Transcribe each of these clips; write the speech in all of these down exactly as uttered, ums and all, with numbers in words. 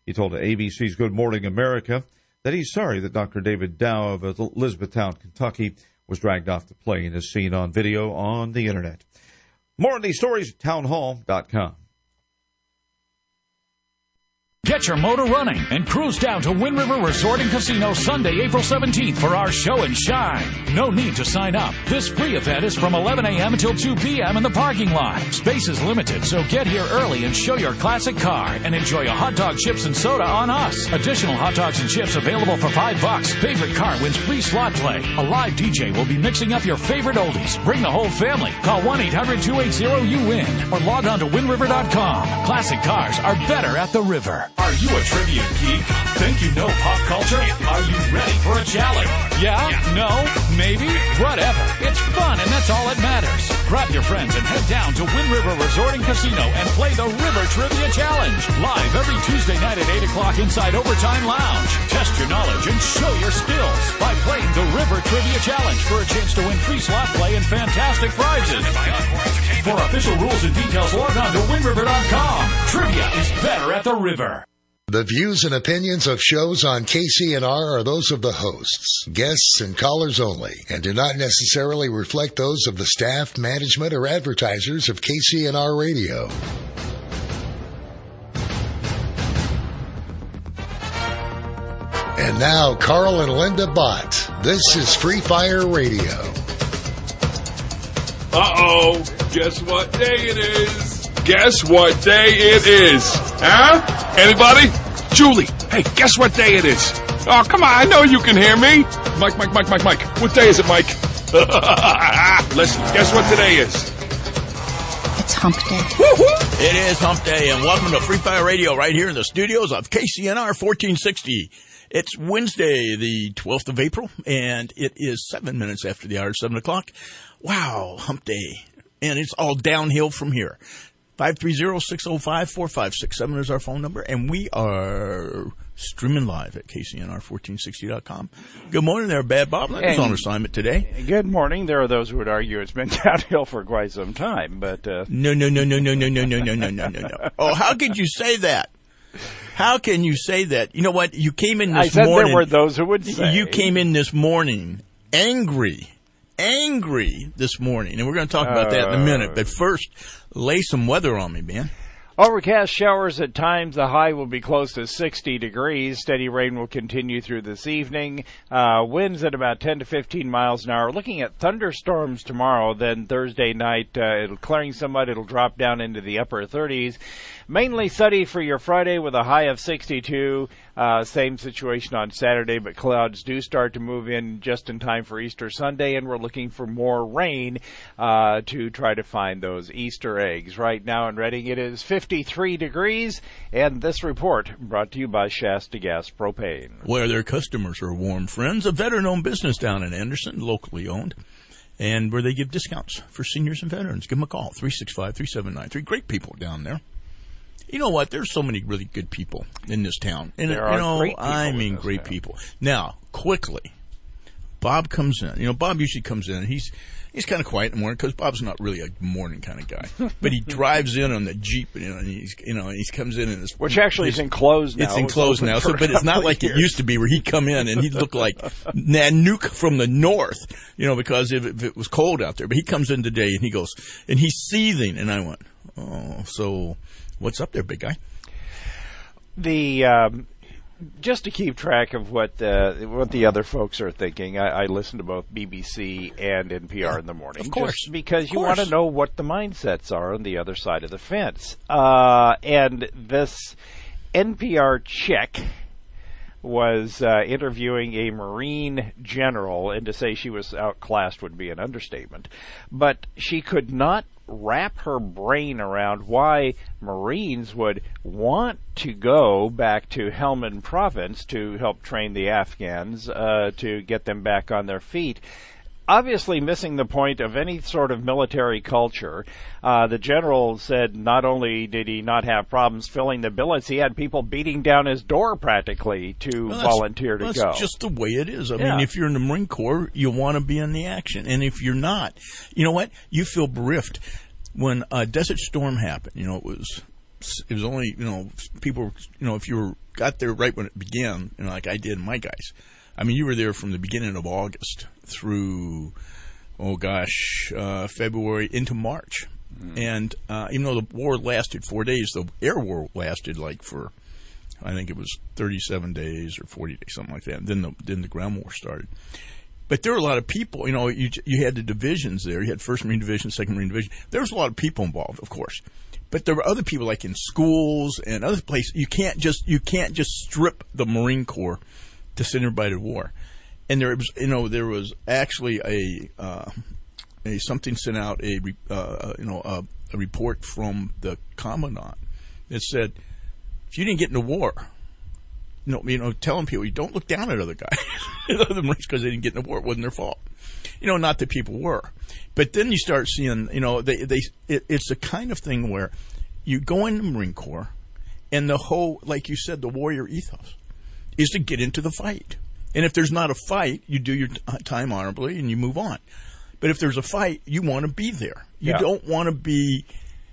He told A B C's Good Morning America that he's sorry that Doctor David Dow of Elizabethtown, Kentucky, was dragged off the plane as seen on video on the Internet. More on these stories at townhall dot com. Get your motor running and cruise down to Wind River Resort and Casino Sunday, April seventeenth for our show and shine. No need to sign up. This free event is from eleven a.m. until two p.m. in the parking lot. Space is limited, so get here early and show your classic car and enjoy a hot dog, chips, and soda on us. Additional hot dogs and chips available for five bucks. Favorite car wins free slot play. A live D J will be mixing up your favorite oldies. Bring the whole family. Call one eight hundred two eight zero U W I N or log on to wind river dot com. Classic cars are better at the river. Are you a trivia geek? Think you know pop culture? Are you ready for a challenge? Yeah? No? Maybe? Whatever. It's fun, and that's all that matters. Grab your friends and head down to Wind River Resort and Casino and play the River Trivia Challenge. Live every Tuesday night at eight o'clock inside Overtime Lounge. Test your knowledge and show your skills by playing the River Trivia Challenge for a chance to win free slot play and fantastic prizes. For official rules and details, log on to wind river dot com. Trivia is better at the river. The views and opinions of shows on K C N R are those of the hosts, guests, and callers only, and do not necessarily reflect those of the staff, management, or advertisers of K C N R Radio. And now, Carl and Linda Bott. This is Free Fire Radio. Uh-oh. Guess what day it is? Guess what day it is? Huh? Anybody? Julie, hey, guess what day it is? Oh, come on, I know you can hear me. Mike, Mike, Mike, Mike, Mike. What day is it, Mike? Listen, guess what today is? It's hump day. Woo-hoo! It is hump day, and welcome to Free Fire Radio right here in the studios of K C N R fourteen sixty. It's Wednesday, the twelfth of April, and it is seven minutes after the hour, seven o'clock. Wow, hump day. And it's all downhill from here. five three zero, six zero five, four five six seven is our phone number, and we are streaming live at K C N R fourteen sixty dot com. Good morning there, Bad Bob. Linda's on assignment today. Good morning. There are those who would argue it's been downhill for quite some time, but... Uh... No, no, no, no, no, no, no, no, no, no, no, no, no. Oh, how could you say that? How can you say that? You know what? You came in this I said morning... there were those who would say... You came in this morning angry. Angry this morning, and we're going to talk about that in a minute. But first, lay some weather on me, man. Overcast showers at times. The high will be close to sixty degrees. Steady rain will continue through this evening. Uh, winds at about ten to fifteen miles an hour. Looking at thunderstorms tomorrow, then Thursday night, uh, it'll clearing somewhat. It'll drop down into the upper thirties. Mainly sunny for your Friday with a high of sixty-two. Uh, same situation on Saturday, but clouds do start to move in just in time for Easter Sunday, and we're looking for more rain uh, to try to find those Easter eggs. Right now in Reading, it is fifty-three degrees, and this report brought to you by Shasta Gas Propane. Where their customers are warm friends, a veteran-owned business down in Anderson, locally owned, and where they give discounts for seniors and veterans. Give them a call, three six five, three seven nine three. Great people down there. You know what? There's so many really good people in this town. And, there you are know, great people I mean, in this great town. people. Now, quickly, Bob comes in. You know, Bob usually comes in, and he's he's kind of quiet in the morning because Bob's not really a morning kind of guy. But he drives in on the Jeep, you know, and he's you know he comes in and it's Which actually is enclosed now. It's enclosed now, so but it's not like it used to be where he'd come in and he'd look like Nanook from the north, you know, because if, if it was cold out there. But he comes in today and he goes and he's seething, and I went, oh, so what's up there, big guy? The um, just to keep track of what the what the other folks are thinking, I, I listen to both B B C and N P R in the morning, of course, just because of you course. want to know what the mindsets are on the other side of the fence. Uh, and this N P R chick was uh, interviewing a Marine general, and to say she was outclassed would be an understatement. But she could not wrap her brain around why Marines would want to go back to Helmand province to help train the Afghans uh, to get them back on their feet. Obviously missing the point of any sort of military culture. Uh, the general said not only did he not have problems filling the billets, he had people beating down his door practically to well, volunteer to that's go. That's just the way it is. I yeah. mean, if you're in the Marine Corps, you want to be in the action. And if you're not, you know what? You feel bereft. When uh, Desert Storm happened, you know, it was it was only, you know, people, you know, if you were got there right when it began, you know, like I did, my guys. I mean, you were there from the beginning of August through, oh gosh, uh, February into March. Mm. And uh, even though the war lasted four days, the air war lasted like for, I think it was thirty-seven days or forty days, something like that. And then the then the ground war started. But there were a lot of people. You know, you you had the divisions there. You had First Marine Division, Second Marine Division. There was a lot of people involved, of course. But there were other people, like in schools and other places. You can't just you can't just strip the Marine Corps to send everybody to war. And there was, you know, there was actually a uh, a something sent out a uh, you know a, a report from the commandant that said, if you didn't get into war, you know, you know, telling people you don't look down at other guys, other Marines, because they didn't get in the war. It wasn't their fault. You know, not that people were, but then you start seeing, you know, they they it, it's the kind of thing where you go in the Marine Corps, and the whole, like you said, the warrior ethos is to get into the fight. And if there's not a fight, you do your time honorably and you move on. But if there's a fight, you want to be there. You yeah. don't want to be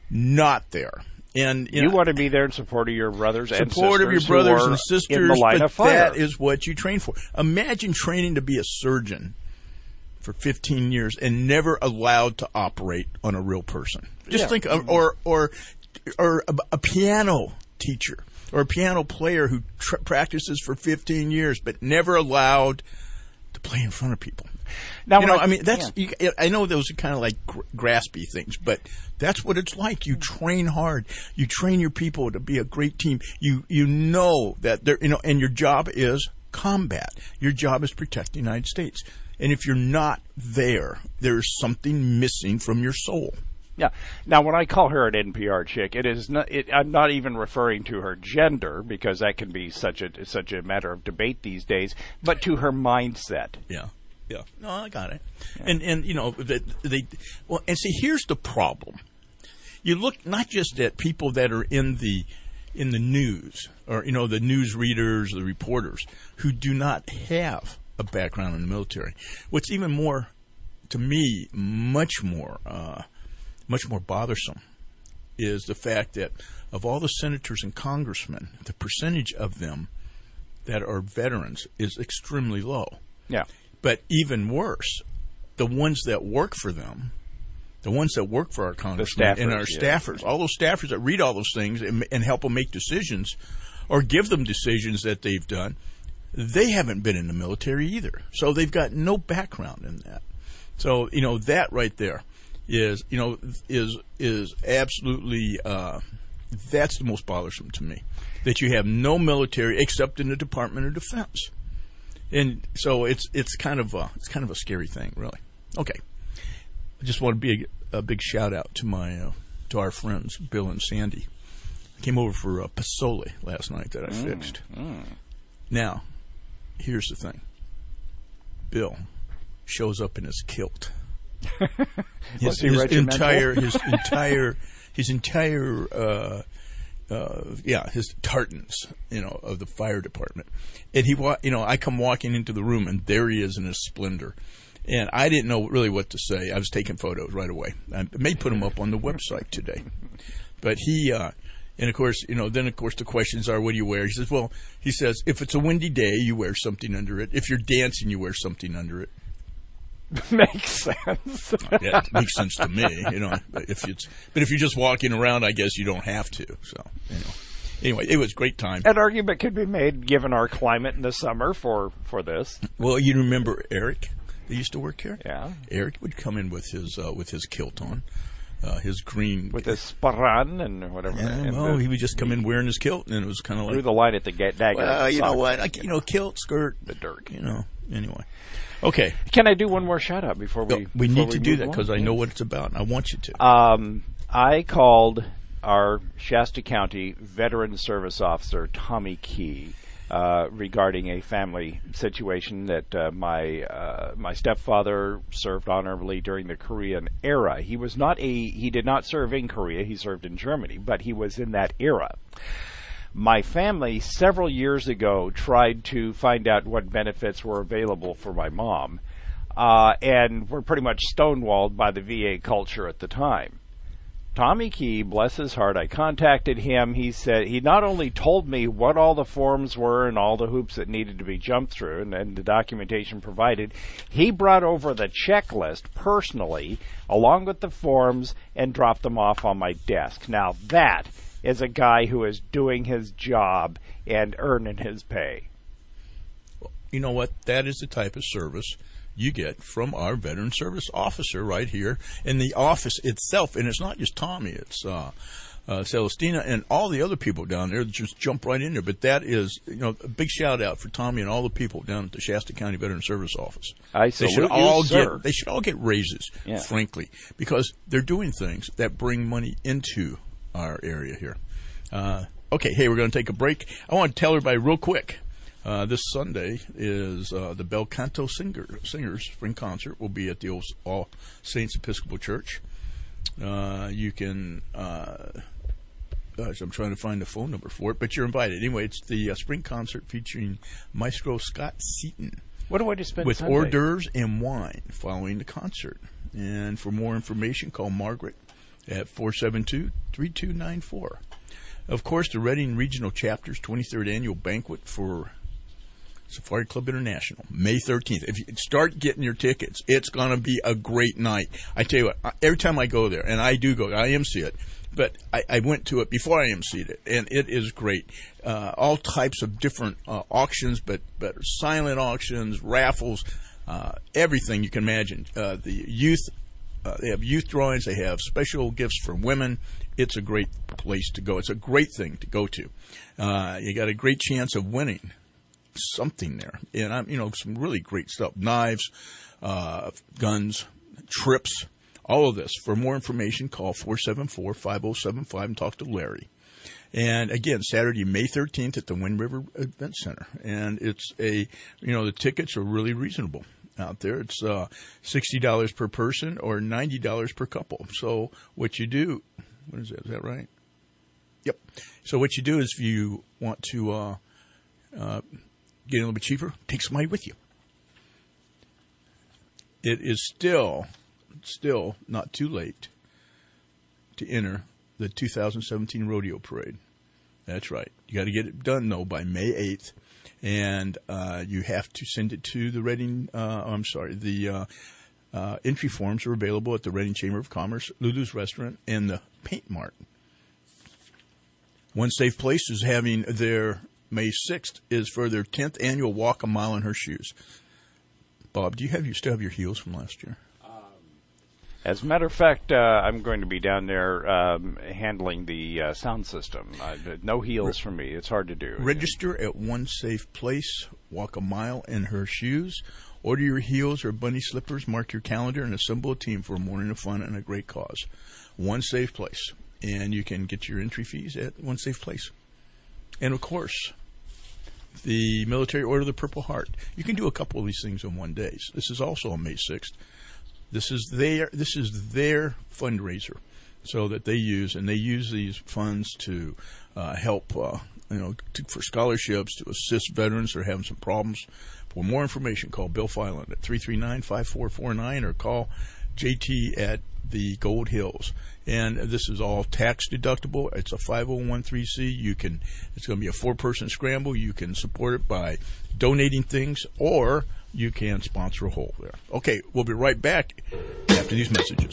not there. And you, you know, want to be there in support of your brothers and sisters. Support of your brothers and sisters, in the line but of fire. That is what you train for. Imagine training to be a surgeon for fifteen years and never allowed to operate on a real person. Just yeah. think, of, or or or a, a piano teacher or a piano player who tr- practices for fifteen years but never allowed to play in front of people. Now, you know, I, I mean, that's. Yeah. You, I know those are kind of like gr- graspy things, but that's what it's like. You train hard. You train your people to be a great team. You you know that they're, you know, and your job is combat. Your job is protect the United States. And if you're not there, there's something missing from your soul. Yeah. Now, when I call her an N P R chick, it is not. It, I'm not even referring to her gender, because that can be such a such a matter of debate these days. But to her mindset. Yeah. Yeah. No, I got it. Yeah. And and you know they, they well and see, here's the problem. You look not just at people that are in the in the news, or you know the news readers, the reporters who do not have a background in the military. What's even more, to me, much more uh, much more bothersome is the fact that of all the senators and congressmen, the percentage of them that are veterans is extremely low. Yeah. But even worse, the ones that work for them, the ones that work for our congressmen and our yeah. staffers, all those staffers that read all those things and, and help them make decisions or give them decisions that they've done, they haven't been in the military either. So they've got no background in that. So, you know, that right there is, you know, is is absolutely, uh, that's the most bothersome to me, that you have no military except in the Department of Defense. And so it's it's kind of a, it's kind of a scary thing, really. Okay, I just want to be a, a big shout out to my uh, to our friends Bill and Sandy. I came over for a pozole last night that I mm, fixed. Mm. Now, here's the thing. Bill shows up in his kilt. his, he his regimental? entire his entire his entire. Uh, Uh, yeah, his tartans, you know, of the fire department. And he, wa- you know, I come walking into the room, and there he is in his splendor. And I didn't know really what to say. I was taking photos right away. I may put them up on the website today. But he, uh, and of course, you know, then of course the questions are, what do you wear? He says, well, he says, if it's a windy day, you wear something under it. If you're dancing, you wear something under it. Makes sense. Yeah, it makes sense to me, you know. If it's, but if you're just walking around, I guess you don't have to. So, you know. Anyway, it was a great time. An argument could be made, given our climate in the summer, for, for this. Well, you remember Eric? They used to work here. Yeah. Eric would come in with his uh, with his kilt on, uh, his green with his sparan and whatever. Yeah, and well, the, he would just come in wearing his kilt, and it was kind of like through the line at the ga- dagger. Well, you know sock. what? I, you know, kilt, skirt, the dirt. You know. Anyway. Okay. Can I do one more shout out before we? No, we before need we to do move that on? because I know what it's about, and I want you to. Um, I called our Shasta County Veteran Service Officer Tommy Key uh, regarding a family situation that uh, my uh, my stepfather served honorably during the Korean era. He was not a he did not serve in Korea. He served in Germany, but he was in that era. My family, several years ago, tried to find out what benefits were available for my mom, uh, and were pretty much stonewalled by the V A culture at the time. Tommy Key, bless his heart, I contacted him. He said he not only told me what all the forms were and all the hoops that needed to be jumped through and, and the documentation provided, he brought over the checklist personally along with the forms and dropped them off on my desk. Now that is a guy who is doing his job and earning his pay. You know what? That is the type of service you get from our veteran service officer right here in the office itself. And it's not just Tommy, it's uh, uh, Celestina and all the other people down there that just jump right in there. But that is, you know, a big shout out for Tommy and all the people down at the Shasta County Veteran Service Office. I they salute should all you, sir. get they should all get raises, yeah. frankly, because they're doing things that bring money into our area here. Uh, okay, hey, we're going to take a break. I want to tell everybody real quick. Uh, this Sunday is uh, the Bel Canto Singer, Singers Spring Concert. Will be at the Old All Saints Episcopal Church. Uh, you can, uh, gosh, I'm trying to find the phone number for it, but you're invited. Anyway, it's the uh, Spring Concert featuring Maestro Scott Seaton. What a way to spend with Sunday. hors d'oeuvres and wine following the concert. And for more information, call Margaret at four seven two, three two nine four. Of course, the Reading Regional Chapter's twenty-third Annual Banquet for Safari Club International, May thirteenth. If you start getting your tickets, it's going to be a great night. I tell you what, every time I go there, and I do go, I M C it, but I, I went to it before I M C'd it, and it is great. Uh, all types of different uh, auctions, but, but silent auctions, raffles, uh, everything you can imagine. Uh, the youth, uh, they have youth drawings, they have special gifts for women. It's a great place to go. It's a great thing to go to. Uh, you got a great chance of winning something there, and I'm, you know, some really great stuff: knives, uh, guns, trips, all of this. For more information, call four seven four, five oh seven five and talk to Larry. And again, Saturday, May thirteenth at the Wind River Event Center, and it's a, you know, the tickets are really reasonable out there. It's uh, sixty dollars per person or ninety dollars per couple. So what you do, what is that? Is that right? Yep. So what you do is, if you want to uh, uh, get a little bit cheaper, take somebody with you. It is still, still not too late to enter the two thousand seventeen Rodeo Parade. That's right. You got to get it done, though, by May eighth. And uh, you have to send it to the Reading, uh, I'm sorry, the uh, uh, entry forms are available at the Reading Chamber of Commerce, Lulu's Restaurant, and the Paint Mart. One Safe Place is having their May sixth is for their tenth annual Walk a Mile in Her Shoes. Bob, do you have you still have your heels from last year? As a matter of fact, uh, I'm going to be down there um, handling the uh, sound system. Uh, no heels for me. It's hard to do. Register at One Safe Place. Walk a mile in her shoes. Order your heels or bunny slippers. Mark your calendar and assemble a team for a morning of fun and a great cause. One Safe Place. And you can get your entry fees at One Safe Place. And, of course, the Military Order of the Purple Heart. You can do a couple of these things in one day. This is also on May sixth. This is their this is their fundraiser, so that they use, and they use these funds to uh, help, uh, you know, to, for scholarships, to assist veterans that are having some problems. For more information, call Bill Filan at three three nine, five four four nine or call J T at the Gold Hills. And this is all tax deductible. It's a five oh one c. You can. It's going to be a four-person scramble. You can support it by donating things, or you can sponsor a hole there. Okay, we'll be right back after these messages.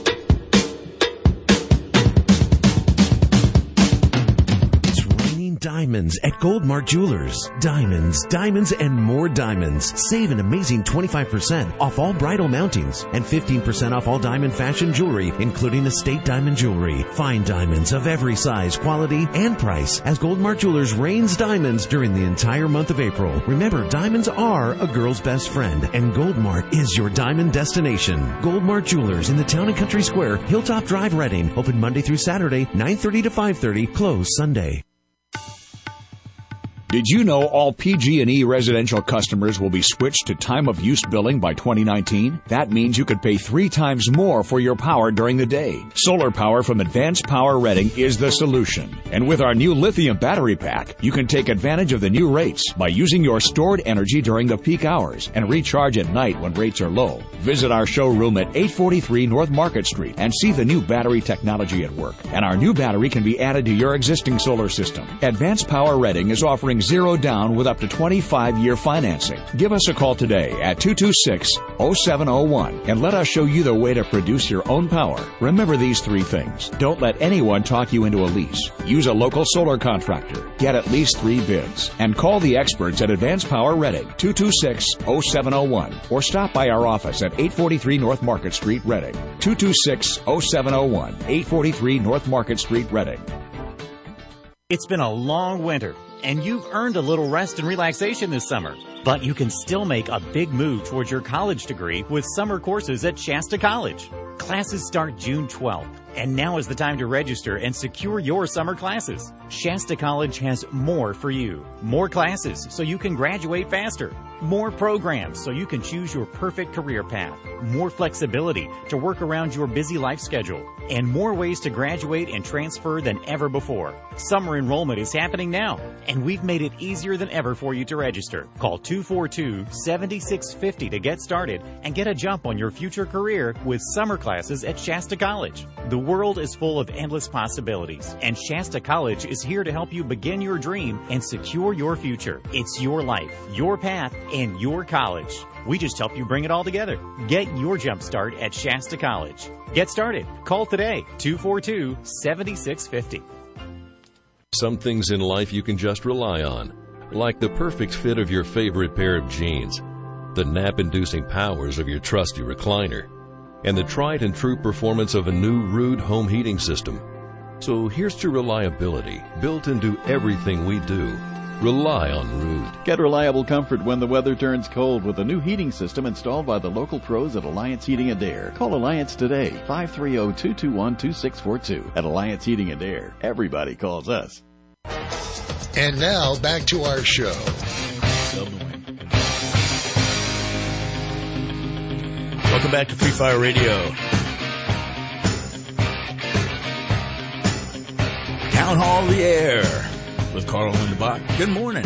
Diamonds at Goldmark Jewelers. Diamonds, diamonds, and more diamonds. Save an amazing twenty-five percent off all bridal mountings and fifteen percent off all diamond fashion jewelry, including estate diamond jewelry. Find diamonds of every size, quality, and price as Goldmark Jewelers rains diamonds during the entire month of April. Remember, diamonds are a girl's best friend, and Goldmark is your diamond destination. Goldmark Jewelers in the Town and Country Square, Hilltop Drive, Reading. Open Monday through Saturday, nine thirty to five thirty. Closed Sunday. Did you know all P G and E residential customers will be switched to time-of-use billing by twenty nineteen? That means you could pay three times more for your power during the day. Solar power from Advanced Power Reading is the solution. And with our new lithium battery pack, you can take advantage of the new rates by using your stored energy during the peak hours and recharge at night when rates are low. Visit our showroom at eight forty-three North Market Street and see the new battery technology at work. And our new battery can be added to your existing solar system. Advanced Power Reading is offering zero down with up to twenty-five year financing. Give us a call today at two two six, oh seven oh one and let us show you the way to produce your own power. Remember these three things. Don't let anyone talk you into a lease. Use a local solar contractor. Get at least three bids. And call the experts at Advanced Power Reading, two two six, oh seven oh one or stop by our office at eight forty-three North Market Street, Reading. two two six, oh seven oh one, eight forty-three North Market Street, Reading. It's been a long winter, and you've earned a little rest and relaxation this summer. But you can still make a big move towards your college degree with summer courses at Shasta College. Classes start June twelfth, and now is the time to register and secure your summer classes. Shasta College has more for you. More classes so you can graduate faster. More programs so you can choose your perfect career path. More flexibility to work around your busy life schedule. And more ways to graduate and transfer than ever before. Summer enrollment is happening now, and we've made it easier than ever for you to register. Call two four two, seven six five zero to get started and get a jump on your future career with summer classes at Shasta College. The world is full of endless possibilities, and Shasta College is here to help you begin your dream and secure your future. It's your life, your path, and your college. We just help you bring it all together. Get your jump start at Shasta College. Get started. Call today, two four two, seven six five zero. Some things in life you can just rely on, like the perfect fit of your favorite pair of jeans, the nap-inducing powers of your trusty recliner, and the tried and true performance of a new Ruud home heating system. So here's to reliability, built into everything we do. Rely on Ruud. Get reliable comfort when the weather turns cold with a new heating system installed by the local pros at Alliance Heating and Air. Call Alliance today, five three zero, two two one, two six four two. At Alliance Heating and Air, everybody calls us. And now, back to our show. Welcome back to Free Fire Radio. Town Hall of the Air with Carl Lindebach. Good morning.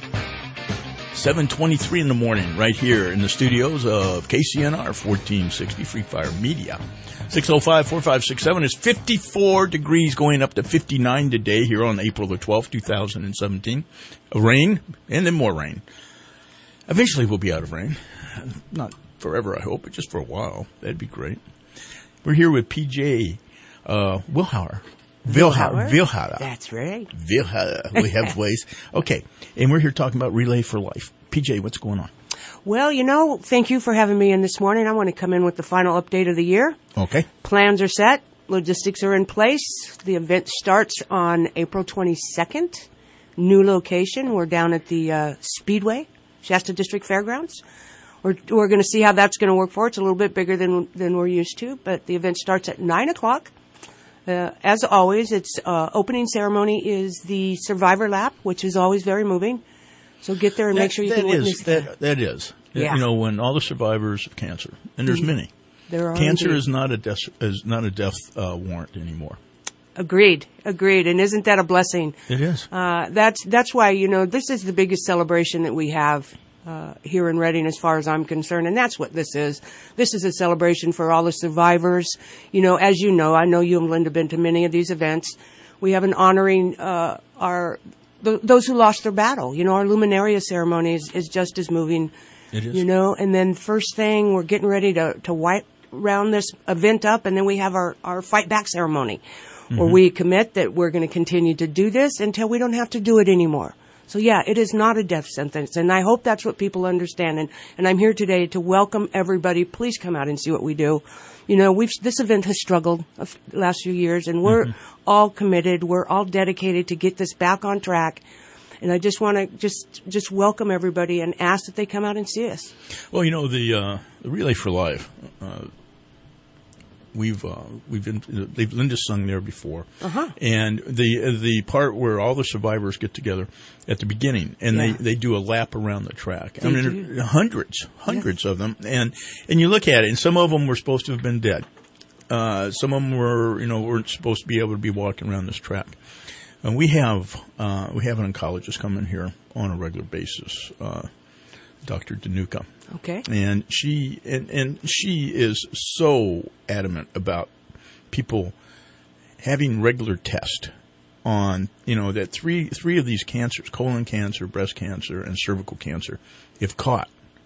seven twenty-three in the morning right here in the studios of K C N R fourteen sixty Free Fire Media. six oh five, four five six seven is fifty-four degrees, going up to fifty-nine today here on April the twelfth, two thousand seventeen. Rain, and then more rain. Eventually we'll be out of rain. Not forever, I hope, but just for a while. That'd be great. We're here with P J uh, Wilhauer. Wilhauer. Wilhauer. That's right. Wilhauer. We have ways. Okay. And we're here talking about Relay for Life. P J, what's going on? Well, you know, thank you for having me in this morning. I want to come in with the final update of the year. Okay. Plans are set. Logistics are in place. The event starts on April twenty-second. New location. We're down at the uh, Speedway, Shasta District Fairgrounds. We're, we're going to see how that's going to work for. It's a little bit bigger than than we're used to, but the event starts at nine o'clock. Uh, as always, its uh, opening ceremony is the Survivor Lap, which is always very moving. So get there and that, make sure you that can witness is, that. That is. Yeah. You know, when all the survivors of cancer, and there's Mm-hmm. many. There are cancer indeed. is not a death is not a death uh, warrant anymore. Agreed, agreed. And isn't that a blessing? It is. Uh, that's that's why, you know, this is the biggest celebration that we have uh, here in Reading as far as I'm concerned. And that's what this is. This is a celebration for all the survivors. You know, as you know, I know you and Linda have been to many of these events. We have an honoring uh, our th- those who lost their battle. You know, our Luminaria ceremony is, is just as moving. It is. You know, and then first thing, we're getting ready to, to wipe round this event up, and then we have our, our fight back ceremony, mm-hmm. where we commit that we're going to continue to do this until we don't have to do it anymore. So yeah, it is not a death sentence, and I hope that's what people understand. And, and I'm here today to welcome everybody. Please come out and see what we do. You know, we've this event has struggled the last few years, and we're mm-hmm. all committed. We're all dedicated to get this back on track. And I just want to just just welcome everybody and ask that they come out and see us. Well, you know, the, uh, the Relay for Life, uh, we've uh, we've been, they've Linda sung there before, uh-huh. and the the part where all the survivors get together at the beginning, and Yeah. they, they do a lap around the track. They I mean, do. there are hundreds, hundreds of them, and and you look at it, and some of them were supposed to have been dead. Uh, some of them were, you know, weren't supposed to be able to be walking around this track. And we have uh, we have an oncologist come in here on a regular basis, uh, Doctor Danuka. Okay. And she and, and she is so adamant about people having regular tests on, you know, that three three of these cancers, colon cancer, breast cancer, and cervical cancer, if caught,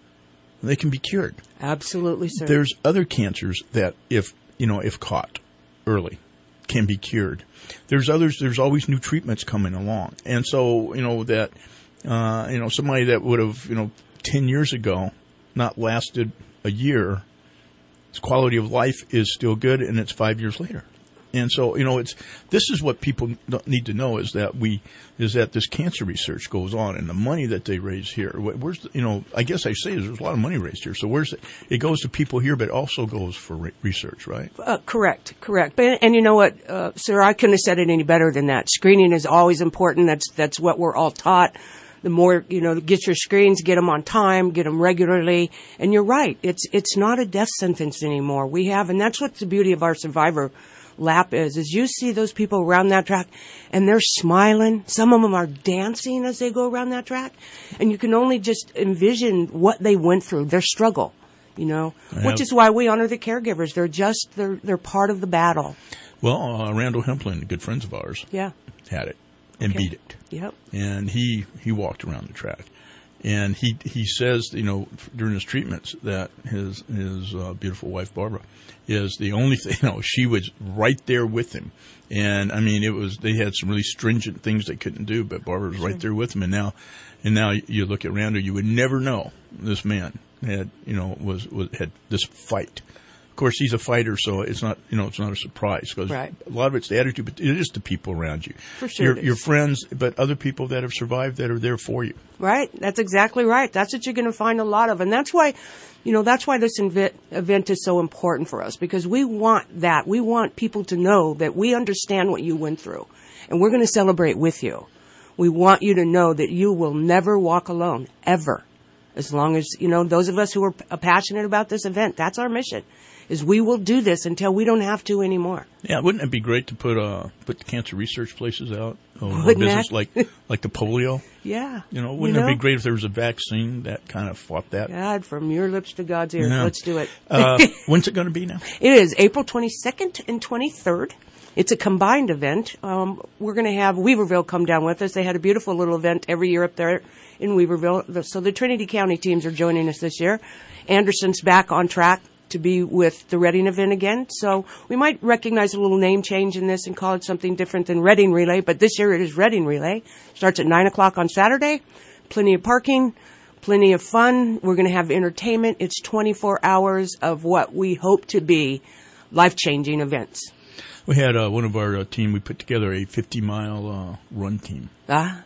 they can be cured. Absolutely, sir. There's other cancers that, if you know, if caught early, can be cured. There's others. There's always new treatments coming along, and so you know that uh, you know somebody that would have you know ten years ago not lasted a year, his quality of life is still good, and it's five years later. And so, you know, it's this is what people need to know is that we is that this cancer research goes on, and the money that they raise here. Where's the, you know? I guess I say there's a lot of money raised here. So where's it? It goes to people here, but it also goes for re- research, right? Uh, correct, correct. But, and you know what, uh, sir? I couldn't have said it any better than that. Screening is always important. That's that's what we're all taught. The more, you know, get your screens, get them on time, get them regularly. And you're right. It's it's not a death sentence anymore. We have, and that's what's the beauty of our survivor lap is, is you see those people around that track and they're smiling. Some of them are dancing as they go around that track. And you can only just envision what they went through, their struggle, you know, which is why we honor the caregivers. They're just, they're, they're part of the battle. Well, uh, Randall Hemplin, good friends of ours, yeah, had it and Okay. beat it. Yep. And he, he walked around the track. And he he says, you know, during his treatments that his his uh, beautiful wife Barbara is the only thing. You know, she was right there with him, and I mean, it was they had some really stringent things they couldn't do, but Barbara was right there with him. And now, and now you look at Randall, you would never know this man had you know was, was had this fight. Of course, he's a fighter, so it's not you know it's not a surprise because Right. a lot of it's the attitude, but it is the people around you, For sure your it is. your friends, but other people that have survived that are there for you. Right. That's exactly right. That's what you're going to find a lot of. And that's why, you know, that's why this event, event is so important for us, because we want that. We want people to know that we understand what you went through, and we're going to celebrate with you. We want you to know that you will never walk alone, ever. As long as, you know, those of us who are p- passionate about this event, that's our mission, is we will do this until we don't have to anymore. Yeah, wouldn't it be great to put uh put the cancer research places out? Or Wouldn't business that? like like the polio? Yeah. You know, wouldn't You it know? be great if there was a vaccine that kind of fought that? God, from your lips to God's ears. Yeah. Let's do it. uh, when's it going to be now? It is April twenty-second and twenty-third. It's a combined event. Um, we're going to have Weaverville come down with us. They had a beautiful little event every year up there in Weaverville. The- So the Trinity County teams are joining us this year. Anderson's back on track to be with the Reading event again. So we might recognize a little name change in this and call it something different than Reading Relay. But this year it is Reading Relay. Starts at nine o'clock on Saturday. Plenty of parking. Plenty of fun. We're going to have entertainment. It's twenty-four hours of what we hope to be life-changing events. We had uh, one of our uh, team. We put together a fifty-mile uh, run team, Ah,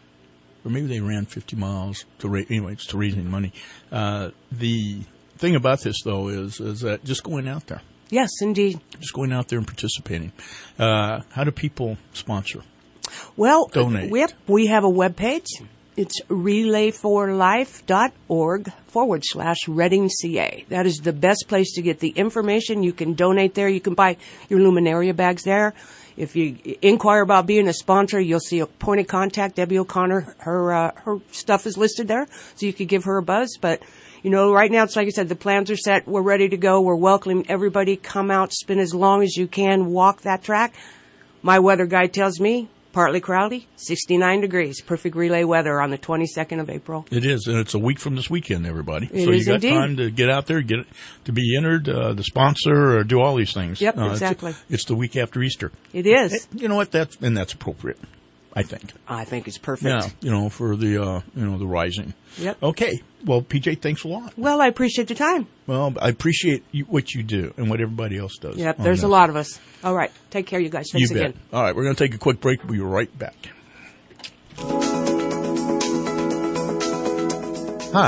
or maybe they ran fifty miles to ra- anyway. It's to raising money. Uh, the thing about this, though, is is that just going out there, yes, indeed. just going out there and participating. Uh, how do people sponsor? Well, Donate. we have, we have a webpage. It's relay for life dot org forward slash Reading C A. That is the best place to get the information. You can donate there. You can buy your Luminaria bags there. If you inquire about being a sponsor, you'll see a point of contact, Debbie O'Connor. Her uh, her stuff is listed there, so you could give her a buzz. But, you know, right now, it's like I said, the plans are set. We're ready to go. We're welcoming everybody. Come out, spend as long as you can, walk that track. My weather guide tells me partly cloudy, sixty-nine degrees. Perfect relay weather on the twenty-second of April. It is, and it's a week from this weekend, everybody. It so is you got indeed. time to get out there, get it, to be entered, uh, the sponsor, or do all these things. Yep, Uh, exactly. It's, it's the week after Easter. It is. It- you know what? That's and that's appropriate, I think. I think it's perfect. Yeah, you know, for the uh, you know the rising. Yep. Okay. Well, P J, thanks a lot. Well, I appreciate your time. Well, I appreciate you, what you do and what everybody else does. Yep, on there's a this. lot of us. All right. Take care, you guys. Thanks you bet. again. All right, we're going to take a quick break. We'll be right back. Hi,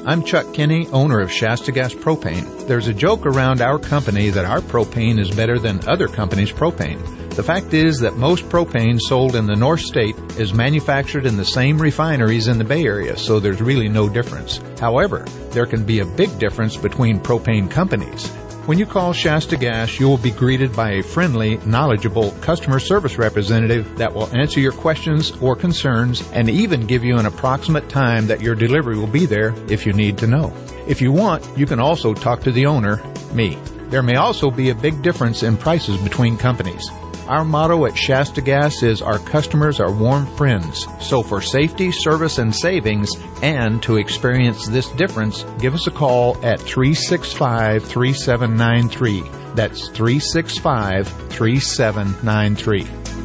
I'm Chuck Kinney, owner of Shasta Gas Propane. There's a joke around our company that our propane is better than other companies' propane. The fact is that most propane sold in the North State is manufactured in the same refineries in the Bay Area, so there's really no difference. However, there can be a big difference between propane companies. When you call Shasta Gas, you will be greeted by a friendly, knowledgeable customer service representative that will answer your questions or concerns and even give you an approximate time that your delivery will be there if you need to know. If you want, you can also talk to the owner, me. There may also be a big difference in prices between companies. Our motto at Shasta Gas is our customers are warm friends. So for safety, service, and savings, and to experience this difference, give us a call at three six five, three seven nine three. That's three six five, three seven nine three.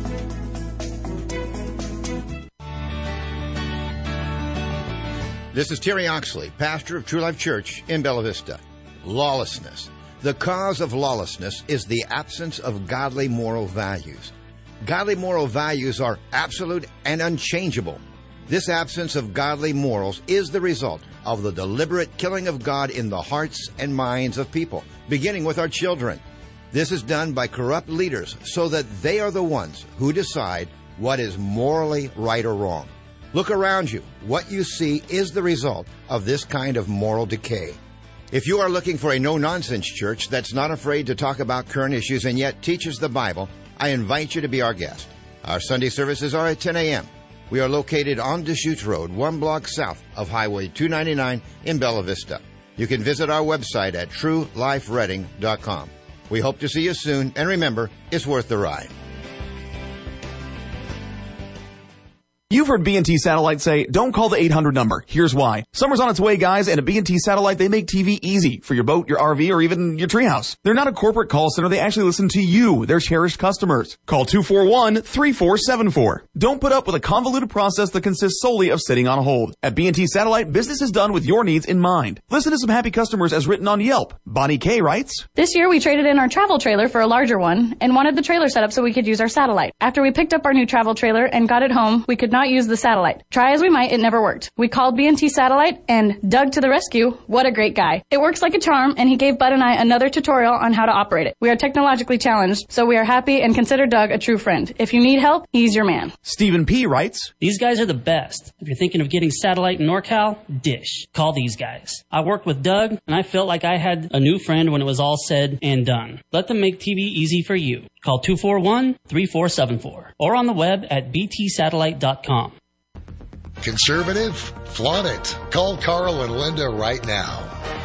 This is Terry Oxley, pastor of True Life Church in Bella Vista. Lawlessness. The cause of lawlessness is the absence of godly moral values. Godly moral values are absolute and unchangeable. This absence of godly morals is the result of the deliberate killing of God in the hearts and minds of people, beginning with our children. This is done by corrupt leaders so that they are the ones who decide what is morally right or wrong. Look around you. What you see is the result of this kind of moral decay. If you are looking for a no-nonsense church that's not afraid to talk about current issues and yet teaches the Bible, I invite you to be our guest. Our Sunday services are at ten a.m. We are located on Deschutes Road, one block south of Highway two ninety-nine in Bella Vista. You can visit our website at true life reading dot com. We hope to see you soon, and remember, it's worth the ride. You've heard B and T Satellite say, don't call the eight hundred number. Here's why. Summer's on its way, guys, and at B and T Satellite, they make T V easy for your boat, your R V, or even your treehouse. They're not a corporate call center. They actually listen to you, their cherished customers. Call two four one, three four seven four. Don't put up with a convoluted process that consists solely of sitting on hold. At B and T Satellite, business is done with your needs in mind. Listen to some happy customers as written on Yelp. Bonnie K writes, this year we traded in our travel trailer for a larger one and wanted the trailer set up so we could use our satellite. After we picked up our new travel trailer and got it home, we could not use the satellite. Try as we might, it never worked. We called B and T Satellite, and Doug to the rescue. What a great guy. It works like a charm, and he gave Bud and I another tutorial on how to operate it. We are technologically challenged, so we are happy and consider Doug a true friend. If you need help, he's your man. Stephen P. writes, these guys are the best. If you're thinking of getting satellite in NorCal, Dish. Call these guys. I worked with Doug, and I felt like I had a new friend when it was all said and done. Let them make T V easy for you. Call two four one, three four seven four or on the web at b t satellite dot com. Conservative? Flaunt it. Call Carl and Linda right now.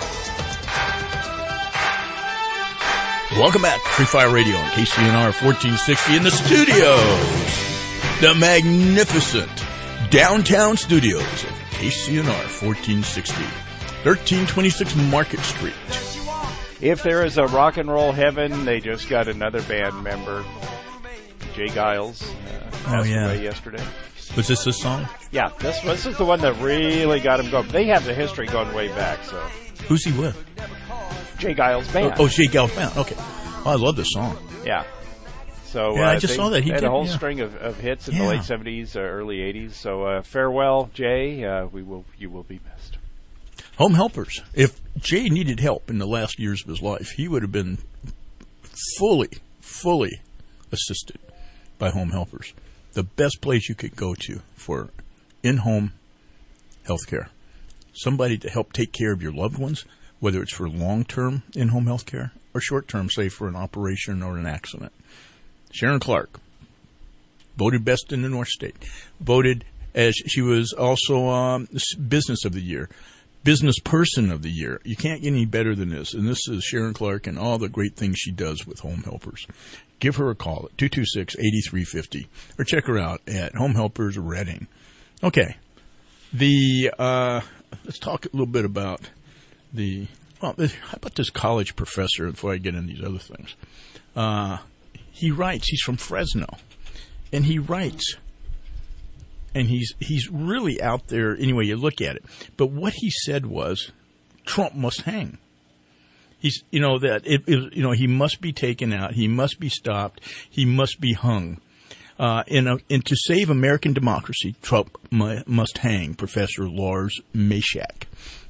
Welcome back to Free Fire Radio on K C N R fourteen sixty in the studios. The magnificent downtown studios of K C N R fourteen sixty, thirteen twenty-six Market Street. If there is a rock and roll heaven, they just got another band member, Jay Giles, uh, passed oh, yeah. away yesterday. Was this the song? Yeah, this, this is the one that really got him going. They have the history going way back, so. Who's he with? Jay Giles Band. Oh, oh Jay Giles Band, okay. Oh, I love this song. Yeah. So yeah, uh, I just they, saw that. He had did, a whole yeah. string of, of hits in yeah. the late seventies, uh, early eighties. So uh, farewell, Jay. Uh, we will, you will be missed. Home helpers. If Jay needed help in the last years of his life, he would have been fully, fully assisted by home helpers. The best place you could go to for in-home health care. Somebody to help take care of your loved ones, whether it's for long-term in-home health care or short-term, say for an operation or an accident. Sharon Clark, voted best in the North State. Voted as she was also um, Business of the Year. Business Person of the Year. You can't get any better than this. And this is Sharon Clark and all the great things she does with home helpers. Give her a call at two two six, eight three five zero or check her out at Home Helpers Reading. Okay. The uh, let's talk a little bit about the, well, how about this college professor before I get into these other things? Uh, he writes, he's from Fresno, and he writes, and he's he's really out there anyway you look at it. But what he said was, Trump must hang. He's, you know, that it, it, you know, he must be taken out. He must be stopped. He must be hung. Uh, and, uh, and to save American democracy, Trump mu- must hang. Professor Lars Mashak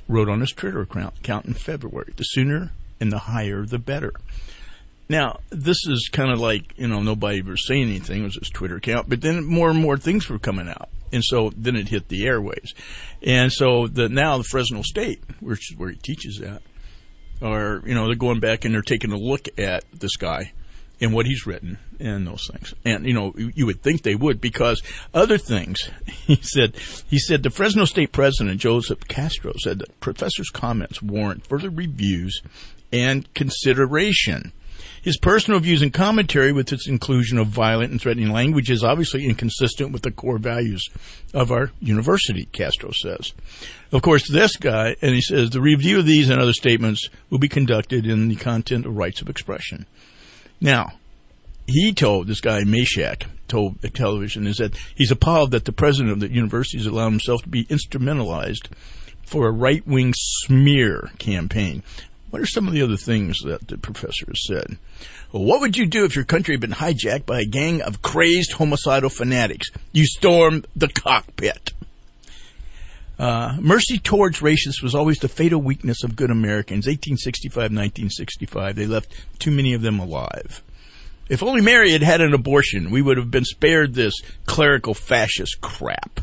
wrote on his Twitter account, account in February. The sooner and the higher, the better. Now, this is kind of like, you know, nobody was saying anything. It was his Twitter account. But then more and more things were coming out. And so then it hit the airwaves. And so the now the Fresno State, which is where he teaches at, are, you know, they're going back and they're taking a look at this guy and what he's written and those things. And, you know, you, you would think they would, because other things, he said, he said the Fresno State president, Joseph Castro, said that professor's comments warrant further reviews and consideration. His personal views and commentary with its inclusion of violent and threatening language is obviously inconsistent with the core values of our university, Castro says. Of course, this guy, and he says, the review of these and other statements will be conducted in the content of rights of expression. Now, he told, this guy, Meshack, told the television, is that he's appalled that the president of the university has allowed himself to be instrumentalized for a right-wing smear campaign. What are some of the other things that the professor has said? Well, what would you do if your country had been hijacked by a gang of crazed homicidal fanatics? You storm the cockpit. Uh, mercy towards racists was always the fatal weakness of good Americans. eighteen sixty-five, nineteen sixty-five, they left too many of them alive. If only Mary had had an abortion, we would have been spared this clerical fascist crap.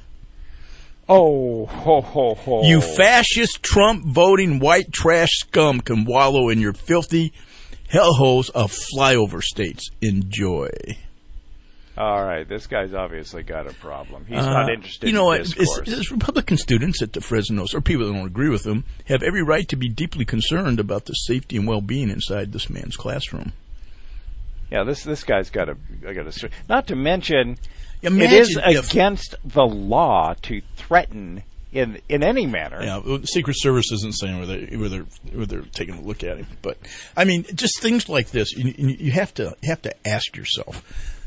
Oh, ho, ho, ho. You fascist, Trump-voting, white trash scum can wallow in your filthy hellholes of flyover states. Enjoy. All right, this guy's obviously got a problem. He's Uh, not interested you know, in it's, discourse. it's Republican students at the Fresnos, or people that don't agree with him, have every right to be deeply concerned about the safety and well-being inside this man's classroom. Yeah, this this guy's got a, got a not to mention, Imagine it is if- against the law to threaten in in any manner. Yeah, well, the Secret Service isn't saying whether whether whether they're taking a look at him, but I mean, just things like this, you, you have to you have to ask yourself.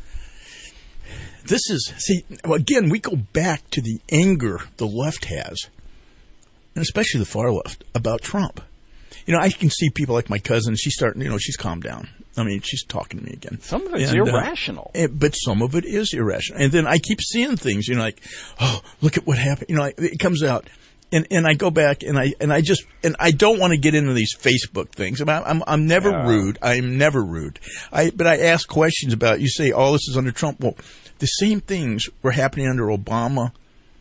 This is see again. We go back to the anger the left has, and especially the far left, about Trump. You know, I can see people like my cousin. She's starting. You know, she's calmed down. I mean, she's talking to me again. Some of it's And, uh, irrational. eh, but some of it is irrational. And then I keep seeing things, you know, like, oh, look at what happened. You know, like, it comes out. And, and I go back and I, and I just, and I don't want to get into these Facebook things. I'm, I'm, I'm never Yeah. rude. I'm never rude. I, but I ask questions about, you say, oh, this is under Trump. Well, the same things were happening under Obama,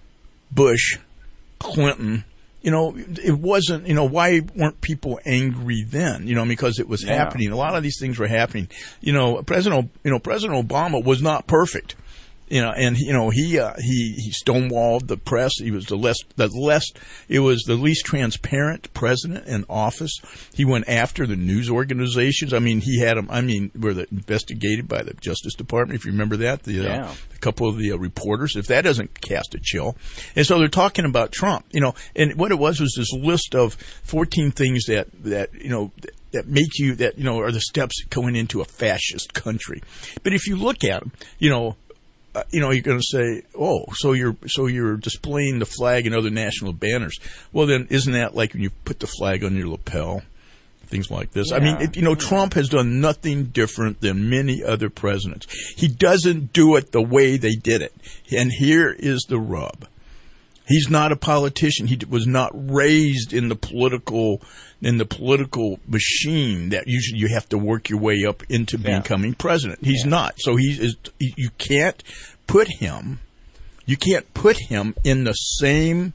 Bush, Clinton. You know, it wasn't, you know, why weren't people angry then? You know, because it was Yeah. happening. A lot of these things were happening. You know, President, you know, President Obama was not perfect. You know, and you know he uh, he he stonewalled the press. He was the less the less it was the least transparent president in office. He went after the news organizations. I mean, he had them. I mean, were the, investigated by the Justice Department. If you remember that, the Yeah. uh, a couple of the uh, reporters. If that doesn't cast a chill, and so they're talking about Trump. You know, and what it was was this list of fourteen things that that you know. that make you, that, you know, are the steps going into a fascist country. But if you look at them, you know, uh, you know, you're going to say, oh, so you're, so you're displaying the flag and other national banners. Well, then isn't that like when you put the flag on your lapel? Things like this. Yeah. I mean, it, you know, Trump has done nothing different than many other presidents. He doesn't do it the way they did it. And here is the rub. He's not a politician. He was not raised in the political in the political machine that usually you have to work your way up into Yeah. becoming president. He's yeah. not. So he is. You can't put him. You can't put him in the same.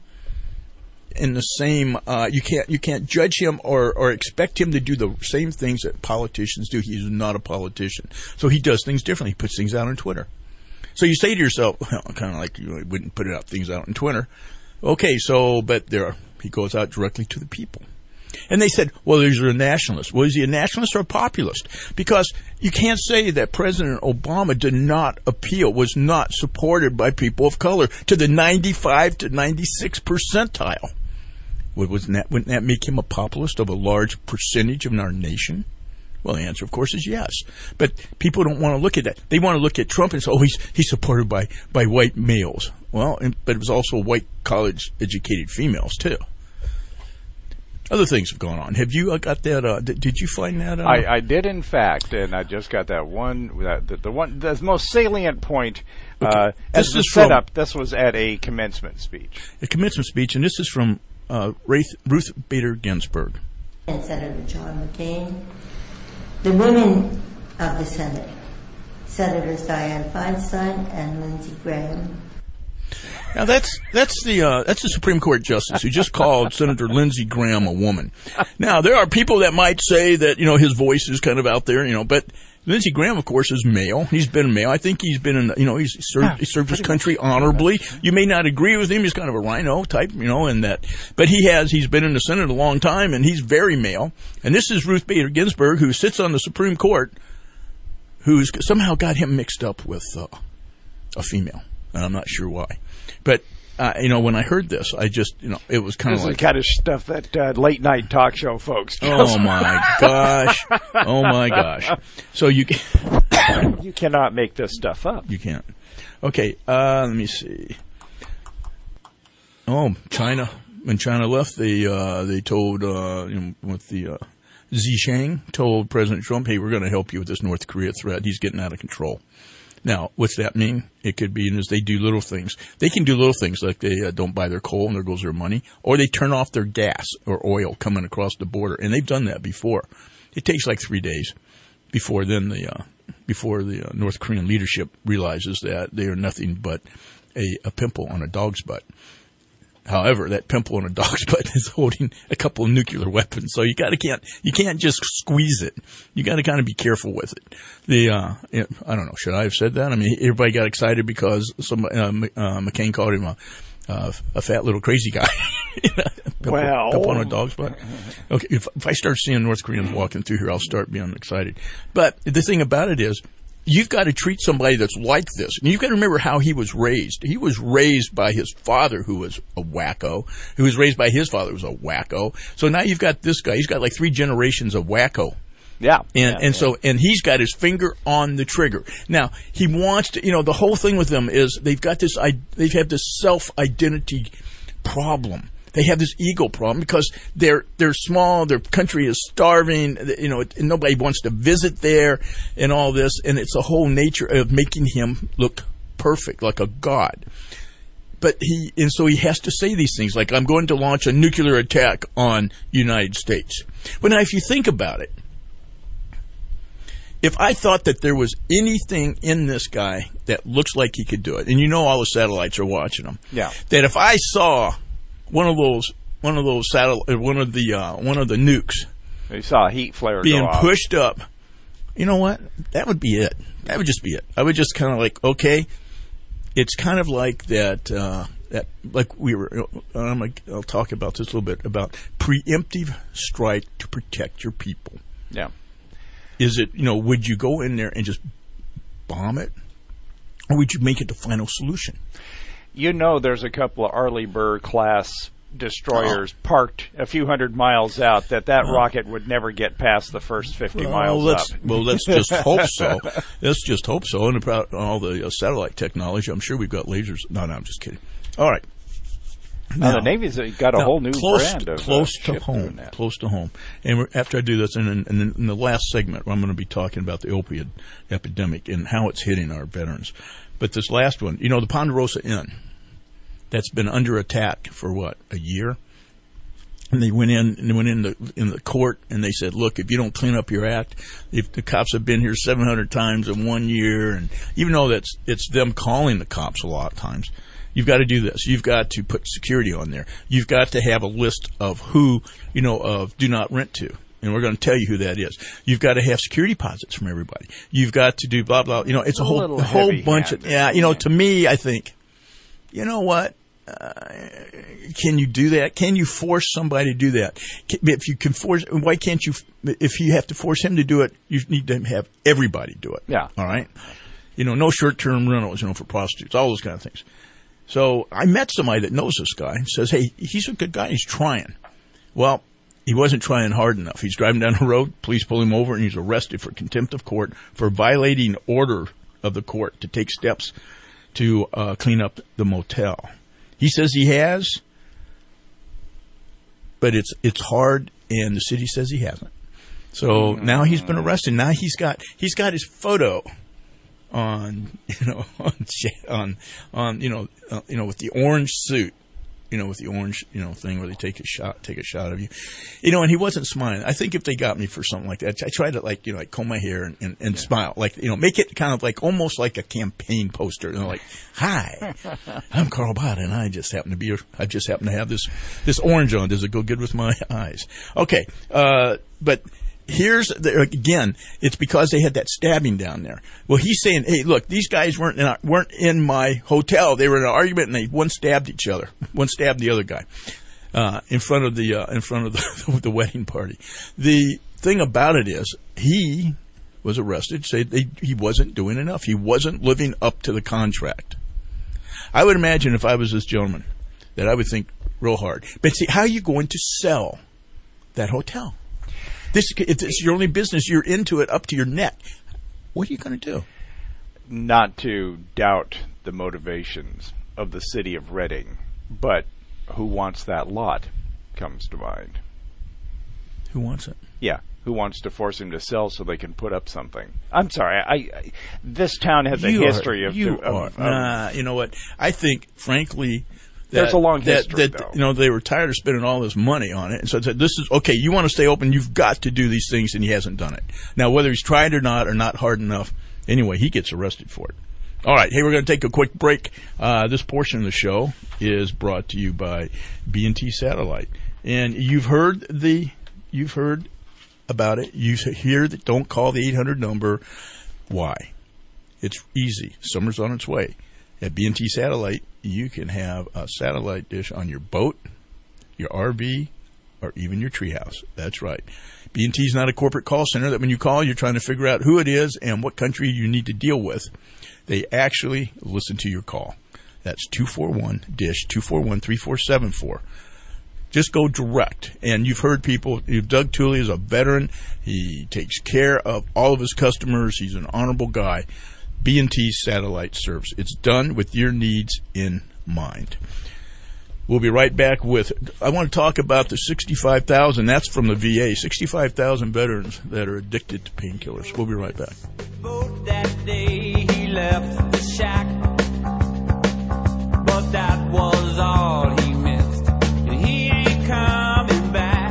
In the same. Uh, you can't. You can't judge him or or expect him to do the same things that politicians do. He's not a politician. So he does things differently. He puts things out on Twitter. So you say to yourself, well, kind of like you wouldn't put it out things out on Twitter. Okay, so, but there are, he goes out directly to the people. And they said, well, these are a nationalist. Well, is he a nationalist or a populist? Because you can't say that President Obama did not appeal, was not supported by people of color to the ninety-five to ninety-six percentile. Wouldn't that, wouldn't that make him a populist of a large percentage of our nation? Well, the answer, of course, is yes. But people don't want to look at that. They want to look at Trump and say, oh, he's he's supported by, by white males. Well, and, but it was also white college-educated females, too. Other things have gone on. Have you uh, got that? Uh, did, did you find that? Uh, I, I did, in fact, and I just got that one. That, the, the one, the most salient point. Okay. Uh, This as the is from- setup. This was at a commencement speech. A commencement speech, and this is from uh, Ruth, Ruth Bader Ginsburg. And Senator John McCain, the women of the Senate, Senators Dianne Feinstein and Lindsey Graham. Now that's that's the uh, that's the Supreme Court justice who just called Senator Lindsey Graham a woman. Now there are people that might say that you know his voice is kind of out there, you know, but Lindsey Graham, of course, is male. He's been male. I think he's been in, you know, he's served, yeah, he served his country honorably. You may not agree with him. He's kind of a rhino type, you know, and that, but he has, he's been in the Senate a long time and he's very male. And this is Ruth Bader Ginsburg, who sits on the Supreme Court, who's somehow got him mixed up with uh, a female. And I'm not sure why. But, uh, you know, when I heard this, I just, you know, it was kind this of like. This is the kind of stuff that uh, late night talk show folks do. Oh, my gosh. Oh, my gosh. So you can. You cannot make this stuff up. You can't. Okay, uh, let me see. Oh, China. When China left, they uh, they told, uh, you know, with the uh, Xi Jinping told President Trump, hey, we're going to help you with this North Korea threat. He's getting out of control. Now, what's that mean? It could be as they do little things. They can do little things like they uh, don't buy their coal and there goes their money, or they turn off their gas or oil coming across the border, and they've done that before. It takes like three days before then the uh, before the uh, North Korean leadership realizes that they are nothing but a, a pimple on a dog's butt. However, that pimple on a dog's butt is holding a couple of nuclear weapons, so you gotta can't you can't just squeeze it. You got to kind of be careful with it. The uh, I don't know, should I have said that? I mean, everybody got excited because some uh, uh, McCain called him a uh, a fat little crazy guy. Pimple, well, pimple on a dog's butt. Okay, if, if I start seeing North Koreans walking through here, I'll start being excited. But the thing about it is, you've got to treat somebody that's like this. And you've got to remember how he was raised. He was raised by his father, who was a wacko, who was raised by his father, who was a wacko. So now you've got this guy. He's got like three generations of wacko. Yeah. And, yeah, and yeah. so, and he's got his finger on the trigger. Now, he wants to, you know, the whole thing with them is they've got this, they have this self-identity problem. They have this ego problem because they're they're small, their country is starving, you know, and nobody wants to visit there and all this, and it's a whole nature of making him look perfect, like a god. But he, and so he has to say these things, like, I'm going to launch a nuclear attack on the United States. But now, if you think about it, if I thought that there was anything in this guy that looks like he could do it, and you know all the satellites are watching him, yeah, that if I saw one of those, one of those satellite, one of the, uh, one of the nukes, you saw a heat flare being go off. pushed up, you know what? That would be it. That would just be it. I would just kind of like, okay, it's kind of like that, uh, that, like we were, I'm like, I'll talk about this a little bit about preemptive strike to protect your people. Yeah. Is it, you know, would you go in there and just bomb it? Or would you make it the final solution? You know, there's a couple of Arleigh Burr class destroyers oh. parked a few hundred miles out that that oh. rocket would never get past the first fifty well, miles let's, up. Well, let's just hope so. Let's just hope so. And about all the uh, satellite technology, I'm sure we've got lasers. No, no, I'm just kidding. All right. Now, now the Navy's got a now, whole new close, brand of close uh, to home. Close to home. And we're, after I do this, and in, and in, in the last segment, I'm going to be talking about the opioid epidemic and how it's hitting our veterans. But this last one, you know, the Ponderosa Inn, that's been under attack for what, a year? And they went in and they went in the in the court and they said, look, if you don't clean up your act, if the cops have been here seven hundred times in one year, and even though that's it's them calling the cops a lot of times, you've got to do this. You've got to put security on there. You've got to have a list of who, you know, of do not rent to. And we're going to tell you who that is. You've got to have security deposits from everybody. You've got to do blah, blah. You know, it's a, a whole a whole bunch of, yeah, you know, to me, I think, you know what? Uh, can you do that? Can you force somebody to do that? If you can force, why can't you, if you have to force him to do it, you need to have everybody do it. Yeah. All right? You know, no short-term rentals, you know, for prostitutes, all those kind of things. So I met somebody that knows this guy and says, hey, he's a good guy. He's trying. Well, he wasn't trying hard enough. He's driving down the road. Police pull him over, and he's arrested for contempt of court for violating order of the court to take steps to uh, clean up the motel. He says he has, but it's it's hard, and the city says he hasn't. So now he's been arrested. Now he's got he's got his photo on you know on on, on you know uh, you know with the orange suit you know, with the orange, you know, thing where they take a shot, take a shot of you, you know, and he wasn't smiling. I think if they got me for something like that, I tried to like, you know, like comb my hair and, and, and yeah. smile, like, you know, make it kind of like almost like a campaign poster, you know, like, hi, I'm Carl Bott, and I just happen to be, I just happen to have this, this orange on. Does it go good with my eyes? Okay. Uh, but here's the, again, it's because they had that stabbing down there. Well, he's saying, hey, look, these guys weren't in, weren't in my hotel. They were in an argument, and they one stabbed each other. One stabbed the other guy uh, in front of the uh, in front of the, the wedding party. The thing about it is, he was arrested. Said they, he wasn't doing enough. He wasn't living up to the contract. I would imagine if I was this gentleman, that I would think real hard. But see, how are you going to sell that hotel? This, if it's your only business, you're into it up to your neck. What are you going to do? Not to doubt the motivations of the city of Reading, but who wants that lot comes to mind. Who wants it? Yeah, who wants to force him to sell so they can put up something? I'm sorry, I, I this town has you a history are, of... You of, are. of Nah, you know what? I think, frankly... That, There's a long history, that, that, though. You know, they were tired of spending all this money on it. And so I said, this is, okay, you want to stay open, you've got to do these things, and he hasn't done it. Now, whether he's tried or not, or not hard enough, anyway, he gets arrested for it. All right, hey, we're going to take a quick break. Uh, this portion of the show is brought to you by B and T Satellite. And you've heard the, you've heard about it. You hear that don't call the eight hundred number. Why? It's easy. Summer's on its way. At B and T Satellite, you can have a satellite dish on your boat, your R V, or even your treehouse. That's right. B and T is not a corporate call center that when you call, you're trying to figure out who it is and what country you need to deal with. They actually listen to your call. That's two four one, D I S H, two four one, three four seven four. Just go direct. And you've heard people, Doug Tooley is a veteran. He takes care of all of his customers. He's an honorable guy. B and T Satellite Service. It's done with your needs in mind. We'll be right back with, I want to talk about the sixty-five thousand, that's from the V A, sixty-five thousand veterans that are addicted to painkillers. We'll be right back. That day he left the shack, but that was all he missed, and he ain't coming back.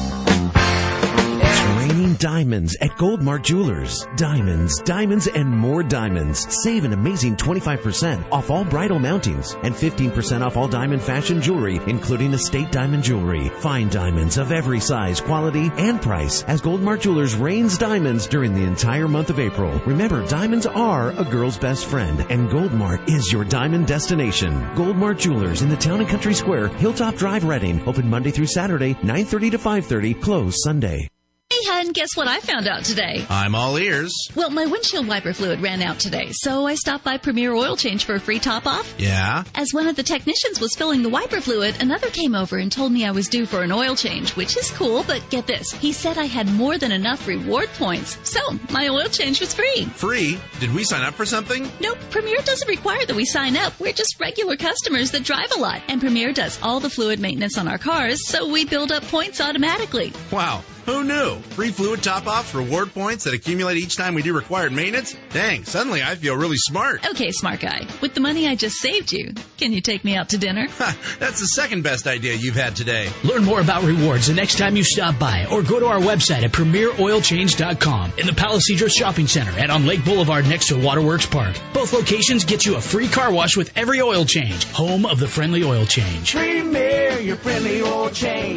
It's raining diamonds at Goldmark Jewelers. Diamonds, diamonds, and more diamonds. Save an amazing twenty-five percent off all bridal mountings and fifteen percent off all diamond fashion jewelry, including estate diamond jewelry. Find diamonds of every size, quality, and price as Goldmark Jewelers rains diamonds during the entire month of April. Remember, diamonds are a girl's best friend, and Goldmark is your diamond destination. Goldmark Jewelers in the Town and Country Square, Hilltop Drive, Reading. Open Monday through Saturday, nine thirty to five thirty. Closed Sunday. Hey, hun, guess what I found out today? I'm all ears. Well, my windshield wiper fluid ran out today, so I stopped by Premier Oil Change for a free top-off. Yeah? As one of the technicians was filling the wiper fluid, another came over and told me I was due for an oil change, which is cool, but get this. He said I had more than enough reward points, so my oil change was free. Free? Did we sign up for something? Nope, Premier doesn't require that we sign up. We're just regular customers that drive a lot, and Premier does all the fluid maintenance on our cars, so we build up points automatically. Wow. Who knew? Free fluid top-offs, reward points that accumulate each time we do required maintenance? Dang, suddenly I feel really smart. Okay, smart guy. With the money I just saved you, can you take me out to dinner? That's the second best idea you've had today. Learn more about rewards the next time you stop by or go to our website at premier oil change dot com in the Palo Cedros Shopping Center and on Lake Boulevard next to Waterworks Park. Both locations get you a free car wash with every oil change. Home of the friendly oil change. Premier, your friendly oil change.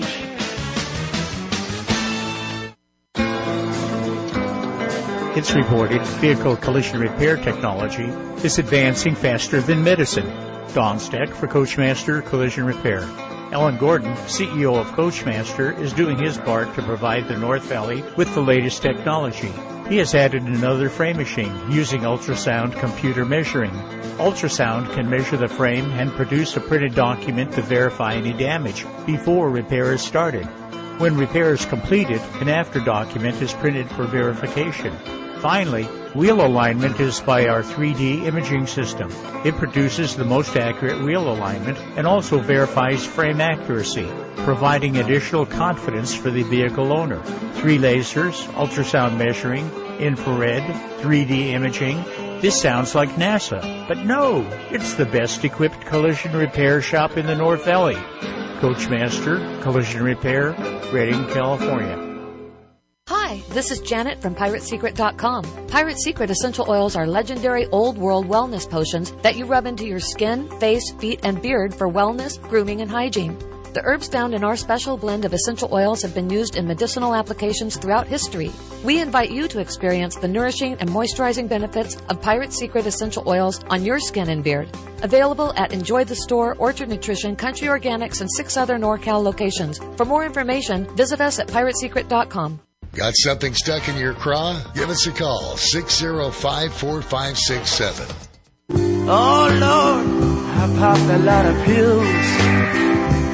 It's reported vehicle collision repair technology is advancing faster than medicine. Don Steck for Coachmaster Collision Repair. Ellen Gordon, C E O of Coachmaster, is doing his part to provide the North Valley with the latest technology. He has added another frame machine using ultrasound computer measuring. Ultrasound can measure the frame and produce a printed document to verify any damage before repair is started. When repair is completed, an after document is printed for verification. Finally, wheel alignment is by our three D imaging system. It produces the most accurate wheel alignment and also verifies frame accuracy, providing additional confidence for the vehicle owner. Three lasers, ultrasound measuring, infrared, three D imaging, This sounds like NASA, but no, it's the best equipped collision repair shop in the North Valley. Coachmaster Collision Repair, Redding, California. Hi, this is Janet from Pirate Secret dot com. Pirate Secret essential oils are legendary old world wellness potions that you rub into your skin, face, feet, and beard for wellness, grooming, and hygiene. The herbs found in our special blend of essential oils have been used in medicinal applications throughout history. We invite you to experience the nourishing and moisturizing benefits of Pirate Secret essential oils on your skin and beard. Available at Enjoy the Store, Orchard Nutrition, Country Organics, and six other NorCal locations. For more information, visit us at Pirate Secret dot com. Got something stuck in your craw? Give us a call, six oh five, four five six seven. Oh Lord, I popped a lot of pills.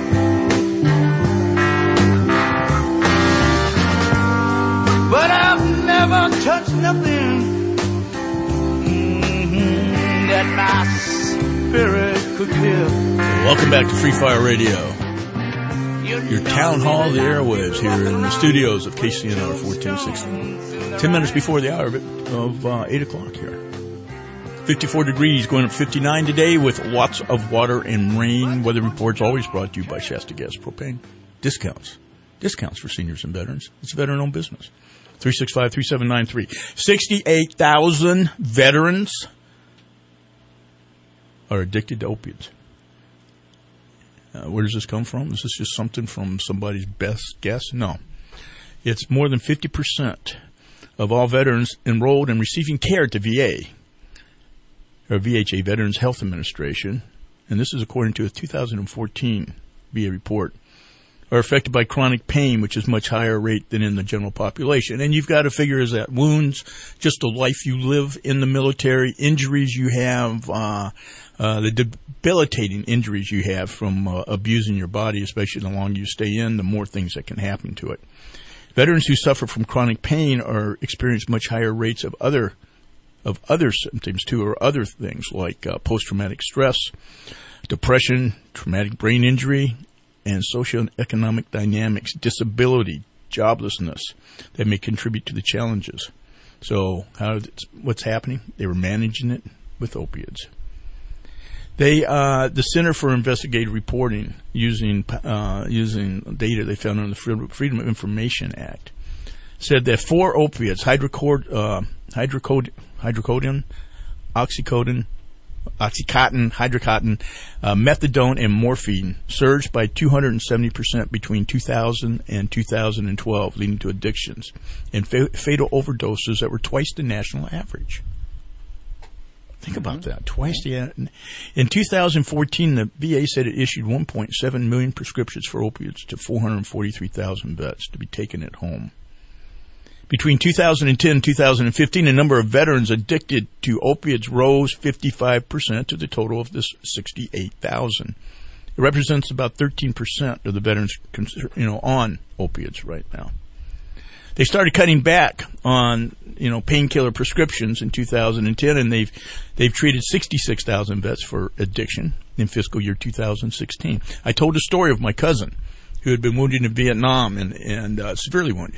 But I've never touched nothing mm-hmm, that my spirit could kill. Welcome back to Free Fire Radio. Your town hall of the airwaves here in the studios of K C N R fourteen sixty. Ten minutes before the hour of uh, eight o'clock here. fifty-four degrees, going up fifty-nine today with lots of water and rain. Weather reports always brought to you by Shasta Gas Propane. Discounts. Discounts for seniors and veterans. It's a veteran-owned business. three six five, three seven nine three. sixty-eight thousand veterans are addicted to opiates. Uh, where does this come from? Is this just something from somebody's best guess? No. It's more than fifty percent of all veterans enrolled and receiving care at the V A, or V H A, Veterans Health Administration, and this is according to a two thousand fourteen V A report, are affected by chronic pain, which is much higher rate than in the general population. And you've got to figure is that wounds, just the life you live in the military, injuries you have, uh, uh, the debilitating injuries you have from uh, abusing your body, especially the longer you stay in, the more things that can happen to it. Veterans who suffer from chronic pain are experience much higher rates of other of other symptoms too, or other things like uh, post-traumatic stress, depression, traumatic brain injury, and socioeconomic dynamics, disability, joblessness that may contribute to the challenges. So how what's happening? They were managing it with opiates. They, uh, the Center for Investigative Reporting, using uh, using data they found under the Freedom of Information Act, said that four opiates, hydrocod, uh, hydrocod, hydrocodone, oxycodone, Oxycontin, hydrocodone, uh, methadone, and morphine surged by two hundred seventy percent between two thousand and two thousand twelve, leading to addictions and fa- fatal overdoses that were twice the national average. Think about mm-hmm. that. Twice the... In two thousand fourteen, the V A said it issued one point seven million prescriptions for opiates to four hundred forty-three thousand vets to be taken at home. Between two thousand ten and two thousand fifteen, the number of veterans addicted to opiates rose fifty-five percent to the total of this sixty-eight thousand. It represents about thirteen percent of the veterans, you know, on opiates right now. They started cutting back on, you know, painkiller prescriptions in two thousand ten, and they've they've treated sixty-six thousand vets for addiction in fiscal year two thousand sixteen. I told a story of my cousin who had been wounded in Vietnam and and uh, severely wounded,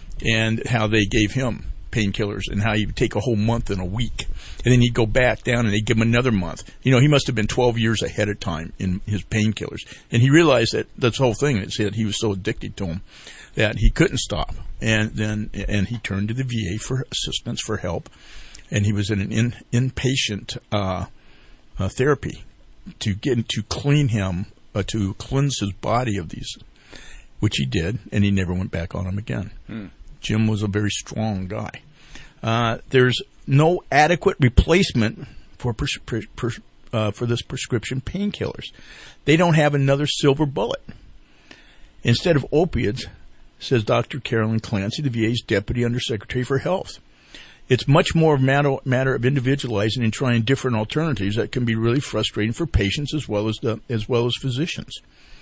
and how they gave him painkillers and how he would take a whole month and a week, and then he'd go back down and they'd give him another month. You know, he must have been twelve years ahead of time in his painkillers, and he realized that that's the whole thing. It said he was so addicted to them that he couldn't stop. And then, and he turned to the V A for assistance, for help, and he was in an in, inpatient uh, uh, therapy to get to clean him, uh, to cleanse his body of these, which he did, and he never went back on them again. Hmm. Jim was a very strong guy. Uh, there's no adequate replacement for pres- pres- pres- uh, for this prescription painkillers. They don't have another silver bullet. Instead of opiates, says Doctor Carolyn Clancy, the V A's Deputy Undersecretary for Health, it's much more a matter, matter of individualizing and trying different alternatives that can be really frustrating for patients as well as the as well as physicians.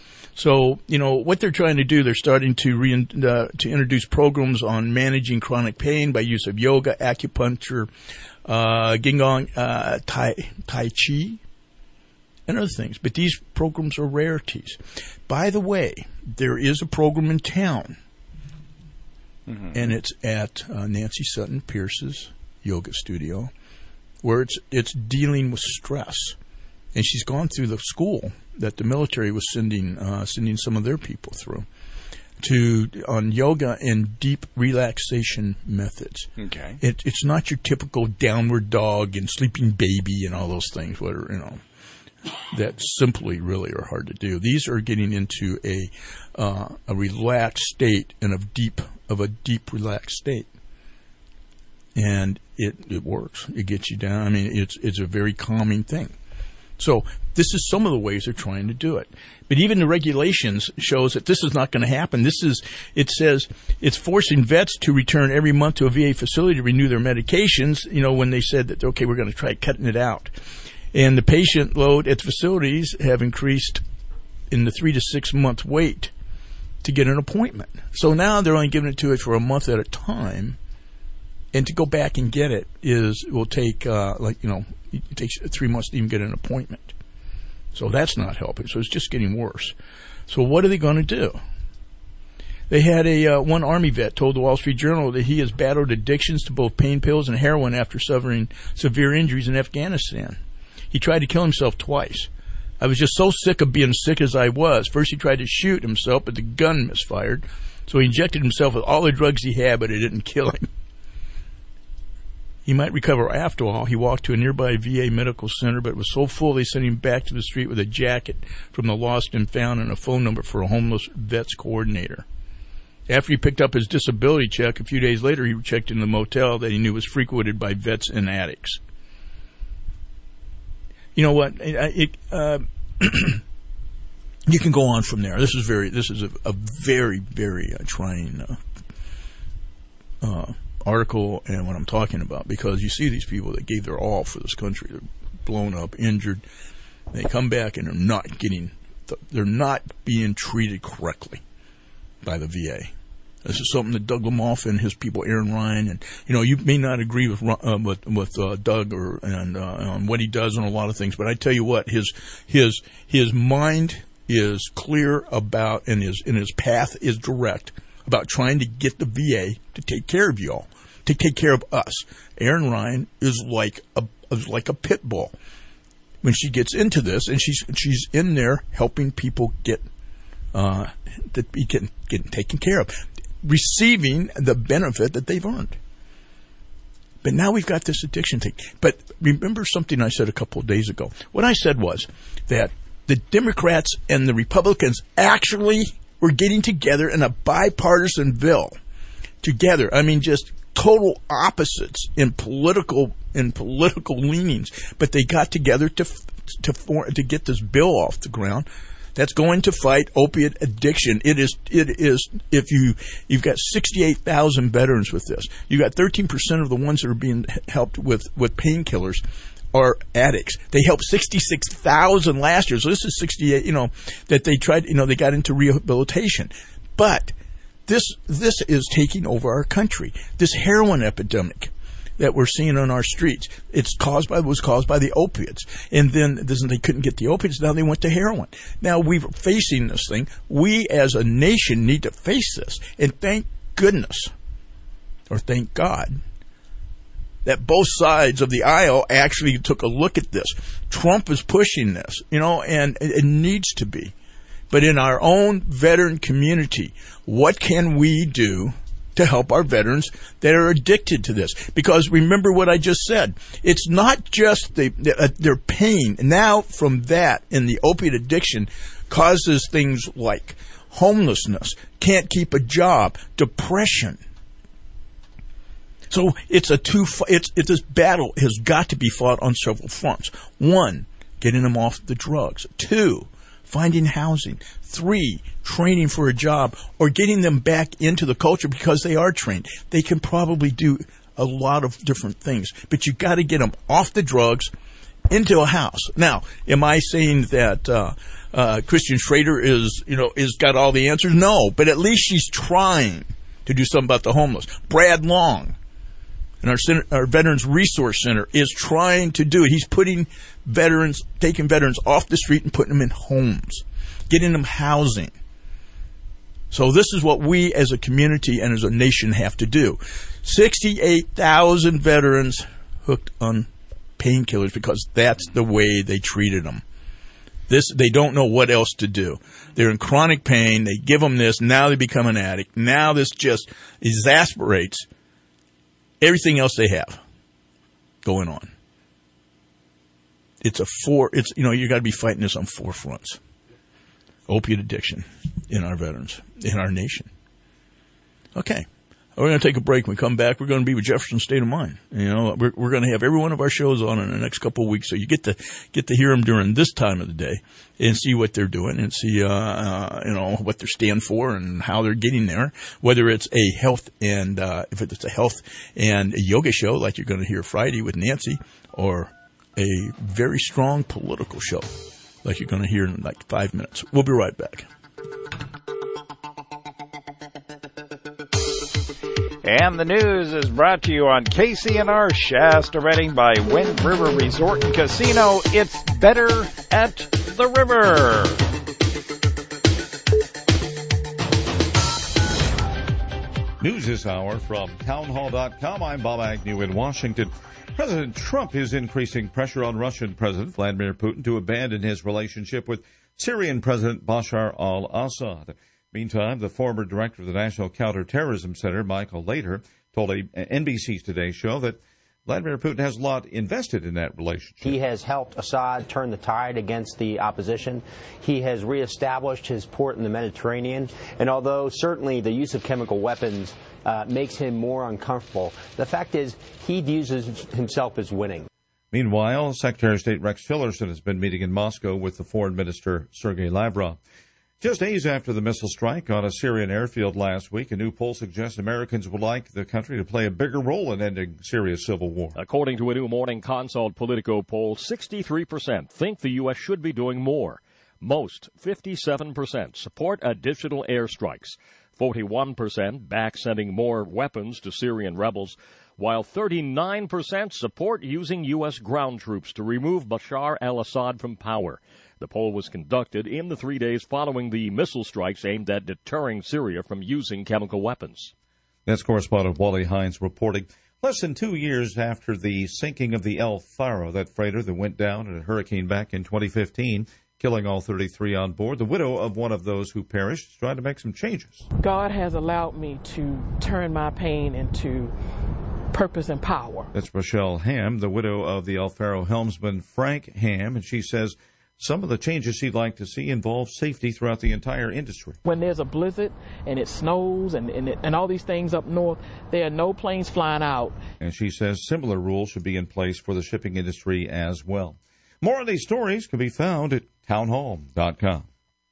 So, you know, what they're trying to do, they're starting to re, uh, to introduce programs on managing chronic pain by use of yoga, acupuncture, uh, Qigong, uh, tai, tai Chi, and other things. But these programs are rarities. By the way, there is a program in town, mm-hmm. and it's at uh, Nancy Sutton Pierce's yoga studio. where it's it's dealing with stress. And she's gone through the school that the military was sending uh, sending some of their people through to on yoga and deep relaxation methods. Okay. It, it's not your typical downward dog and sleeping baby and all those things, what are, you know, that simply really are hard to do. These are getting into a uh, a relaxed state and of deep of a deep relaxed state. And it, it works. It gets you down. I mean, it's it's a very calming thing. So this is some of the ways they're trying to do it. But even the regulations shows that this is not going to happen. This is, it says it's forcing vets to return every month to a V A facility to renew their medications, you know, when they said that, okay, we're going to try cutting it out. And the patient load at facilities have increased in the three to six month wait to get an appointment. So now they're only giving it to it for a month at a time. And to go back and get it is, will take, uh, like, you know, it takes three months to even get an appointment. So that's not helping. So it's just getting worse. So what are they going to do? They had a uh, one Army vet told the Wall Street Journal that he has battled addictions to both pain pills and heroin after suffering severe injuries in Afghanistan. He tried to kill himself twice. I was just so sick of being sick as I was. First he tried to shoot himself, but the gun misfired. So he injected himself with all the drugs he had, but it didn't kill him. He might recover after all. He walked to a nearby V A medical center, but it was so full they sent him back to the street with a jacket from the Lost and Found and a phone number for a homeless vets coordinator. After he picked up his disability check, a few days later he checked into the motel that he knew was frequented by vets and addicts. You know what? It, it, uh, you can go on from there. This is very, this is a, a very, very uh, trying uh, uh article and what I'm talking about, because you see these people that gave their all for this country. They're blown up, injured. They come back and they're not getting, they're not being treated correctly by the V A. This is something that Doug Lamoff and his people, Aaron Ryan, and you know, you may not agree with uh, with, with uh, Doug or and uh, on what he does on a lot of things, but I tell you what, his his his mind is clear about, and his and his path is direct about trying to get the V A to take care of y'all, to take care of us. Aaron Ryan is like a is like a pit bull when she gets into this, and she's she's in there helping people get uh, that be getting getting taken care of, receiving the benefit that they've earned. But now we've got this addiction thing. But remember something I said a couple of days ago. What I said was that the Democrats and the Republicans actually were getting together in a bipartisan bill together. I mean, just total opposites in political in political leanings, but they got together to to for, to get this bill off the ground. That's going to fight opiate addiction. It is, it is, if you, you've got sixty-eight thousand veterans with this. You've got thirteen percent of the ones that are being helped with, with painkillers are addicts. They helped sixty-six thousand last year. So this is sixty-eight, you know, that they tried, you know, they got into rehabilitation. But this, this is taking over our country. This heroin epidemic that we're seeing on our streets, it's caused by, was caused by the opiates. And then this, they couldn't get the opiates, now they went to heroin. Now we're facing this thing. We as a nation need to face this. And thank goodness, or thank God, that both sides of the aisle actually took a look at this. Trump is pushing this, you know, and it needs to be. But in our own veteran community, what can we do to help our veterans that are addicted to this? Because remember what I just said. It's not just the, the, uh, their pain. Now from that and the opiate addiction causes things like homelessness, can't keep a job, depression. So it's a two, it's, it's this battle has got to be fought on several fronts. One, getting them off the drugs. Two, finding housing. Three, training for a job or getting them back into the culture because they are trained. They can probably do a lot of different things, but you got to get them off the drugs into a house. Now, am I saying that uh, uh, Christian Schrader is, you know, is got all the answers? No, but at least she's trying to do something about the homeless. Brad Long and our, center, our Veterans Resource Center is trying to do it. He's putting veterans, taking veterans off the street and putting them in homes, getting them housing. So this is what we as a community and as a nation have to do. sixty-eight thousand veterans hooked on painkillers because that's the way they treated them. This, they don't know what else to do. They're in chronic pain. They give them this. Now they become an addict. Now this just exasperates everything else they have going on. It's a four, it's, you know, you got to be fighting this on four fronts. Opiate addiction in our veterans, in our nation. Okay. We're going to take a break. When we come back, we're going to be with Jefferson State of Mind. You know, we're, we're going to have every one of our shows on in the next couple of weeks, so you get to get to hear them during this time of the day and see what they're doing and see, uh, uh, you know, what they stand for and how they're getting there. Whether it's a health and uh, if it's a health and a yoga show, like you're going to hear Friday with Nancy, or a very strong political show, like you're going to hear in like five minutes. We'll be right back. And the news is brought to you on K C N R Shasta Redding by Wind River Resort and Casino. It's better at the river. News this hour from townhall dot com. I'm Bob Agnew in Washington. President Trump is increasing pressure on Russian President Vladimir Putin to abandon his relationship with Syrian President Bashar al-Assad. Meantime, the former director of the National Counterterrorism Center, Michael Later, told a N B C's Today Show that Vladimir Putin has a lot invested in that relationship. He has helped Assad turn the tide against the opposition. He has reestablished his port in the Mediterranean. And although certainly the use of chemical weapons uh, makes him more uncomfortable, the fact is he views himself as winning. Meanwhile, Secretary of State Rex Tillerson has been meeting in Moscow with the Foreign Minister Sergei Lavrov. Just days after the missile strike on a Syrian airfield last week, a new poll suggests Americans would like the country to play a bigger role in ending Syria's civil war. According to a new Morning Consult Politico poll, sixty-three percent think the U S should be doing more. Most, fifty-seven percent, support additional airstrikes. forty-one percent back sending more weapons to Syrian rebels, while thirty-nine percent support using U S ground troops to remove Bashar al-Assad from power. The poll was conducted in the three days following the missile strikes aimed at deterring Syria from using chemical weapons. That's correspondent Wally Hines reporting. Less than two years after the sinking of the El Faro, that freighter that went down in a hurricane back in twenty fifteen, killing all thirty-three on board, the widow of one of those who perished is trying to make some changes. God has allowed me to turn my pain into purpose and power. That's Rochelle Ham, the widow of the El Faro helmsman Frank Ham, and she says some of the changes she'd like to see involve safety throughout the entire industry. When there's a blizzard and it snows and, and, it, and all these things up north, there are no planes flying out. And she says similar rules should be in place for the shipping industry as well. More of these stories can be found at townhall dot com.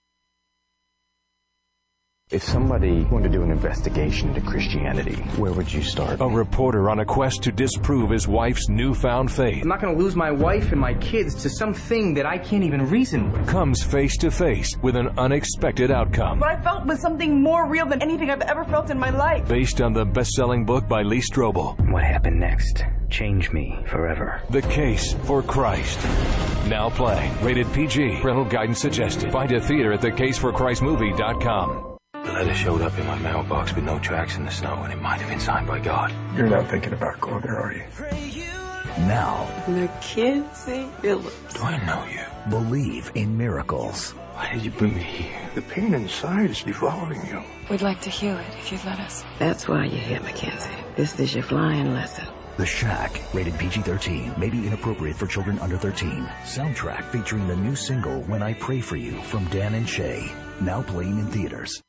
If somebody wanted to do an investigation into Christianity, where would you start? A reporter on a quest to disprove his wife's newfound faith. I'm not going to lose my wife and my kids to something that I can't even reason with. Comes face to face with an unexpected outcome. What I felt was something more real than anything I've ever felt in my life. Based on the best-selling book by Lee Strobel. What happened next? Change me forever. The Case for Christ. Now playing. Rated P G. Parental guidance suggested. Find a theater at the case for christ movie dot com. The letter showed up in my mailbox with no tracks in the snow, and it might have been signed by God. You're not thinking about going there, are you? Now, Mackenzie Phillips. do I know you? Believe in miracles. Why did you bring me here? The pain inside is devouring you. We'd like to heal it if you'd let us. That's why you're here, Mackenzie. This is your flying lesson. The Shack, rated P G thirteen, may be inappropriate for children under thirteen. Soundtrack featuring the new single, When I Pray For You, from Dan and Shay. Now playing in theaters.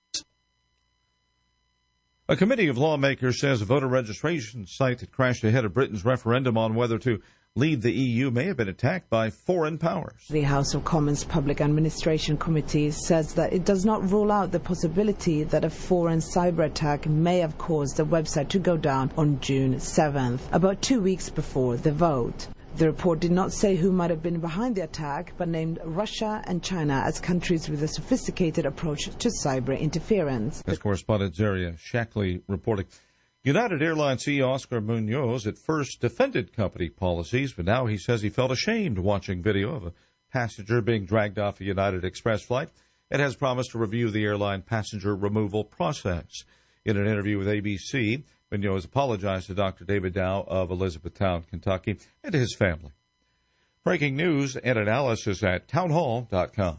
A committee of lawmakers says a voter registration site that crashed ahead of Britain's referendum on whether to leave the E U may have been attacked by foreign powers. The House of Commons Public Administration Committee says that it does not rule out the possibility that a foreign cyber attack may have caused the website to go down on June seventh, about two weeks before the vote. The report did not say who might have been behind the attack, but named Russia and China as countries with a sophisticated approach to cyber interference. As correspondent Zaria Shackley reporting. United Airlines C E O Oscar Munoz at first defended company policies, but now he says he felt ashamed watching video of a passenger being dragged off a United Express flight and has promised to review the airline passenger removal process. In an interview with A B C, Munoz apologized to Doctor David Dow of Elizabethtown, Kentucky, and to his family. Breaking news and analysis at townhall dot com.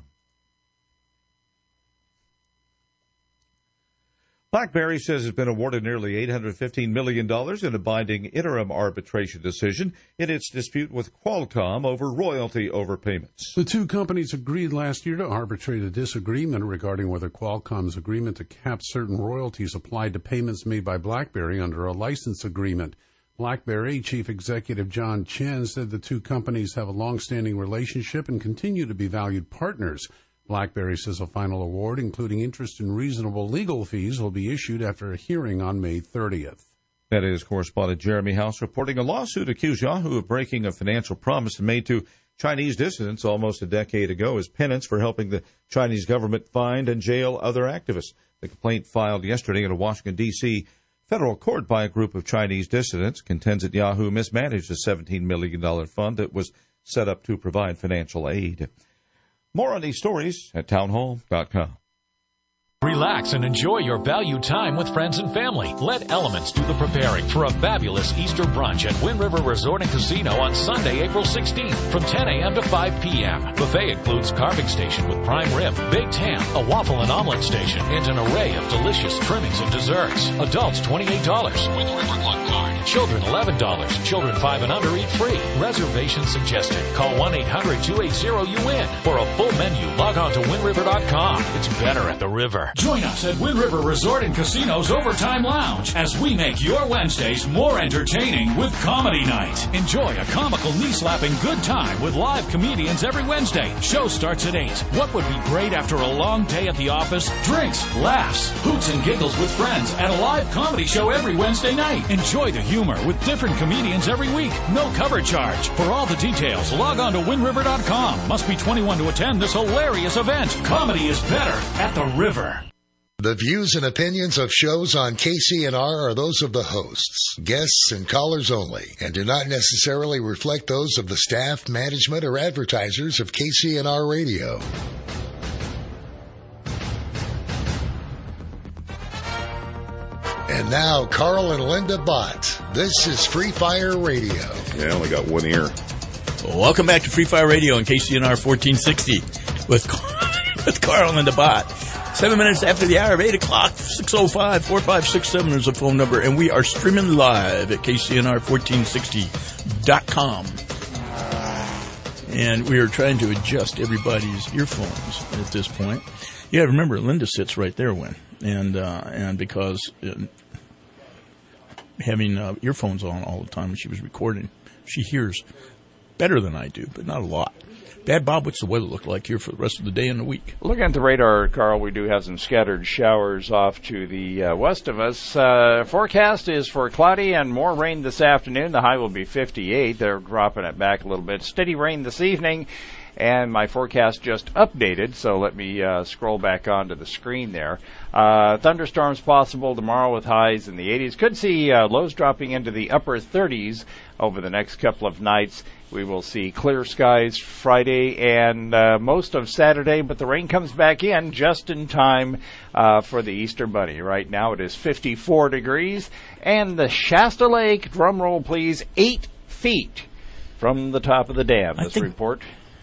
BlackBerry says it's been awarded nearly eight hundred fifteen million dollars in a binding interim arbitration decision in its dispute with Qualcomm over royalty overpayments. The two companies agreed last year to arbitrate a disagreement regarding whether Qualcomm's agreement to cap certain royalties applied to payments made by BlackBerry under a license agreement. BlackBerry Chief Executive John Chen said the two companies have a long-standing relationship and continue to be valued partners. BlackBerry says a final award, including interest and reasonable legal fees, will be issued after a hearing on May thirtieth. That is correspondent Jeremy House reporting a lawsuit accused Yahoo of breaking a financial promise made to Chinese dissidents almost a decade ago as penance for helping the Chinese government find and jail other activists. The complaint filed yesterday in a Washington, D C federal court by a group of Chinese dissidents contends that Yahoo mismanaged a seventeen million dollars fund that was set up to provide financial aid. More on these stories at townhall dot com. Relax and enjoy your value time with friends and family. Let Elements do the preparing for a fabulous Easter brunch at Wind River Resort and Casino on Sunday, April sixteenth from ten a.m. to five p.m. Buffet includes carving station with prime rib, baked ham, a waffle and omelet station, and an array of delicious trimmings and desserts. Adults twenty-eight dollars with River Club card. Children eleven dollars. Children five and under eat free. Reservation suggested. Call one eight hundred two eight zero U W I N. For a full menu, log on to wind river dot com. It's better at the river. Join us at Wind River Resort and Casino's Overtime Lounge as we make your Wednesdays more entertaining with Comedy Night. Enjoy a comical knee-slapping good time with live comedians every Wednesday. Show starts at eight. What would be great after a long day at the office? Drinks, laughs, hoots and giggles with friends at a live comedy show every Wednesday night. Enjoy the humor with different comedians every week. No cover charge. For all the details, log on to wind river dot com. Must be twenty-one to attend this hilarious event. Comedy is better at the river. The views and opinions of shows on K C N R are those of the hosts, guests, and callers only, and do not necessarily reflect those of the staff, management, or advertisers of K C N R Radio. And now, Carl and Linda Bott. This is Free Fire Radio. Yeah, I only got one ear. Welcome back to Free Fire Radio on K C N R fourteen sixty with, with Carl and Linda Bott. Seven minutes after the hour of eight o'clock, six oh five, four five six seven is the phone number, and we are streaming live at K C N R fourteen sixty dot com. And we are trying to adjust everybody's earphones at this point. You got to remember, Linda sits right there, Win. And, uh, and because uh, having uh, earphones on all the time when she was recording, she hears better than I do, but not a lot. Bad Bob, what's the weather look like here for the rest of the day and the week? Looking at the radar, Carl, we do have some scattered showers off to the uh, west of us. Uh, forecast is for cloudy and more rain this afternoon. The high will be fifty-eight. They're dropping it back a little bit. Steady rain this evening. And my forecast just updated, so let me uh, scroll back onto the screen there. Uh, thunderstorms possible tomorrow with highs in the eighties. Could see uh, lows dropping into the upper thirties over the next couple of nights. We will see clear skies Friday and uh, most of Saturday, but the rain comes back in just in time uh, for the Easter Bunny. Right now it is fifty-four degrees, and the Shasta Lake, drum roll please, eight feet from the top of the dam. This report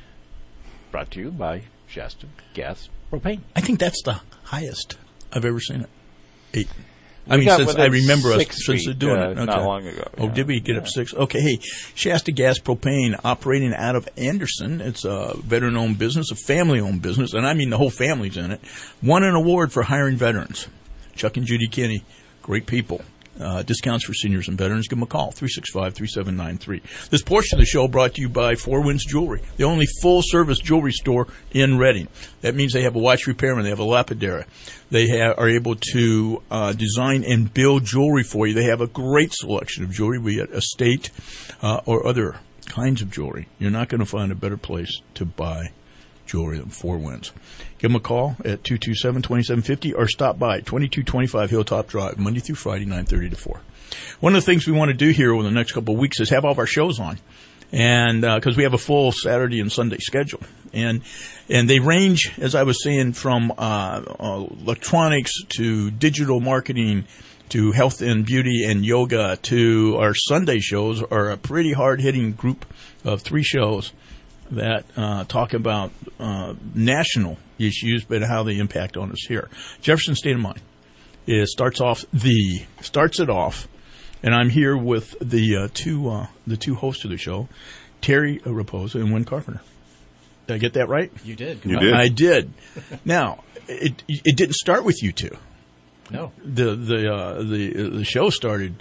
brought to you by Shasta Gas Propane. I think that's the highest I've ever seen it. Eight. I mean, since I remember us since they're doing uh, it. Okay. Not long ago. Oh, yeah. did we get up yeah. six? Okay, hey, Shasta Gas Propane operating out of Anderson. It's a veteran-owned business, a family-owned business, and I mean the whole family's in it. Won an award for hiring veterans. Chuck and Judy Kinney, great people. Uh, discounts for seniors and veterans. Give them a call, three six five, three seven nine three. This portion of the show brought to you by Four Winds Jewelry, the only full-service jewelry store in Reading. That means they have a watch repairman, they have a lapidary. They have, are able to uh, design and build jewelry for you. They have a great selection of jewelry, be it estate uh, or other kinds of jewelry. You're not going to find a better place to buy jewelry than Four Winds. Give them a call at two two seven, two seven five zero or stop by twenty-two twenty-five Hilltop Drive, Monday through Friday, nine thirty to four. One of the things we want to do here over the next couple of weeks is have all of our shows on, and because uh, we have a full Saturday and Sunday schedule. And and they range, as I was saying, from uh, uh, electronics to digital marketing to health and beauty and yoga to our Sunday shows are a pretty hard-hitting group of three shows that uh, talk about uh, national issues, but how they impact on us here. Jefferson State of Mind is starts off the starts it off, and I'm here with the uh, two uh, the two hosts of the show, Terry Raposa and Wynn Carpenter. Did I get that right? You did. You did. I did. Now, it it didn't start with you two. No. The the uh, the the show started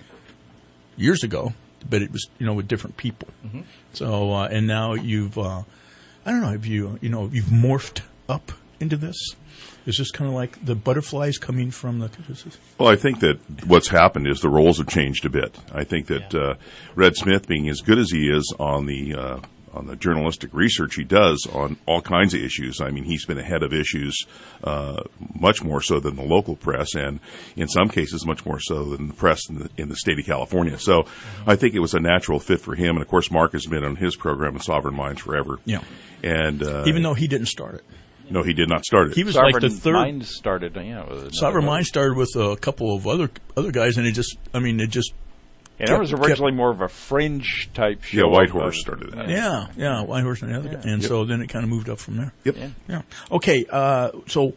years ago, but it was, you know, with different people. Mm-hmm. So uh, and now you've uh, I don't know, have you you know you've morphed up into this? Is this kind of like the butterflies coming from the? Well, I think that what's happened is the roles have changed a bit. I think that Yeah. uh, Red Smith, being as good as he is on the uh, on the journalistic research he does on all kinds of issues. I mean, he's been ahead of issues uh, much more so than the local press, and in some cases much more so than the press in the, in the state of California. So I think it was a natural fit for him. And, of course, Mark has been on his program in Sovereign Minds forever. Yeah. And uh, even though he didn't start it. No, he did not start it. He was Sovereign like the third. Mind started, yeah. With Sovereign Mind started with a couple of other other guys, and it just, I mean, it just. And kept, it was originally kept, more of a fringe type show. Yeah, White Horse started that. Yeah, yeah, White Horse and the other yeah. guy. And yep. so then it kind of moved up from there. Yep. Yeah. Yeah. Okay, uh, so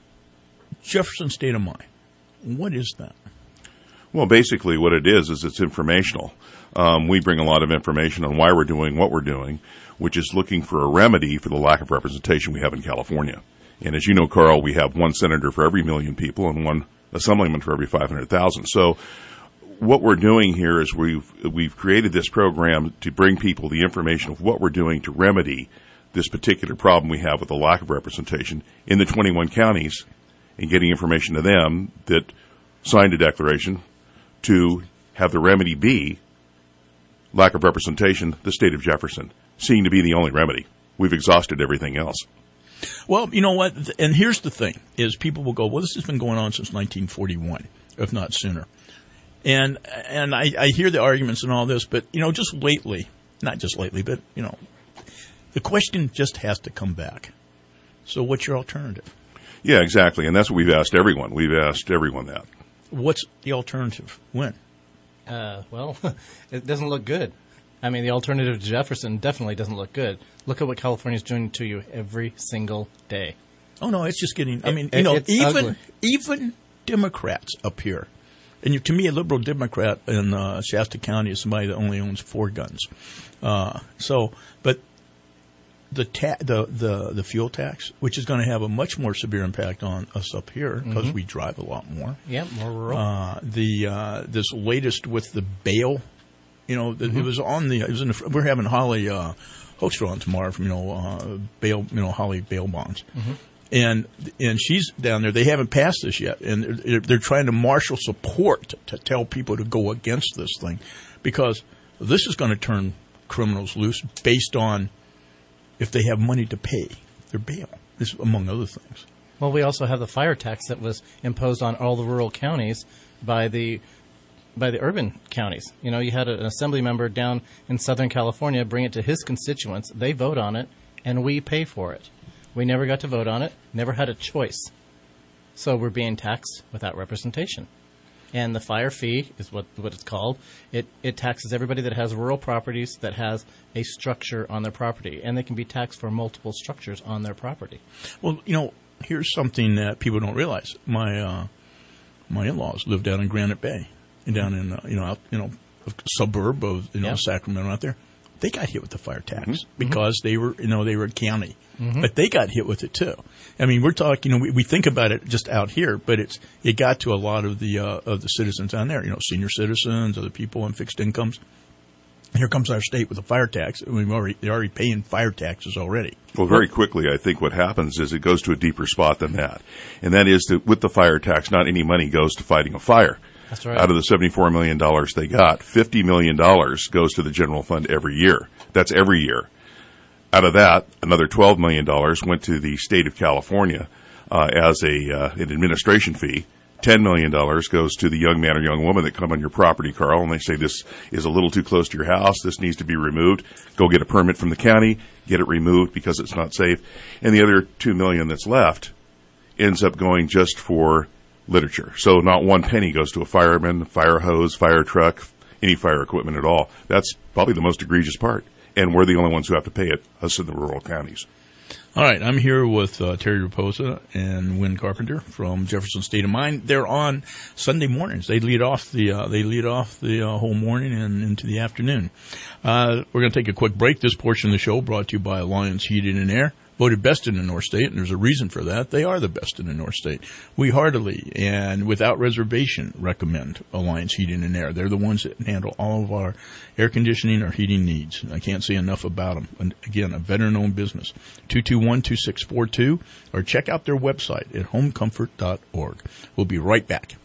Jefferson State of Mind, what is that? Well, basically what it is is it's informational. Um, we bring a lot of information on why we're doing what we're doing, which is looking for a remedy for the lack of representation we have in California. And as you know, Carl, we have one senator for every million people and one assemblyman for every five hundred thousand. So what we're doing here is we've we've created this program to bring people the information of what we're doing to remedy this particular problem we have with the lack of representation in the twenty-one counties, and getting information to them that signed a declaration to have the remedy be lack of representation, the state of Jefferson, seeming to be the only remedy. We've exhausted everything else. Well, you know what? And here's the thing, is people will go, well, this has been going on since nineteen forty-one, if not sooner. And and I, I hear the arguments and all this, but, you know, just lately, not just lately, but, you know, the question just has to come back. So what's your alternative? Yeah, exactly. And that's what we've asked everyone. We've asked everyone that. What's the alternative? When? Uh, well, it doesn't look good. I mean, the alternative to Jefferson definitely doesn't look good. Look at what California's doing to you every single day. Oh, no, it's just getting, I mean, It- you know, it's even ugly. even Democrats up here. And you, to me, a liberal Democrat in uh, Shasta County is somebody that only owns four guns. Uh, so, but the, ta- the the the fuel tax, which is going to have a much more severe impact on us up here because Mhm. we drive a lot more. Yeah, more rural. Uh, the uh, this latest with the bail, you know, the, Mhm. it was on the. It was in the, we're having Holly uh, Hoekstra on tomorrow from you know uh, bail, you know Holly bail bonds. Mhm. And and she's down there. They haven't passed this yet, and they're, they're trying to marshal support to, to tell people to go against this thing, because this is going to turn criminals loose based on if they have money to pay their bail, this, among other things. Well, we also have the fire tax that was imposed on all the rural counties by the by the urban counties. You know, you had an assembly member down in Southern California bring it to his constituents. They vote on it, and we pay for it. We never got to vote on it, never had a choice. So we're being taxed without representation. And the fire fee is what what it's called. It it taxes everybody that has rural properties that has a structure on their property, and they can be taxed for multiple structures on their property. Well, you know, here's something that people don't realize. My uh, my in-laws live down in Granite Bay, and down in uh, you know out, you know a suburb of you know Yeah. Sacramento out there. They got hit with the fire tax Mhm. because they were you know they were a county, Mhm. but they got hit with it too. I mean, we're talking. You know, we, we think about it just out here, but it's it got to a lot of the uh, of the citizens down there. You know, senior citizens, other people on fixed incomes. Here comes our state with a fire tax. I mean, we're already, they're already paying fire taxes already. Well, very quickly, I think what happens is it goes to a deeper spot than that. And that is that with the fire tax, not any money goes to fighting a fire. That's right. Out of the seventy-four million dollars they got, fifty million dollars goes to the general fund every year. That's every year. Out of that, another twelve million dollars went to the state of California uh, as a uh, an administration fee. ten million dollars goes to the young man or young woman that come on your property, Carl, and they say this is a little too close to your house, this needs to be removed. Go get a permit from the county, get it removed because it's not safe. And the other two million dollars that's left ends up going just for literature. So not one penny goes to a fireman, fire hose, fire truck, any fire equipment at all. That's probably the most egregious part. And we're the only ones who have to pay it, us in the rural counties. All right, I'm here with uh, Terry Raposa and Win Carpenter from Jefferson State of Mind. They're on Sunday mornings. They lead off the uh, they lead off the uh, whole morning and into the afternoon. Uh, we're going to take a quick break. This portion of the show brought to you by Alliance Heating and Air. Voted best in the North State, and there's a reason for that. They are the best in the North State. We heartily and without reservation recommend Alliance Heating and Air. They're the ones that handle all of our air conditioning, our heating needs. I can't say enough about them. And again, a veteran-owned business. two two one, two six four two, or check out their website at home comfort dot org. We'll be right back.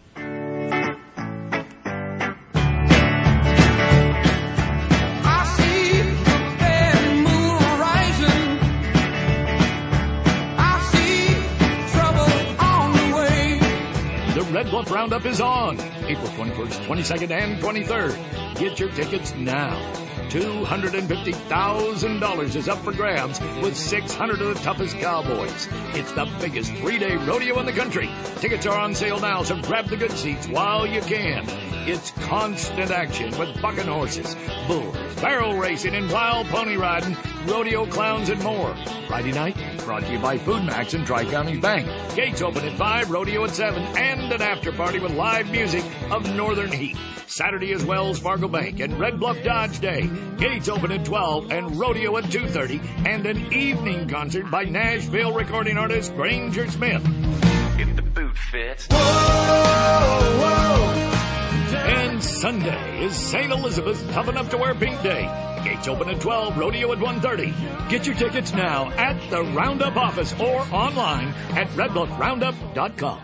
Red Bluff Roundup is on April twenty-first, twenty-second, and twenty-third. Get your tickets now. two hundred fifty thousand dollars is up for grabs with six hundred of the toughest cowboys. It's the biggest three-day rodeo in the country. Tickets are on sale now, so grab the good seats while you can. It's constant action with bucking horses, bulls, barrel racing, and wild pony riding, rodeo clowns, and more. Friday night, brought to you by Food Max and Tri-County Bank. Gates open at five, rodeo at seven, and an after party with live music of Northern Heat. Saturday is Wells Fargo Bank and Red Bluff Dodge Day. Gates open at twelve and rodeo at two thirty, and an evening concert by Nashville recording artist Granger Smith. If the boot fits. Whoa, whoa. And Sunday is Saint Elizabeth's Tough Enough to Wear Pink Day. Gates open at twelve, rodeo at one thirty. Get your tickets now at the Roundup office or online at red bluff roundup dot com.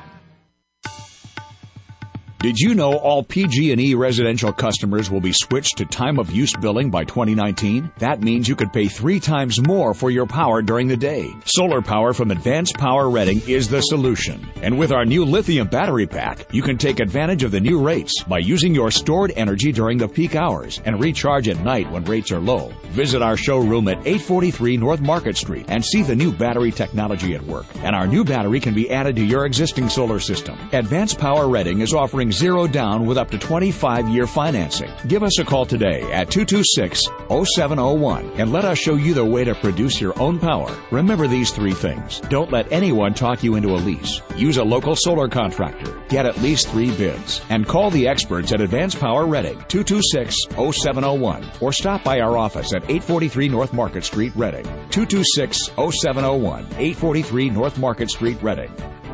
Did you know all P G and E residential customers will be switched to time-of-use billing by twenty nineteen? That means you could pay three times more for your power during the day. Solar power from Advanced Power Reading is the solution. And with our new lithium battery pack, you can take advantage of the new rates by using your stored energy during the peak hours and recharge at night when rates are low. Visit our showroom at eight forty-three North Market Street and see the new battery technology at work. And our new battery can be added to your existing solar system. Advanced Power Reading is offering zero down with up to twenty-five year financing. Give us a call today at two two six, oh seven oh one and let us show you the way to produce your own power. Remember these three things. Don't let anyone talk you into a lease. Use a local solar contractor. Get at least three bids. And call the experts at Advanced Power Reading, two two six, oh seven oh one, or stop by our office at eight forty-three North Market Street, Reading. two two six, oh seven oh one, eight forty-three North Market Street, Reading.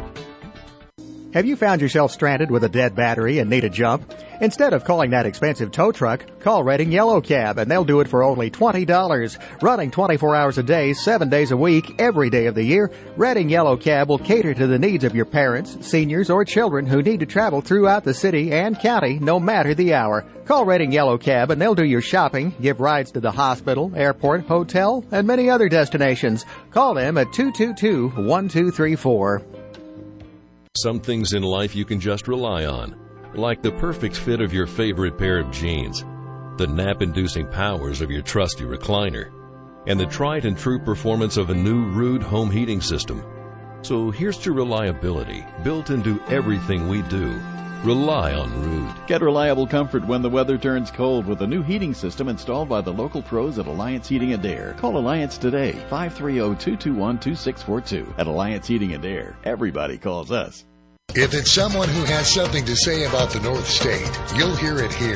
Have you found yourself stranded with a dead battery and need a jump? Instead of calling that expensive tow truck, call Redding Yellow Cab and they'll do it for only twenty dollars. Running twenty-four hours a day, seven days a week, every day of the year, Redding Yellow Cab will cater to the needs of your parents, seniors, or children who need to travel throughout the city and county no matter the hour. Call Redding Yellow Cab and they'll do your shopping, give rides to the hospital, airport, hotel, and many other destinations. Call them at two two two, one two three four. Some things in life you can just rely on, like the perfect fit of your favorite pair of jeans, the nap-inducing powers of your trusty recliner, and the tried and true performance of a new Ruud home heating system. So here's to reliability, built into everything we do. Rely on Ruud. Get reliable comfort when the weather turns cold with a new heating system installed by the local pros at Alliance Heating and Air. Call Alliance today, five three zero, two two one, two six four two. At Alliance Heating and Air, everybody calls us. If it's someone who has something to say about the North State, you'll hear it here.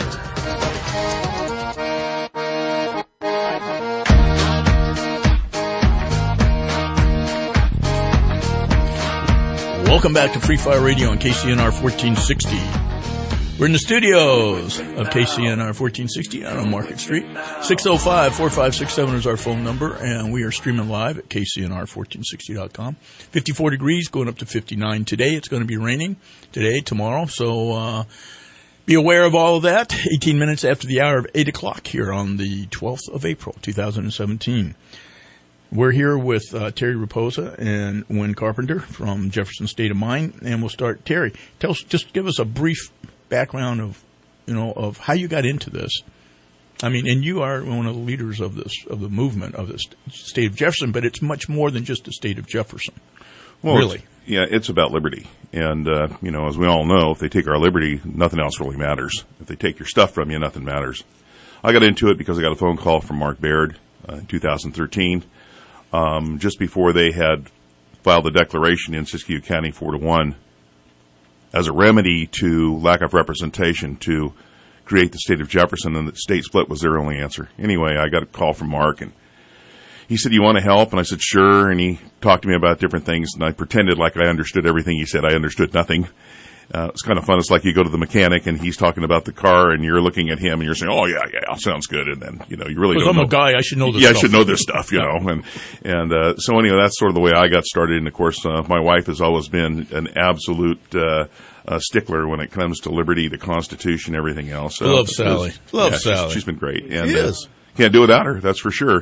Welcome back to Free Fire Radio on K C N R fourteen sixty. We're in the studios of K C N R fourteen sixty out on Market Street. six oh five, four five six seven is our phone number, and we are streaming live at K C N R fourteen sixty dot com. fifty-four degrees, going up to fifty-nine today. It's going to be raining today, tomorrow, so uh be aware of all of that. eighteen minutes after the hour of eight o'clock here on the twelfth of April, two thousand seventeen. We're here with uh, Terry Raposa and Win Carpenter from Jefferson State of Mind, and we'll start. Terry, tell us, just give us a brief background of, you know, of how you got into this. I mean, and you are one of the leaders of this, of the movement of the state of Jefferson, but it's much more than just the state of Jefferson. Well, really. It's, yeah, it's about liberty. And, uh, you know, as we all know, if they take our liberty, nothing else really matters. If they take your stuff from you, nothing matters. I got into it because I got a phone call from Mark Baird uh, in two thousand thirteen, um, just before they had filed a declaration in Siskiyou County four to one as a remedy to lack of representation to create the state of Jefferson, and the state split was their only answer. Anyway, I got a call from Mark, and he said, "You want to help?" And I said, "Sure." And he talked to me about different things, and I pretended like I understood everything he said. I understood nothing. Uh, it's kind of fun. It's like you go to the mechanic, and he's talking about the car, and you're looking at him, and you're saying, "Oh, yeah, yeah, sounds good." And then, you know, you really don't I'm know. a guy, I should know this yeah, stuff. I should know this stuff, you know. And and uh, so anyway, that's sort of the way I got started. And, of course, uh, my wife has always been an absolute uh, uh, stickler when it comes to liberty, the Constitution, everything else. So, Love Sally. Love yeah, Sally. She's, she's been great. And, She is. Uh, can't do without her, that's for sure.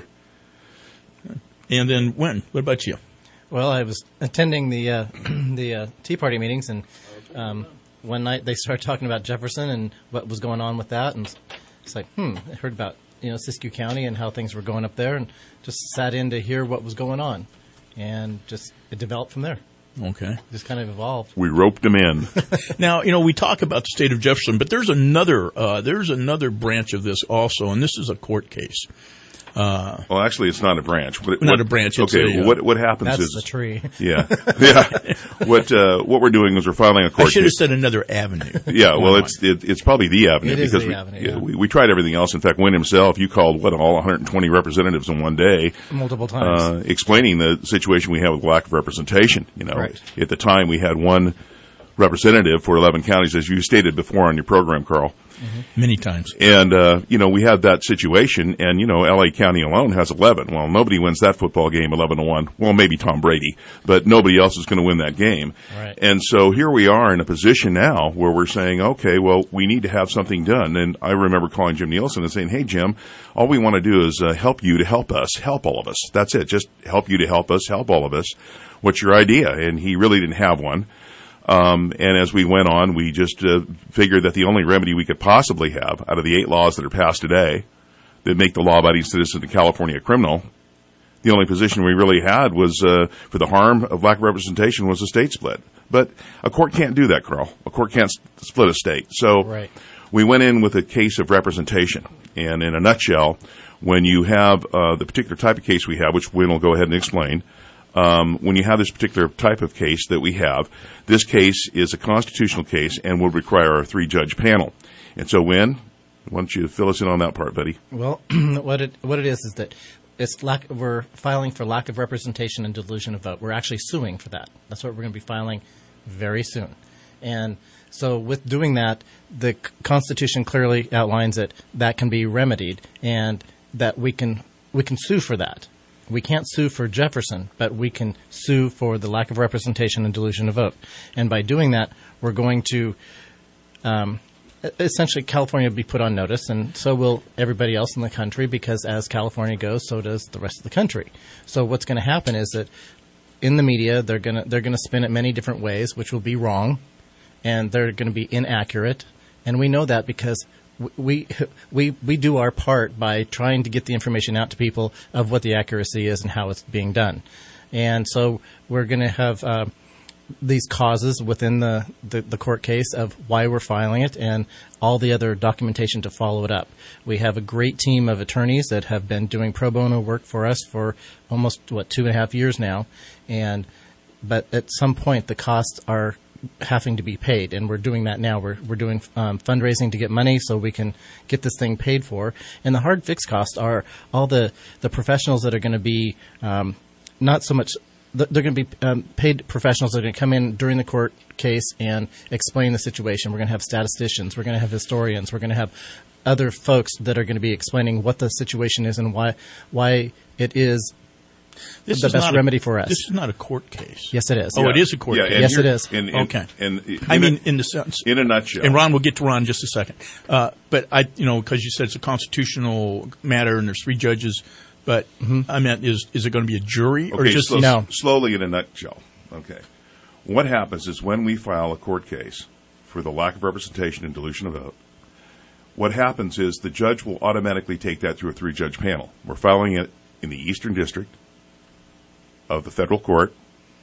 And then when? What about you? Well, I was attending the uh, the uh, Tea Party meetings, and um, one night they started talking about Jefferson and what was going on with that, and it's like, hmm, I heard about, you know, Siskiyou County and how things were going up there, and just sat in to hear what was going on, and just it developed from there. Okay. Just kind of evolved. We roped them in. Now, you know, we talk about the state of Jefferson, but there's another uh, there's another branch of this also, and this is a court case. Uh, well, actually, it's not a branch. What, not what, a branch. It's okay, a, well, what what happens that's is the tree. Yeah, yeah. What uh, what we're doing is we're filing a court I should have case. said another avenue. Yeah, well, it's it, it's probably the avenue It is because the we, avenue, yeah, yeah. we we tried everything else. In fact, Wynn himself, you called what all one hundred twenty representatives in one day, Multiple times. uh, explaining the situation we have with lack of representation. You know, Right. at the time we had one representative for eleven counties, as you stated before on your program, Carl. Mm-hmm. Many times. And, uh, you know, we had that situation, and, you know, L A County alone has eleven. Well, nobody wins that football game eleven to one. Well, maybe Tom Brady, but nobody else is going to win that game. Right. And so here we are in a position now where we're saying, okay, well, we need to have something done. And I remember calling Jim Nielsen and saying, hey, Jim, all we want to do is uh, help you to help us, help all of us. That's it. Just help you to help us, help all of us. What's your idea? And he really didn't have one. Um, and as we went on, we just uh, figured that the only remedy we could possibly have out of the eight laws that are passed today that make the law-abiding citizen of California a criminal, the only position we really had was uh, for the harm of lack of representation was a state split. But a court can't do that, Carl. A court can't split a state. So Right. we went in with a case of representation. And in a nutshell, when you have uh, the particular type of case we have, which Wynn will go ahead and explain, Um, when you have this particular type of case that we have, this case is a constitutional case and would require a three-judge panel. And so, Wynn, why don't you fill us in on that part, buddy? Well, what it what it is is that it's lack. We're filing for lack of representation and delusion of vote. We're actually suing for that. That's what we're going to be filing very soon. And so, with doing that, the Constitution clearly outlines that that can be remedied, and that we can we can sue for that. We can't sue for Jefferson, but we can sue for the lack of representation and delusion of vote. And by doing that, we're going to um, essentially California will be put on notice, and so will everybody else in the country, because as California goes, so does the rest of the country. So what's going to happen is that in the media, they're going to they're going to spin it many different ways, which will be wrong, and they're going to be inaccurate. And we know that because we we we do our part by trying to get the information out to people of what the accuracy is and how it's being done. And so we're going to have uh, these causes within the, the, the court case of why we're filing it and all the other documentation to follow it up. We have a great team of attorneys that have been doing pro bono work for us for almost, what, two and a half years now. And but at some point, the costs are having to be paid, and we're doing that now. We're we're doing um, fundraising to get money so we can get this thing paid for. And the hard fixed costs are all the, the professionals that are going to be um, not so much. They're going to be um, paid professionals that are going to come in during the court case and explain the situation. We're going to have statisticians. We're going to have historians. We're going to have other folks that are going to be explaining what the situation is and why why it is. This the is best not remedy a, for us. This is not a court case. Yes, it is. Oh, Yeah. it is a court Yeah, case. and Yes, you're- it is. in- in- Okay. in- in I a- mean, in the sense. in a nutshell. And Ron, we'll get to Ron in just a second. Uh, but I, you know, because you said it's a constitutional matter and there's three judges. But I meant, is is it going to be a jury or Okay, just slow- No. slowly in a nutshell. Okay. What happens is when we file a court case for the lack of representation and dilution of vote, what happens is the judge will automatically take that through a three-judge panel. We're filing it in the Eastern District of the federal court,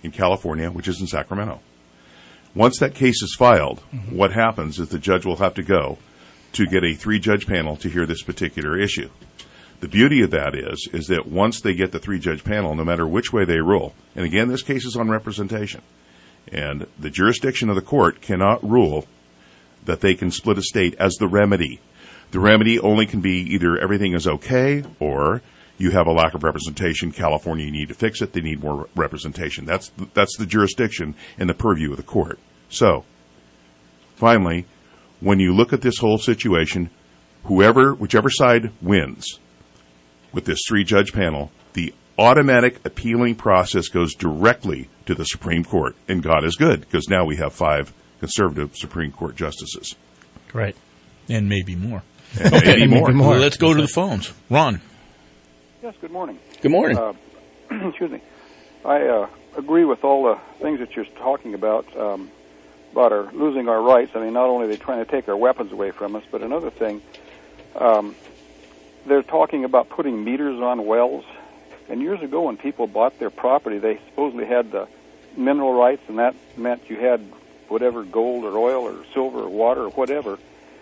in California, which is in Sacramento. Once that case is filed, mm-hmm. what happens is the judge will have to go to get a three-judge panel to hear this particular issue. The beauty of that is, is that once they get the three-judge panel, no matter which way they rule, and again, this case is on representation, and the jurisdiction of the court cannot rule that they can split a state as the remedy. The remedy only can be either everything is okay or you have a lack of representation. California, you need to fix it. They need more representation. That's that's the jurisdiction and the purview of the court. So, finally, when you look at this whole situation, whoever, whichever side wins with this three-judge panel, the automatic appealing process goes directly to the Supreme Court. And God is good, because now we have five conservative Supreme Court justices. Right. And maybe more. And okay, maybe more. Maybe more. Well, let's go to the phones. Ron. Yes, good morning. Good morning. Uh, excuse me. I uh, agree with all the things that you're talking about, um, about our losing our rights. I mean, not only are they trying to take our weapons away from us, but another thing, um, they're talking about putting meters on wells. And years ago when people bought their property, they supposedly had the mineral rights, and that meant you had whatever gold or oil or silver or water or whatever.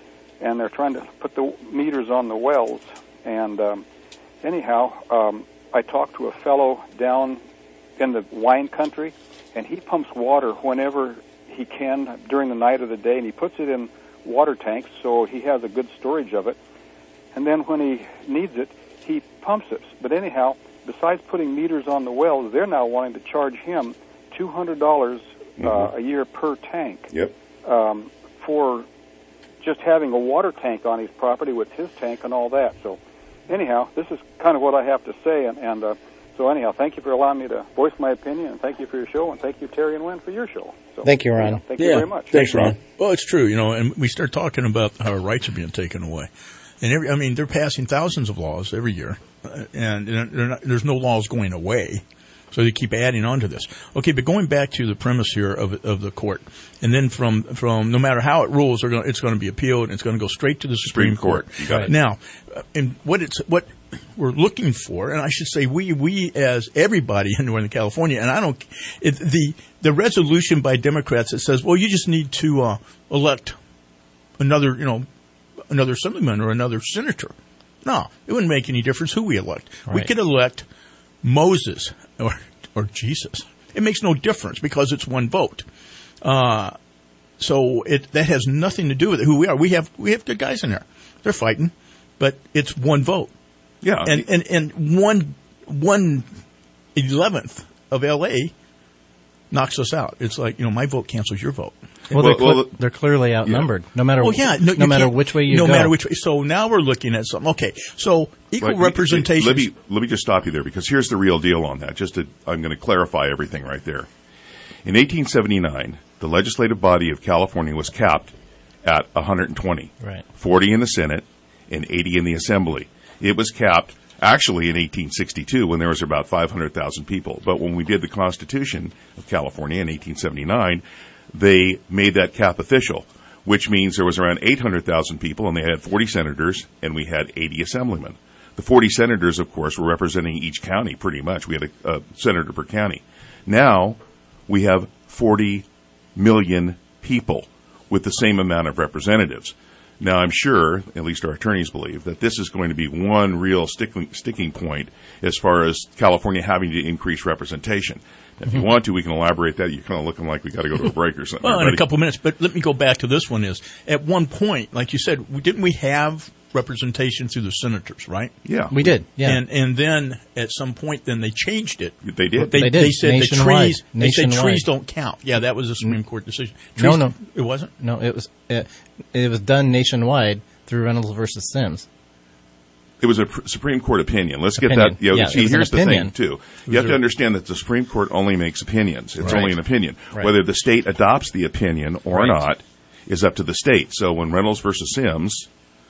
And they're trying to put the meters on the wells. And um, anyhow, um, I talked to a fellow down in the wine country, and he pumps water whenever he can during the night or the day, and he puts it in water tanks so he has a good storage of it. And then when he needs it, he pumps it. But anyhow, besides putting meters on the wells, they're now wanting to charge him two hundred dollars uh, mm-hmm. a year per tank. Yep. Um, for just having a water tank on his property with his tank and all that. So anyhow, this is kind of what I have to say. And, and uh, so anyhow, thank you for allowing me to voice my opinion, and thank you for your show, and thank you, Terry and Wynn, for your show. So, thank you, Ron. Anyhow, thank yeah. you very much. Thanks, Ron. Well, it's true, you know, and we start talking about how our rights are being taken away. And every, I mean, they're passing thousands of laws every year, uh, and not, there's no laws going away. So they keep adding on to this. Okay, but going back to the premise here of of the court, and then from from no matter how it rules, they're going, it's going to be appealed, and it's going to go straight to the Supreme, Supreme Court. Court. You got it. Now, uh, and what it's what we're looking for, and I should say we we as everybody in Northern California, and I don't it, the the resolution by Democrats that says, well, you just need to uh, elect another, you know, another assemblyman or another senator. No, it wouldn't make any difference who we elect. Right. We could elect Moses or or Jesus. It makes no difference because it's one vote. Uh, so it that has nothing to do with who we are. We have we have good guys in there. They're fighting, but it's one vote. Yeah, and and and one one eleventh of L A knocks us out. It's like, you know, my vote cancels your vote. Well, they're, well, cl- they're clearly outnumbered, yeah. no matter well, yeah, no, no matter which way you no go. No matter which way. So now we're looking at something. Okay, so equal right. representation. Let me let me just stop you there, because here's the real deal on that. Just to, I'm going to clarify everything right there. In eighteen seventy-nine, the legislative body of California was capped at one hundred twenty, right. forty in the Senate and eighty in the Assembly. It was capped actually in eighteen sixty-two when there was about five hundred thousand people. But when we did the Constitution of California in eighteen seventy-nine, they made that cap official, which means there was around eight hundred thousand people, and they had forty senators, and we had eighty assemblymen. The forty senators, of course, were representing each county pretty much. We had a, a senator per county. Now we have forty million people with the same amount of representatives. Now, I'm sure, at least our attorneys believe, that this is going to be one real sticking, sticking point as far as California having to increase representation. If mm-hmm. you want to, we can elaborate that. You're kind of looking like we got to go to a break or something. Well, in a couple minutes, but let me go back to this one. Is at one point, like you said, didn't we have representation through the senators, right? Yeah, we did. Yeah, and and then at some point, then they changed it. They did. They, they did. They said Nationwide. the trees. They Nationwide. said trees don't count. Yeah, that was a Supreme Court decision. no, Trees, no, it wasn't. No, it was. It, it was done nationwide through Reynolds versus Sims. It was a pr- Supreme Court opinion. Let's opinion. get that. You know, yeah, see, here's the thing, too. You have a, to understand that the Supreme Court only makes opinions. It's right. only an opinion. Right. Whether the state adopts the opinion or right. not is up to the state. So when Reynolds versus Sims'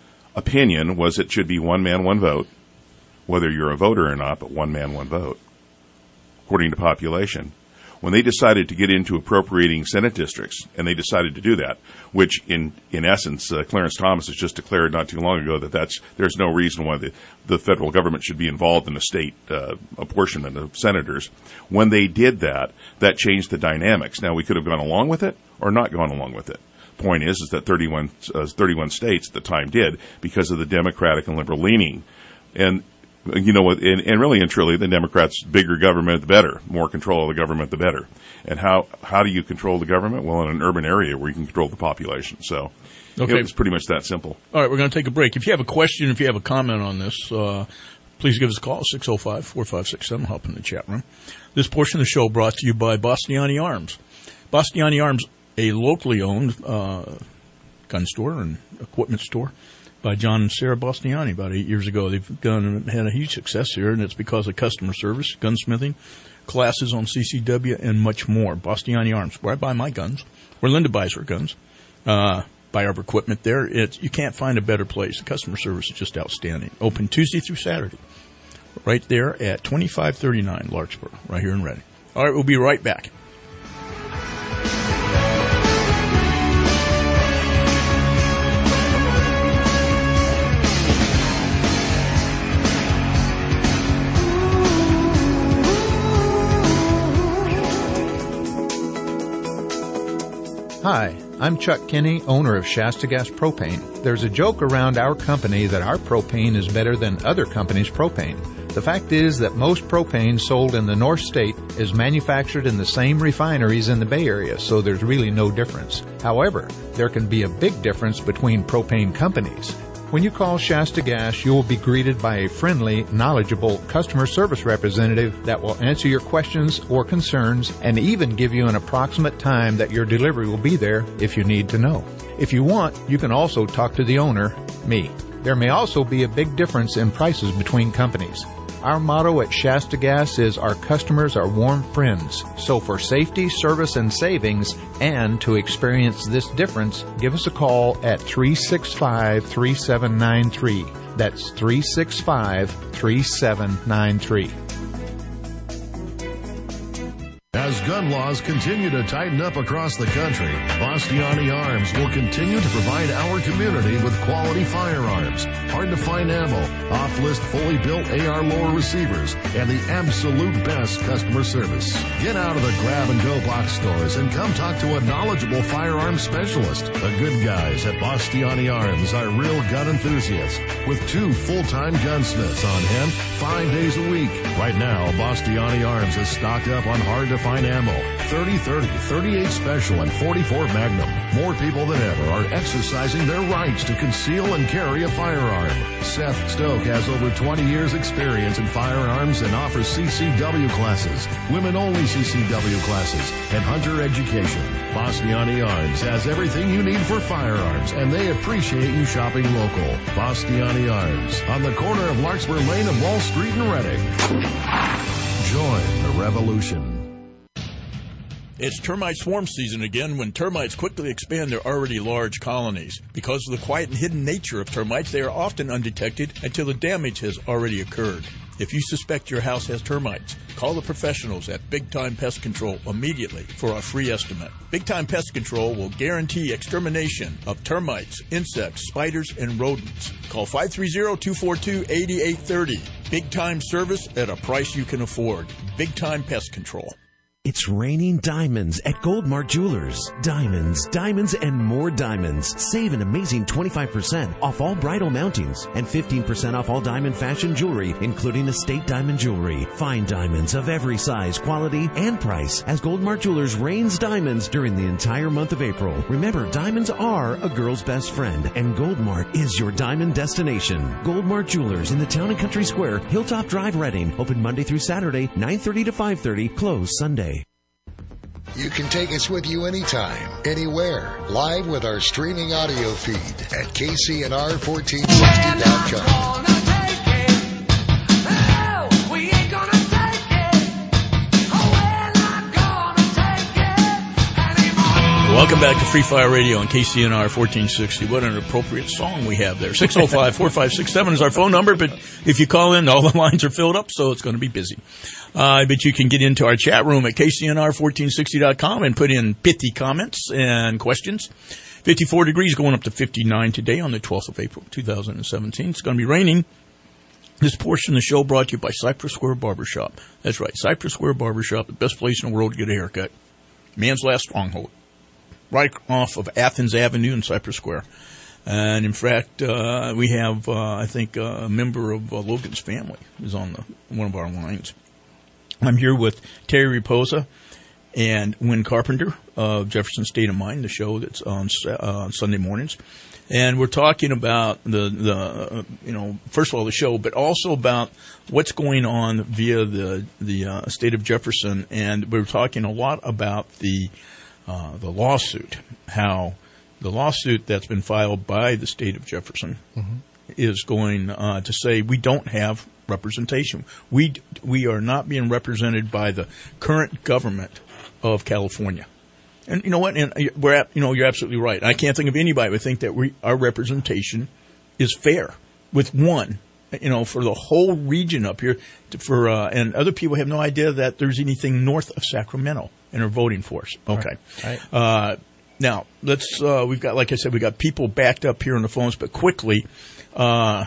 opinion was it should be one man, one vote, whether you're a voter or not, but one man, one vote, according to population. When they decided to get into appropriating Senate districts, and they decided to do that, which in, in essence, uh, Clarence Thomas has just declared not too long ago that that's, there's no reason why the, the federal government should be involved in the state uh, apportionment of senators. When they did that, that changed the dynamics. Now, we could have gone along with it or not gone along with it. Point is, is that thirty-one, uh, thirty-one states at the time did because of the Democratic and liberal leaning. And you know, and, and really and truly, the Democrats' bigger government, the better. More control of the government, the better. And how how do you control the government? Well, in an urban area where you can control the population. So okay. It was pretty much that simple. All right, we're going to take a break. If you have a question, if you have a comment on this, uh, please give us a call, six oh five, four five six seven. Hop in the chat room. This portion of the show brought to you by Bastiani Arms. Bastiani Arms, a locally owned uh, gun store and equipment store by John and Sarah Bastiani about eight years ago. They've done had a huge success here, and it's because of customer service, gunsmithing, classes on C C W, and much more. Bastiani Arms, where I buy my guns, where Linda buys her guns, uh, buy our equipment there. It's, you can't find a better place. The customer service is just outstanding. Open Tuesday through Saturday, right there at twenty-five thirty-nine Larkspur, right here in Reading. All right, we'll be right back. Hi, I'm Chuck Kinney, owner of Shasta Gas Propane. There's a joke around our company that our propane is better than other companies' propane. The fact is that most propane sold in the North State is manufactured in the same refineries in the Bay Area, so there's really no difference. However, there can be a big difference between propane companies. When you call Shasta Gas, you will be greeted by a friendly, knowledgeable customer service representative that will answer your questions or concerns and even give you an approximate time that your delivery will be there if you need to know. If you want, you can also talk to the owner, me. There may also be a big difference in prices between companies. Our motto at Shasta Gas is our customers are warm friends. So for safety, service, and savings, and to experience this difference, give us a call at three six five, three seven nine three. That's three six five, three seven nine three. As gun laws continue to tighten up across the country, Bastiani Arms will continue to provide our community with quality firearms, hard-to-find ammo, off-list fully built A R lower receivers, and the absolute best customer service. Get out of the grab-and-go box stores and come talk to a knowledgeable firearms specialist. The good guys at Bastiani Arms are real gun enthusiasts with two full-time gunsmiths on hand five days a week. Right now, Bastiani Arms is stocked up on hard-to-find ammo, thirty thirty, thirty-eight Special, and forty-four Magnum. More people than ever are exercising their rights to conceal and carry a firearm. Seth Stoke has over twenty years experience in firearms and offers C C W classes, women-only C C W classes, and hunter education. Bastiani Arms has everything you need for firearms, and they appreciate you shopping local. Bastiani Arms, on the corner of Larkspur Lane and Wall Street in Reading. Join the revolution. It's termite swarm season again when termites quickly expand their already large colonies. Because of the quiet and hidden nature of termites, they are often undetected until the damage has already occurred. If you suspect your house has termites, call the professionals at Big Time Pest Control immediately for a free estimate. Big Time Pest Control will guarantee extermination of termites, insects, spiders, and rodents. Call five three zero, two four two, eight eight three zero. Big Time service at a price you can afford. Big Time Pest Control. It's raining diamonds at Goldmark Jewelers. Diamonds, diamonds, and more diamonds. Save an amazing twenty-five percent off all bridal mountings and fifteen percent off all diamond fashion jewelry, including estate diamond jewelry. Find diamonds of every size, quality, and price as Goldmark Jewelers rains diamonds during the entire month of April. Remember, diamonds are a girl's best friend, and Goldmark is your diamond destination. Goldmark Jewelers in the Town and Country Square, Hilltop Drive, Reading. Open Monday through Saturday, nine thirty to five thirty. Closed Sunday. You can take us with you anytime, anywhere, live with our streaming audio feed at K C N R fourteen sixty dot com. Welcome back to Free Fire Radio on K C N R fourteen sixty. What an appropriate song we have there. six oh five, four five six seven is our phone number, but if you call in, all the lines are filled up, so it's going to be busy. Uh, but you can get into our chat room at K C N R fourteen sixty dot com and put in pithy comments and questions. fifty-four degrees, going up to fifty-nine today on the twelfth of April, two thousand seventeen. It's going to be raining. This portion of the show brought to you by Cypress Square Barbershop. That's right, Cypress Square Barbershop, the best place in the world to get a haircut. Man's last stronghold. Right off of Athens Avenue in Cypress Square. And in fact, uh, we have, uh, I think, uh, a member of uh, Logan's family is on the, one of our lines. I'm here with Terry Raposa and Wynn Carpenter of Jefferson State of Mind, the show that's on uh, Sunday mornings. And we're talking about the, the uh, you know, first of all, the show, but also about what's going on via the, the uh, state of Jefferson. And we're talking a lot about the uh, the lawsuit, how the lawsuit that's been filed by the state of Jefferson mm-hmm. is going uh, to say we don't have representation. We, we are not being represented by the current government of California. And you know what? And we're, you know, you're absolutely right. I can't think of anybody who would think that we, our representation is fair with one, you know, for the whole region up here. For uh, and other people have no idea that there's anything north of Sacramento and are voting for us. Okay. Right. Uh, now let's. Uh, we've got, like I said, we got people backed up here on the phones, but quickly, uh,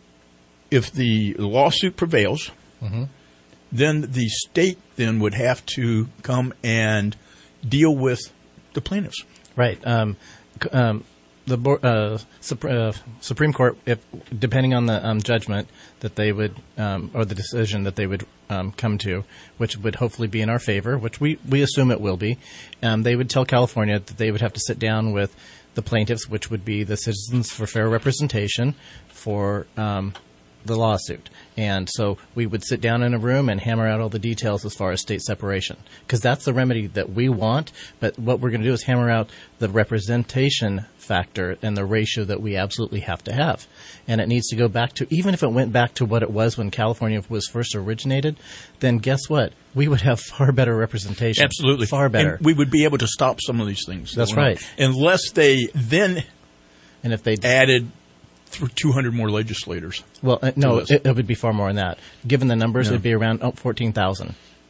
if the lawsuit prevails, mm-hmm. then the state then would have to come and deal with the plaintiffs. Right. Um, um, the uh, Supreme, uh, Supreme Court, if depending on the um, judgment that they would, um, or the decision that they would um, come to, which would hopefully be in our favor, which we, we assume it will be, um, they would tell California that they would have to sit down with the plaintiffs, which would be the Citizens for Fair Representation, for um, the lawsuit. And so we would sit down in a room and hammer out all the details as far as state separation, because that's the remedy that we want. But what we're going to do is hammer out the representation factor and the ratio that we absolutely have to have. And it needs to go back to, even if it went back to what it was when California was first originated, then guess what? We would have far better representation. Absolutely. Far better. And we would be able to stop some of these things. That's right. Unless they then and if they added two hundred more legislators. Well, uh, no, it, it would be far more than that. Given the numbers, No. it would be around oh, fourteen thousand.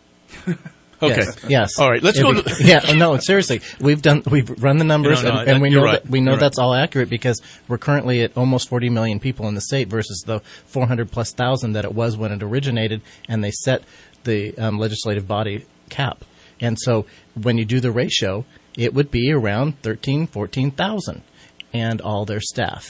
Okay. Yes. yes. All right. Let's It'd go. be- To yeah. No. Seriously, we've done. We've run the numbers, No, no, and, and we you're know right. that we know You're that's all accurate because we're currently at almost forty million people in the state versus the four hundred plus thousand that it was when it originated, and they set the um, legislative body cap. And so, when you do the ratio, it would be around thirteen, fourteen thousand, and all their staff.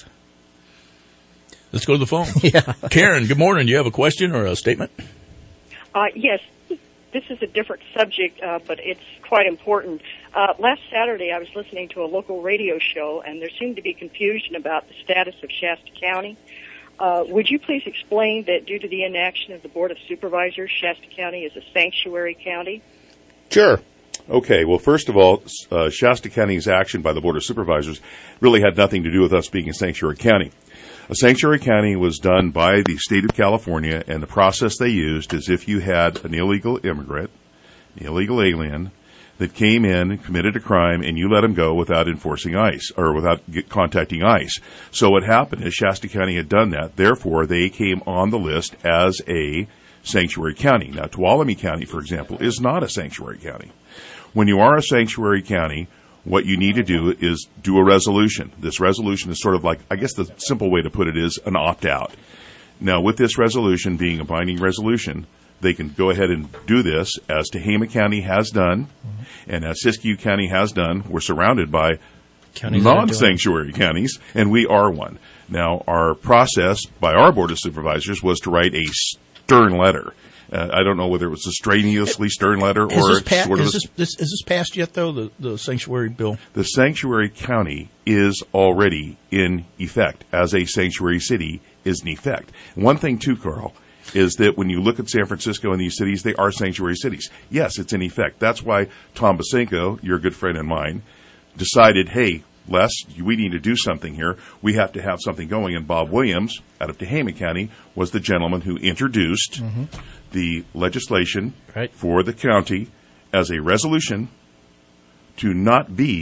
Let's go to the phone. Yeah. Karen, good morning. Do you have a question or a statement? Uh, yes, this is a different subject, uh, but it's quite important. Uh, last Saturday, I was listening to a local radio show, and there seemed to be confusion about the status of Shasta County. Uh, would you please explain that due to the inaction of the Board of Supervisors, Shasta County is a sanctuary county? Sure. Okay, well, first of all, uh, Shasta County's action by the Board of Supervisors really had nothing to do with us being a sanctuary county. A sanctuary county was done by the state of California, and the process they used is if you had an illegal immigrant, an illegal alien, that came in, committed a crime, and you let him go without enforcing ICE, or without get, contacting ICE. So what happened is Shasta County had done that. Therefore, they came on the list as a sanctuary county. Now, Tuolumne County, for example, is not a sanctuary county. When you are a sanctuary county, what you need to do is do a resolution. This resolution is sort of like, I guess the simple way to put it is an opt-out. Now, with this resolution being a binding resolution, they can go ahead and do this, as Tehama County has done, and as Siskiyou County has done. We're surrounded by Counties that are doing non-sanctuary counties, and we are one. Now, our process by our Board of Supervisors was to write a stern letter. Uh, I don't know whether it was a strenuously stern letter or Is this, pa- sort of is, a, this, this, is this passed yet, though, the, the sanctuary bill? the sanctuary county is already in effect, as a sanctuary city is in effect. One thing, too, Carl, is that when you look at San Francisco and these cities, they are sanctuary cities. Yes, it's in effect. That's why Tom Basenko, your good friend and mine, decided, hey, Les, we need to do something here. We have to have something going. And Bob Williams, out of Tehama County, was the gentleman who introduced Mm-hmm. the legislation Right. for the county as a resolution to not be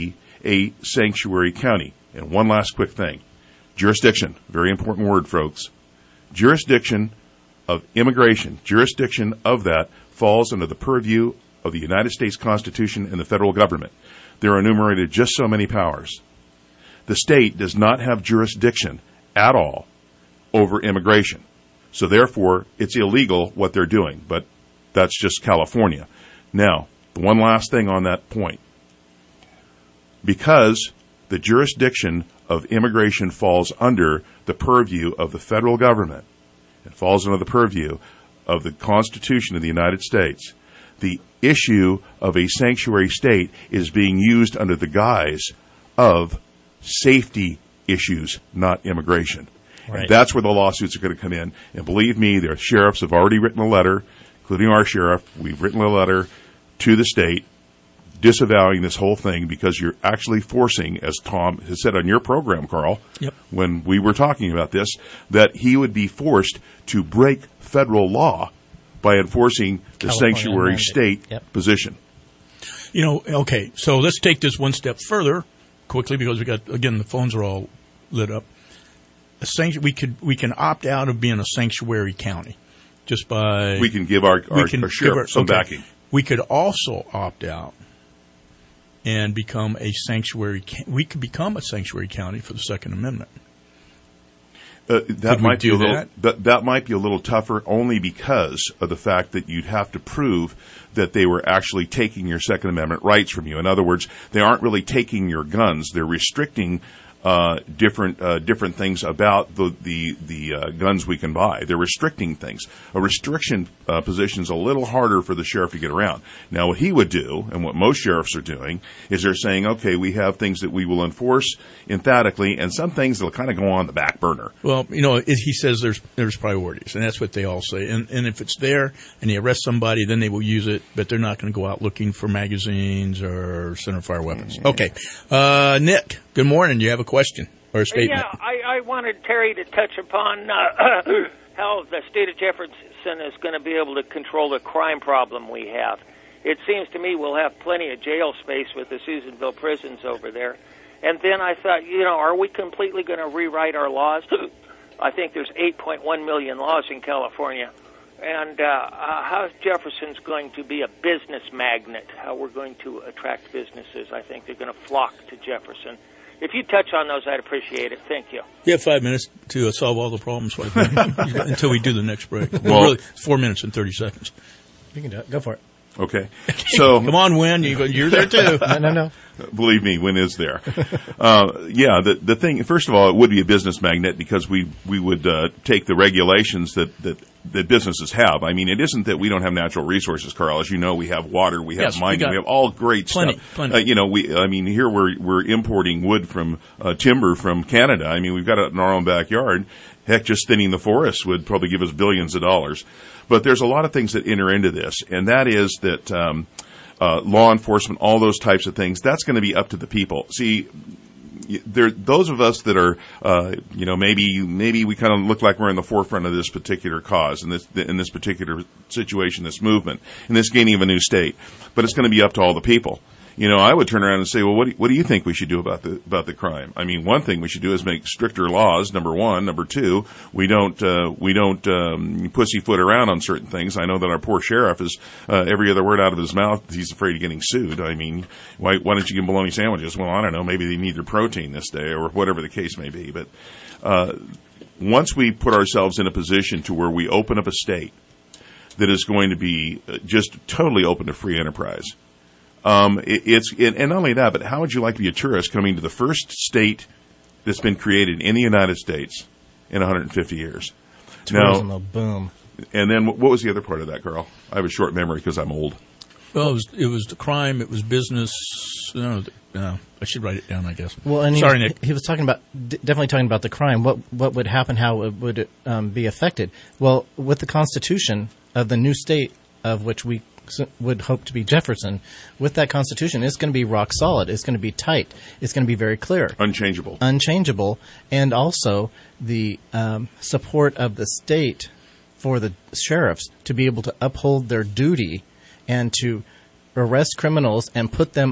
a sanctuary county. And one last quick thing. Jurisdiction, very important word, folks. Jurisdiction of immigration, jurisdiction of that falls under the purview of the United States Constitution and the federal government. There are enumerated just so many powers. The state does not have jurisdiction at all over immigration. So therefore, it's illegal what they're doing, but that's just California. Now, the one last thing on that point. Because the jurisdiction of immigration falls under the purview of the federal government, it falls under the purview of the Constitution of the United States, the issue of a sanctuary state is being used under the guise of safety issues, not immigration. Right. And that's where the lawsuits are going to come in. And believe me, the sheriffs have already written a letter, including our sheriff. We've written a letter to the state disavowing this whole thing because you're actually forcing, as Tom has said on your program, Carl, yep. when we were talking about this, that he would be forced to break federal law by enforcing the California sanctuary mandate. State yep. position. You know, okay, so let's take this one step further quickly because we got, again, the phones are all lit up. A sanct- we could we can opt out of being a sanctuary county just by... We can give our, our, can our sheriff our, some okay. backing. We could also opt out and become a sanctuary. We could become a sanctuary county for the Second Amendment. Uh, that could might we be do a little, that? that? That might be a little tougher, only because of the fact that you'd have to prove that they were actually taking your Second Amendment rights from you. In other words, they aren't really taking your guns; they're restricting uh, different uh, different things about the the, the uh, guns we can buy. They're restricting things. A restriction uh, position is a little harder for the sheriff to get around. Now, what he would do, and what most sheriffs are doing, is they're saying, okay, we have things that we will enforce emphatically, and some things that will kind of go on the back burner. Well, you know, it, he says there's there's priorities, and that's what they all say. And and if it's there and they arrest somebody, then they will use it, but they're not going to go out looking for magazines or centerfire weapons. Mm-hmm. Okay. Uh, Nick, good morning. Do you have a question or a statement? Yeah, I, I wanted Terry to touch upon uh, how the state of Jefferson is going to be able to control the crime problem we have. It seems to me we'll have plenty of jail space with the Susanville prisons over there. And then I thought, you know, are we completely going to rewrite our laws? I think there's eight point one million laws in California. And uh, uh, how's Jefferson's going to be a business magnet? How we're going to attract businesses? I think they're going to flock to Jefferson. If you touch on those, I'd appreciate it. Thank you. You have five minutes to uh, solve all the problems until we do the next break. Well, really, four minutes and thirty seconds. You can do it. Go for it. Okay. So come on, Win. You, you're there too. no, no, no. Believe me, Win is there. Uh, yeah, the the thing. First of all, it would be a business magnet because we we would uh, take the regulations that, that that businesses have. I mean, it isn't that we don't have natural resources, Carl. As you know, we have water, we have yes, mining, we, we have all great plenty, stuff. Plenty. Uh, you know, we. I mean, here we're we're importing wood from uh, timber from Canada. I mean, we've got it in our own backyard. Heck, just thinning the forest would probably give us billions of dollars. But there's a lot of things that enter into this, and that is that um, uh, law enforcement, all those types of things, that's going to be up to the people. See, there, those of us that are, uh, you know, maybe maybe we kind of look like we're in the forefront of this particular cause, in this in this particular situation, this movement, in this gaining of a new state. But it's going to be up to all the people. You know, I would turn around and say, well, what do, what do you think we should do about the about the crime? I mean, one thing we should do is make stricter laws. Number one, number two, we don't uh, we don't um, pussyfoot around on certain things. I know that our poor sheriff is uh, every other word out of his mouth, he's afraid of getting sued. I mean, why why don't you give bologna sandwiches? Well, I don't know, maybe they need their protein this day, or whatever the case may be. But uh, once we put ourselves in a position to where we open up a state that is going to be just totally open to free enterprise. Um, it, it's it, and not only that, but how would you like to be a tourist coming to the first state that's been created in the United States in one hundred fifty years? Tourism will boom. And then what was the other part of that, Carl? I have a short memory because I'm old. Well, it was, it was the crime. It was business. No, no, I should write it down, I guess. Well, and Sorry, he, Nick. He was talking about definitely talking about the crime. What what would happen? How it would um, be affected? Well, with the Constitution of the new state of which we would hope to be Jefferson, with that Constitution, it's going to be rock solid. It's going to be tight. It's going to be very clear. Unchangeable. Unchangeable. And also the um, support of the state for the sheriffs to be able to uphold their duty and to arrest criminals and put them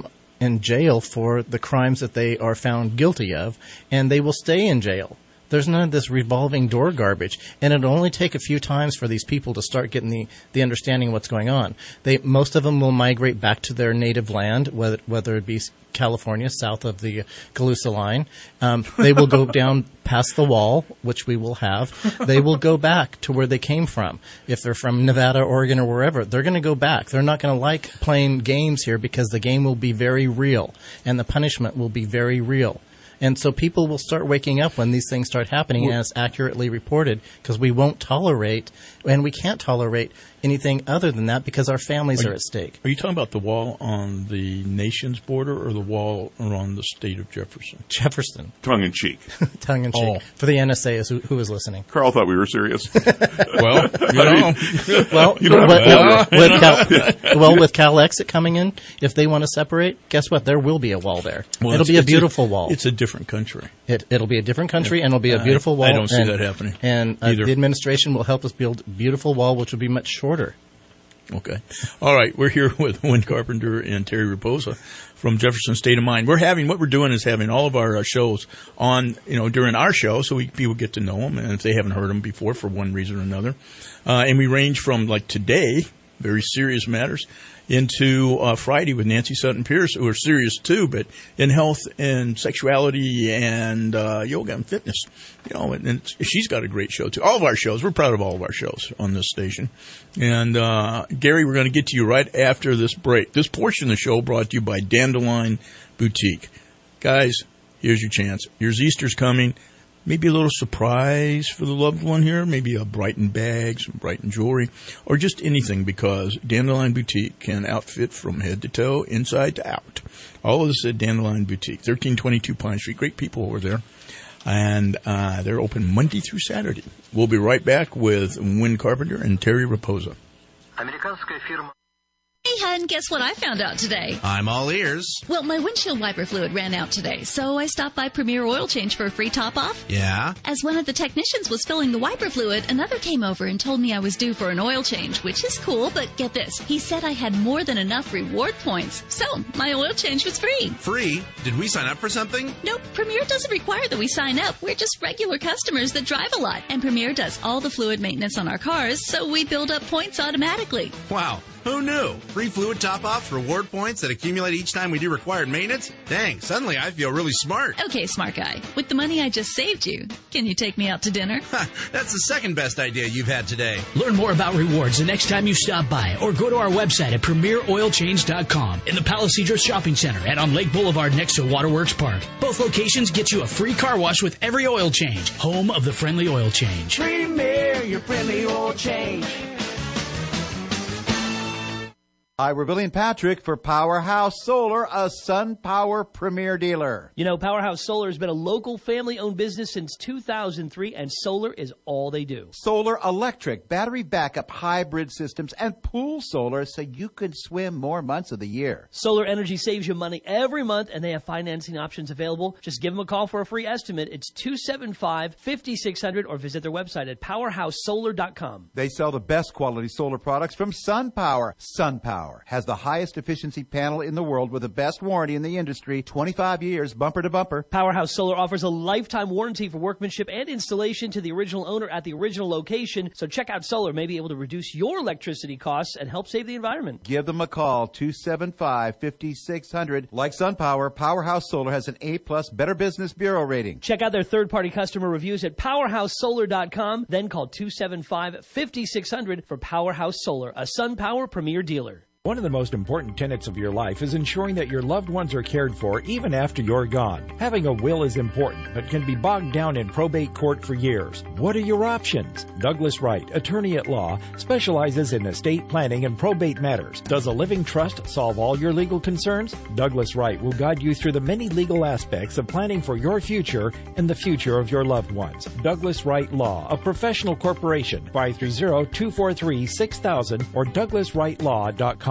in jail for the crimes that they are found guilty of, and they will stay in jail. There's none of this revolving door garbage, and it'll only take a few times for these people to start getting the, the understanding of what's going on. They most of them will migrate back to their native land, whether whether it be California, south of the Calusa line. Um, they will go down past the wall, which we will have. They will go back to where they came from. If they're from Nevada, Oregon, or wherever, they're going to go back. They're not going to like playing games here because the game will be very real, and the punishment will be very real. And so people will start waking up when these things start happening and it's accurately reported, because we won't tolerate, and we can't tolerate anything other than that because our families are, are you, at stake. Are you talking about the wall on the nation's border or the wall around the state of Jefferson? Jefferson. Tongue in cheek. Tongue in cheek. Oh. For the N S A is who, who is listening. Carl thought we were serious. well, you know. well, you know, well, with, with Cal, well, with Cal Exit coming in, if they want to separate, guess what? There will be a wall there. Well, it'll be a beautiful a, wall. It's a different country. It, it'll be a different country, and it'll be a beautiful wall. I don't see and, that happening. And uh, the administration will help us build a beautiful wall, which will be much shorter. Okay. All right. We're here with Win Carpenter and Terry Raposa from Jefferson State of Mind. We're having, what we're doing is having all of our uh, shows on, you know, during our show so we, people get to know them, and if they haven't heard them before for one reason or another. Uh, and we range from, like today, very serious matters, into uh, Friday with Nancy Sutton Pierce, who are serious too, but in health and sexuality and uh, yoga and fitness. You know, and, and she's got a great show too. All of our shows, we're proud of all of our shows on this station. And uh, Gary, we're going to get to you right after this break. This portion of the show brought to you by Dandelion Boutique. Guys, here's your chance. Here's Easter's coming. Maybe a little surprise for the loved one here. Maybe a Brighton bag, some Brighton jewelry, or just anything, because Dandelion Boutique can outfit from head to toe, inside to out. All of this at Dandelion Boutique, thirteen twenty-two Pine Street. Great people over there. And uh, they're open Monday through Saturday. We'll be right back with Win Carpenter and Terry Raposa. Hey, hun, guess what I found out today? I'm all ears. Well, my windshield wiper fluid ran out today, so I stopped by Premier Oil Change for a free top-off. Yeah? As one of the technicians was filling the wiper fluid, another came over and told me I was due for an oil change, which is cool, but get this. He said I had more than enough reward points, so my oil change was free. Free? Did we sign up for something? Nope, Premier doesn't require that we sign up. We're just regular customers that drive a lot, and Premier does all the fluid maintenance on our cars, so we build up points automatically. Wow. Who knew? Free fluid top-offs, reward points that accumulate each time we do required maintenance? Dang, suddenly I feel really smart. Okay, smart guy. With the money I just saved you, can you take me out to dinner? That's the second best idea you've had today. Learn more about rewards the next time you stop by, or go to our website at premier oil change dot com, in the Palacidros Shopping Center and on Lake Boulevard next to Waterworks Park. Both locations get you a free car wash with every oil change. Home of the friendly oil change. Premier, your friendly oil change. Hi, we're Billy and Patrick for Powerhouse Solar, a SunPower premier dealer. You know, Powerhouse Solar has been a local family-owned business since two thousand three, and solar is all they do. Solar electric, battery backup, hybrid systems, and pool solar so you can swim more months of the year. Solar energy saves you money every month, and they have financing options available. Just give them a call for a free estimate. It's two seven five, five six zero zero or visit their website at powerhouse solar dot com. They sell the best quality solar products from SunPower. SunPower has the highest efficiency panel in the world with the best warranty in the industry, twenty-five years, bumper to bumper. Powerhouse Solar offers a lifetime warranty for workmanship and installation to the original owner at the original location. So check out Solar, may be able to reduce your electricity costs and help save the environment. Give them a call, two seven five, five six zero zero. Like SunPower, Powerhouse Solar has an A-plus Better Business Bureau rating. Check out their third-party customer reviews at powerhouse solar dot com. Then call two seven five, five six zero zero for Powerhouse Solar, a SunPower premier dealer. One of the most important tenets of your life is ensuring that your loved ones are cared for even after you're gone. Having a will is important, but can be bogged down in probate court for years. What are your options? Douglas Wright, attorney at law, specializes in estate planning and probate matters. Does a living trust solve all your legal concerns? Douglas Wright will guide you through the many legal aspects of planning for your future and the future of your loved ones. Douglas Wright Law, a professional corporation, five three zero, two four three, six thousand or douglas wright law dot com.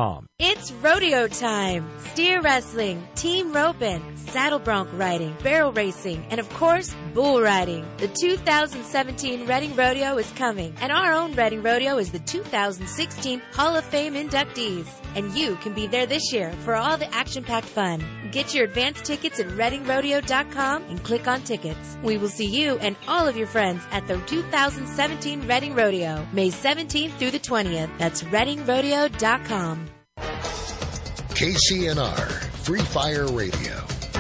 It's rodeo time. Steer wrestling, team roping, saddle bronc riding, barrel racing, and of course, bull riding. The two thousand seventeen Reading Rodeo is coming, and our own Reading Rodeo is the two thousand sixteen Hall of Fame inductees. And you can be there this year for all the action-packed fun. Get your advance tickets at reading rodeo dot com and click on tickets. We will see you and all of your friends at the two thousand seventeen Reading Rodeo, May seventeenth through the twentieth. That's reading rodeo dot com. K C N R, Free Fire Radio.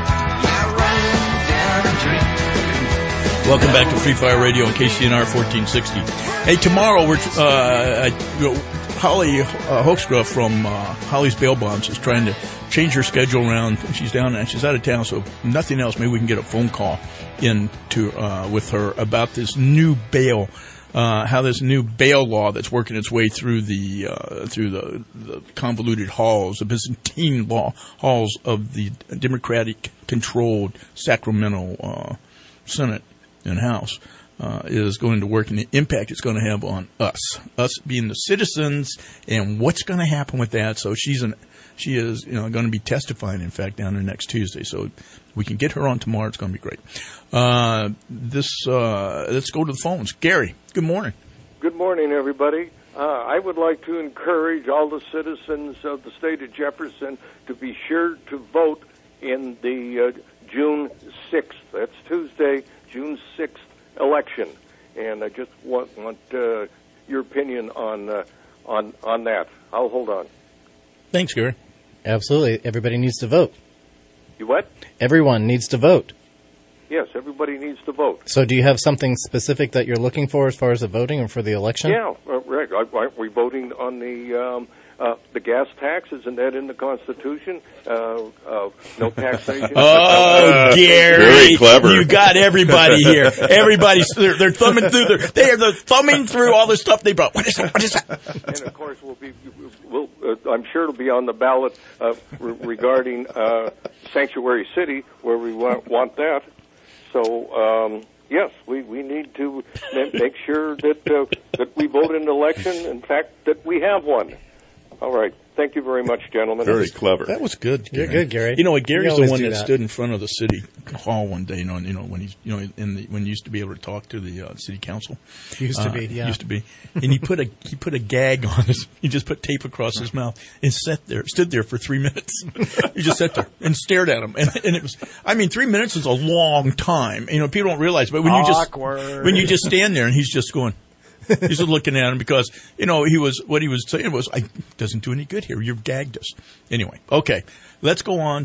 Welcome back to Free Fire Radio on K C N R fourteen sixty. Hey, tomorrow we're uh, you know, Holly uh, Hoekstra from uh, Holly's Bail Bonds is trying to change her schedule around. She's down and she's out of town, so if nothing else, maybe we can get a phone call in to uh, with her about this new bail. Uh, how this new bail law that's working its way through the uh, through the, the convoluted halls, the Byzantine law halls of the Democratic-controlled Sacramento uh, Senate and House uh, is going to work, and the impact it's going to have on us, us being the citizens, and what's going to happen with that. So she's an she is you know going to be testifying, in fact, down there next Tuesday. So we can get her on tomorrow. It's going to be great. Uh, this uh, let's go to the phones. Gary, good morning. Good morning, everybody. Uh, I would like to encourage all the citizens of the state of Jefferson to be sure to vote in the uh, June sixth. That's Tuesday, June sixth election. And I just want, want uh, your opinion on uh, on on that. I'll hold on. Thanks, Gary. Absolutely. Everybody needs to vote. You what? Everyone needs to vote. Yes, everybody needs to vote. So do you have something specific that you're looking for as far as the voting or for the election? Yeah, uh, right. Aren't we voting on the um, uh, the gas tax? Isn't that in the Constitution? Uh, uh, no taxation. Oh, Gary, very clever. You got everybody here. Everybody's they're, they're thumbing through their they are the thumbing through all the stuff they brought. What is that? What is that? And of course, we'll be. We'll, uh, I'm sure it'll be on the ballot uh, re- regarding uh, Sanctuary City, where we want, want that. So, um, yes, we, we need to make sure that uh, that we vote in an election, in fact, that we have one. All right. Thank you very much, gentlemen. Very clever. That was good, Gary. You're good, Gary. You know what? Gary's We the one always that, do that. stood in front of the city hall one day. You know, you know when he's you know in the when he used to be able to talk to the uh, city council. Used to Uh, be, yeah. Used to be, and he put a he put a gag on his. He just put tape across his mouth and sat there, stood there for three minutes. He just sat there and stared at him, and, and it was. I mean, three minutes is a long time. You know, people don't realize, but when you just Awkward. when you just stand there and he's just going. He's just looking at him because, you know, he was, what he was saying was, I doesn't do any good here. You've gagged us. Anyway, okay. Let's go on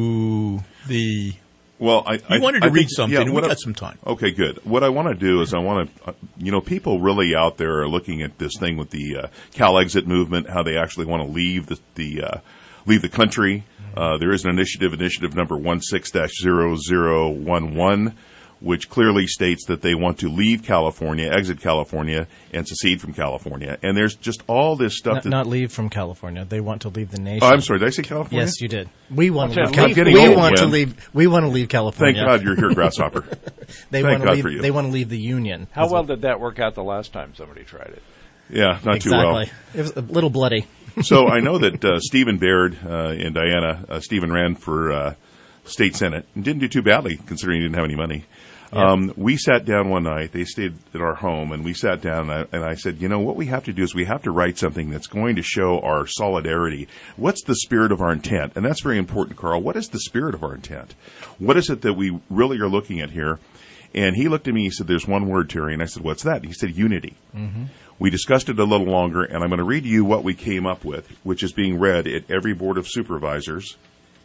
to the, Well, I, you I wanted to I read think- something, yeah, and we what I- got some time. Okay, good. What I want to do is I want to, uh, you know, people really out there are looking at this thing with the uh, Cal Exit movement, how they actually want to leave the, the uh, leave the country. Uh, there is an initiative, initiative number one six dash zero zero one one, which clearly states that they want to leave California, exit California, and secede from California. And there's just all this stuff Not, that... not leave from California. They want to leave the nation. Oh, I'm sorry. Did I say California? Yes, you did. We want to I'm leave. Cal- getting we old, want to Glenn. leave. We want to leave California. Thank God you're here, Grasshopper. they Thank want to God leave. for you. They want to leave the union. How well did that work out the last time somebody tried it? Yeah, not exactly. too well. It was a little bloody. So I know that uh, Stephen Baird uh, and Diana, uh, Stephen ran for uh, state senate and didn't do too badly considering he didn't have any money. Yeah. Um, we sat down one night. They stayed at our home, and we sat down, and I, and I said, you know, what we have to do is we have to write something that's going to show our solidarity. What's the spirit of our intent? And that's very important, Carl. What is the spirit of our intent? What is it that we really are looking at here? And he looked at me, he said, there's one word, Terry. And I said, what's that? And he said, unity. Mm-hmm. We discussed it a little longer, and I'm going to read you what we came up with, which is being read at every Board of Supervisors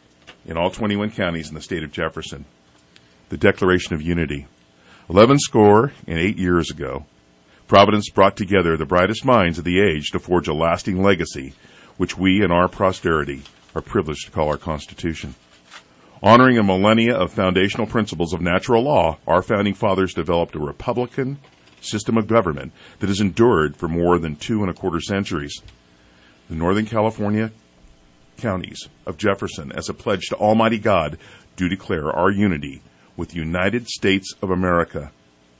in all twenty-one counties in the state of Jefferson. The Declaration of Unity. Eleven score and eight years ago, Providence brought together the brightest minds of the age to forge a lasting legacy, which we in our posterity are privileged to call our Constitution. Honoring a millennia of foundational principles of natural law, our founding fathers developed a republican system of government that has endured for more than two and a quarter centuries. The Northern California counties of Jefferson, as a pledge to Almighty God, do declare our unity with the United States of America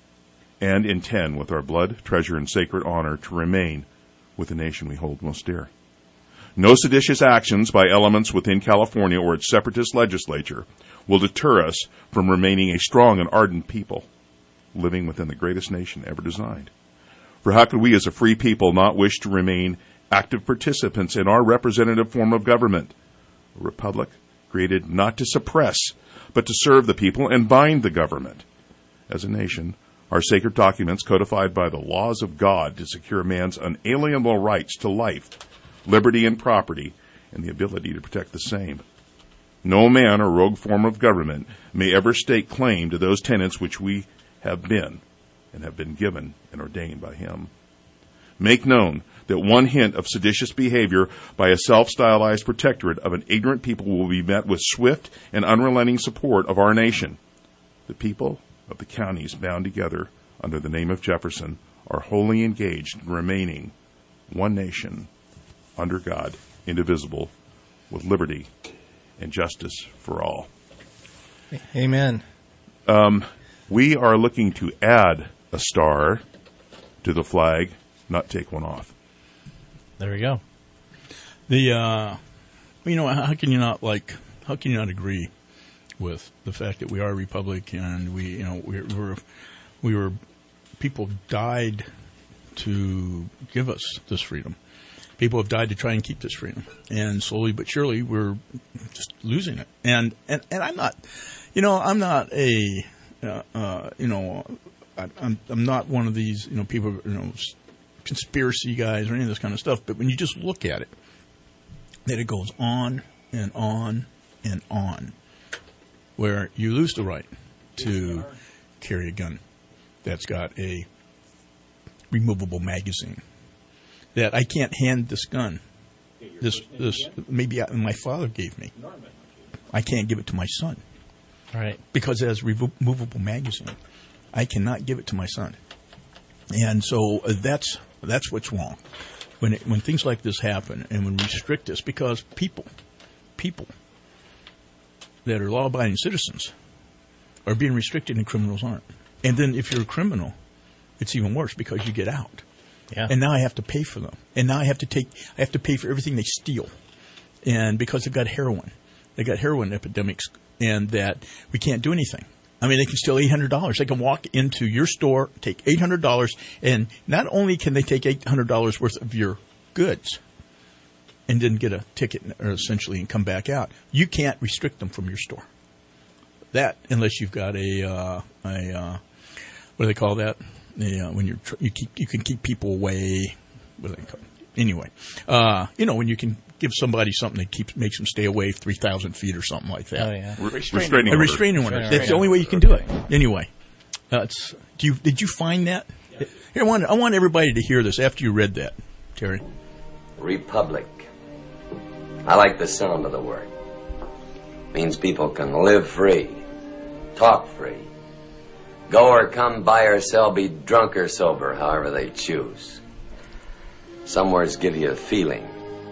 and intend with our blood, treasure, and sacred honor to remain with the nation we hold most dear. No seditious actions by elements within California or its separatist legislature will deter us from remaining a strong and ardent people living within the greatest nation ever designed. For how could we as a free people not wish to remain active participants in our representative form of government, a republic created not to suppress, but to serve the people and bind the government? As a nation, our sacred documents codified by the laws of God to secure man's unalienable rights to life, liberty, and property, and the ability to protect the same. No man or rogue form of government may ever stake claim to those tenets which we have been and have been given and ordained by him. Make known that one hint of seditious behavior by a self-stylized protectorate of an ignorant people will be met with swift and unrelenting support of our nation. The people of the counties bound together under the name of Jefferson are wholly engaged in remaining one nation under God, indivisible, with liberty and justice for all. Amen. Um, we are looking to add a star to the flag, not take one off. There we go. The, uh, you know, how can you not like, how can you not agree with the fact that we are a republic and we, you know, we were, we were, people died to give us this freedom. People have died to try and keep this freedom, and slowly but surely we're just losing it. And and, and I'm not, you know, I'm not a, uh, uh, you know, I, I'm I'm not one of these, you know, people, you know, conspiracy guys or any of this kind of stuff. But when you just look at it, that it goes on and on and on, where you lose the right to carry a gun that's got a removable magazine. That I can't hand this gun, this this maybe I, my father gave me. I can't give it to my son, right? Because it has a removable magazine. I cannot give it to my son, and so uh, that's that's what's wrong when it, when things like this happen and when we restrict this, because people, people that are law-abiding citizens are being restricted and criminals aren't. And then if you're a criminal, it's even worse because you get out. Yeah. And now I have to pay for them. And now I have to take, I have to pay for everything they steal. And because they've got heroin, they got heroin epidemics, and that we can't do anything. I mean, they can steal eight hundred dollars. They can walk into your store, take eight hundred dollars, and not only can they take eight hundred dollars worth of your goods and then get a ticket, or essentially, and come back out, you can't restrict them from your store. That, unless you've got a, uh, a uh, what do they call that? Yeah, when you're tr- you keep you can keep people away. What do they call it? Anyway, uh, you know, when you can give somebody something that keeps makes them stay away three thousand feet or something like that. Oh yeah, Re- restraining a order. restraining order. That's the only way you can do it. Anyway, uh, it's, do you did you find that? Yeah. Here, I want I want everybody to hear this after you read that, Terry. Republic. I like the sound of the word. Means people can live free, talk free. Go or come, buy or sell, be drunk or sober, however they choose. Some words give you a feeling.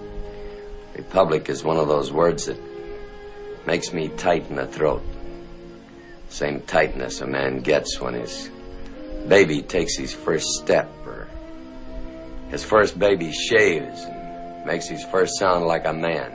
Republic is one of those words that makes me tight in the throat. Same tightness a man gets when his baby takes his first step, or his first baby shaves and makes his first sound like a man.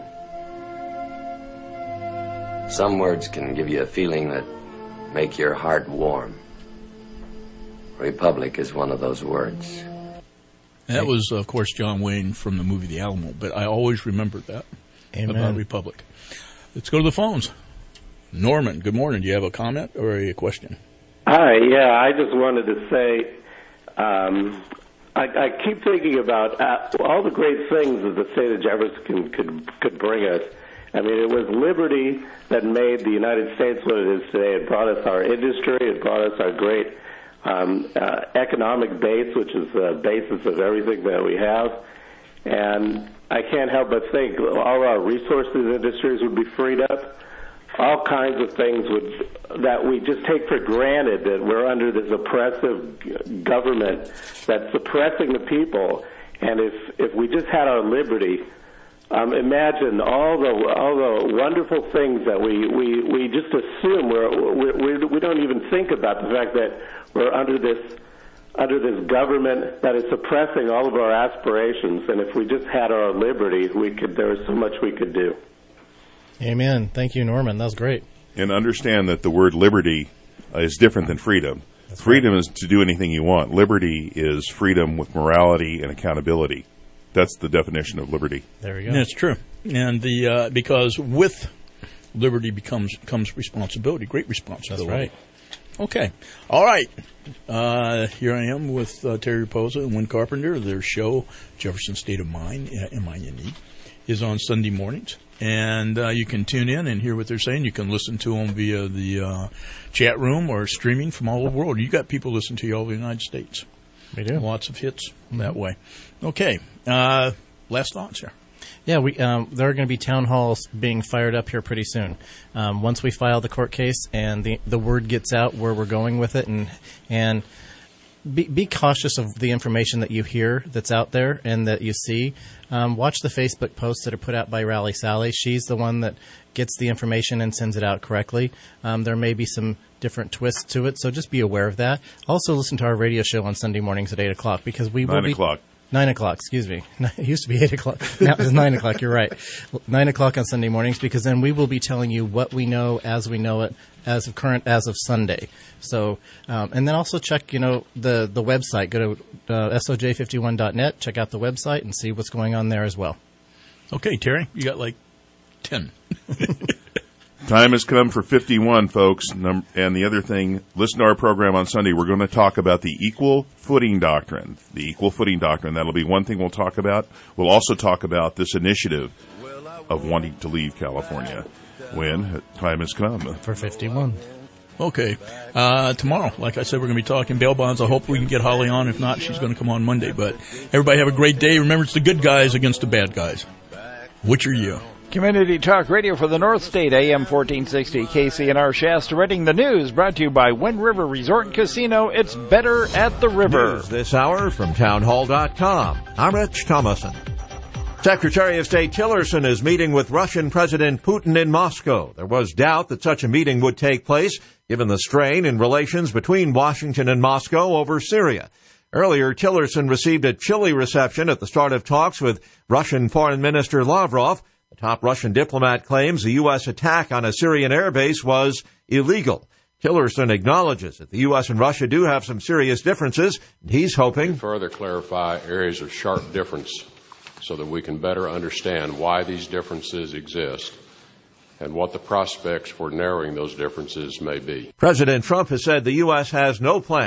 Some words can give you a feeling that make your heart warm. Republic is one of those words. That was, of course, John Wayne from the movie The Alamo, but I always remembered that. Amen. About Republic. Let's go to the phones. Norman, good morning. Do you have a comment or a question? Hi, yeah, I just wanted to say, um, I, I keep thinking about uh, all the great things that the state of Jefferson could could bring us. I mean, it was liberty that made the United States what it is today. It brought us our industry. It brought us our great um, uh, economic base, which is the basis of everything that we have. And I can't help but think all our resources industries would be freed up. All kinds of things would that we just take for granted, that we're under this oppressive government that's suppressing the people. And if if we just had our liberty, um, imagine all the all the wonderful things that we, we, we just assume we're, we we don't even think about the fact that we're under this under this government that is suppressing all of our aspirations. And if we just had our liberty, we could. There is so much we could do. Amen. Thank you, Norman. That was great. And understand that the word liberty uh, is different than freedom. That's freedom right. is to do anything you want. Liberty is freedom with morality and accountability. That's the definition of liberty. There we go. That's true. And the uh, because with liberty becomes comes responsibility, great responsibility. That's right. Okay. All right. Uh, here I am with uh, Terry Raposa and Win Carpenter. Their show, Jefferson State of Mind, M I N E, is on Sunday mornings. And uh, you can tune in and hear what they're saying. You can listen to them via the uh, chat room or streaming from all over the world. You got people listening to you all over the United States. We do. Lots of hits mm-hmm. that way. Okay. Uh, last thoughts here. Yeah, we um, there are going to be town halls being fired up here pretty soon. Um, once we file the court case and the the word gets out where we're going with it, and and be, be cautious of the information that you hear that's out there and that you see. Um, watch the Facebook posts that are put out by Rally Sally. She's the one that gets the information and sends it out correctly. Um, there may be some different twists to it, so just be aware of that. Also, listen to our radio show on Sunday mornings at eight o'clock because we will Nine be... o'clock. Nine o'clock, excuse me. It used to be eight o'clock. Now it's nine o'clock, you're right. Nine o'clock on Sunday mornings, because then we will be telling you what we know as we know it, as of current, as of Sunday. So, um, and then also check, you know, the, the website. Go to uh, S O J fifty-one dot net, check out the website, and see what's going on there as well. Okay, Terry, you got like ten. Time has come for fifty-one, folks. And the other thing, listen to our program on Sunday. We're going to talk about the equal footing doctrine. The equal footing doctrine. That'll be one thing we'll talk about. We'll also talk about this initiative of wanting to leave California when time has come. For fifty-one. Okay. Uh, tomorrow, like I said, we're going to be talking bail bonds. I hope we can get Holly on. If not, she's going to come on Monday. But everybody have a great day. Remember, it's the good guys against the bad guys. Which are you? Community Talk Radio for the North State, A M fourteen sixty, K C N R Shasta, reading the news, brought to you by Wind River Resort and Casino. It's better at the river. News this hour from townhall dot com. I'm Rich Thomason. Secretary of State Tillerson is meeting with Russian President Putin in Moscow. There was doubt that such a meeting would take place, given the strain in relations between Washington and Moscow over Syria. Earlier, Tillerson received a chilly reception at the start of talks with Russian Foreign Minister Lavrov. The top Russian diplomat claims the U S attack on a Syrian airbase was illegal. Tillerson acknowledges that the U S and Russia do have some serious differences, and he's hoping to further clarify areas of sharp difference so that we can better understand why these differences exist and what the prospects for narrowing those differences may be. President Trump has said the U S has no plan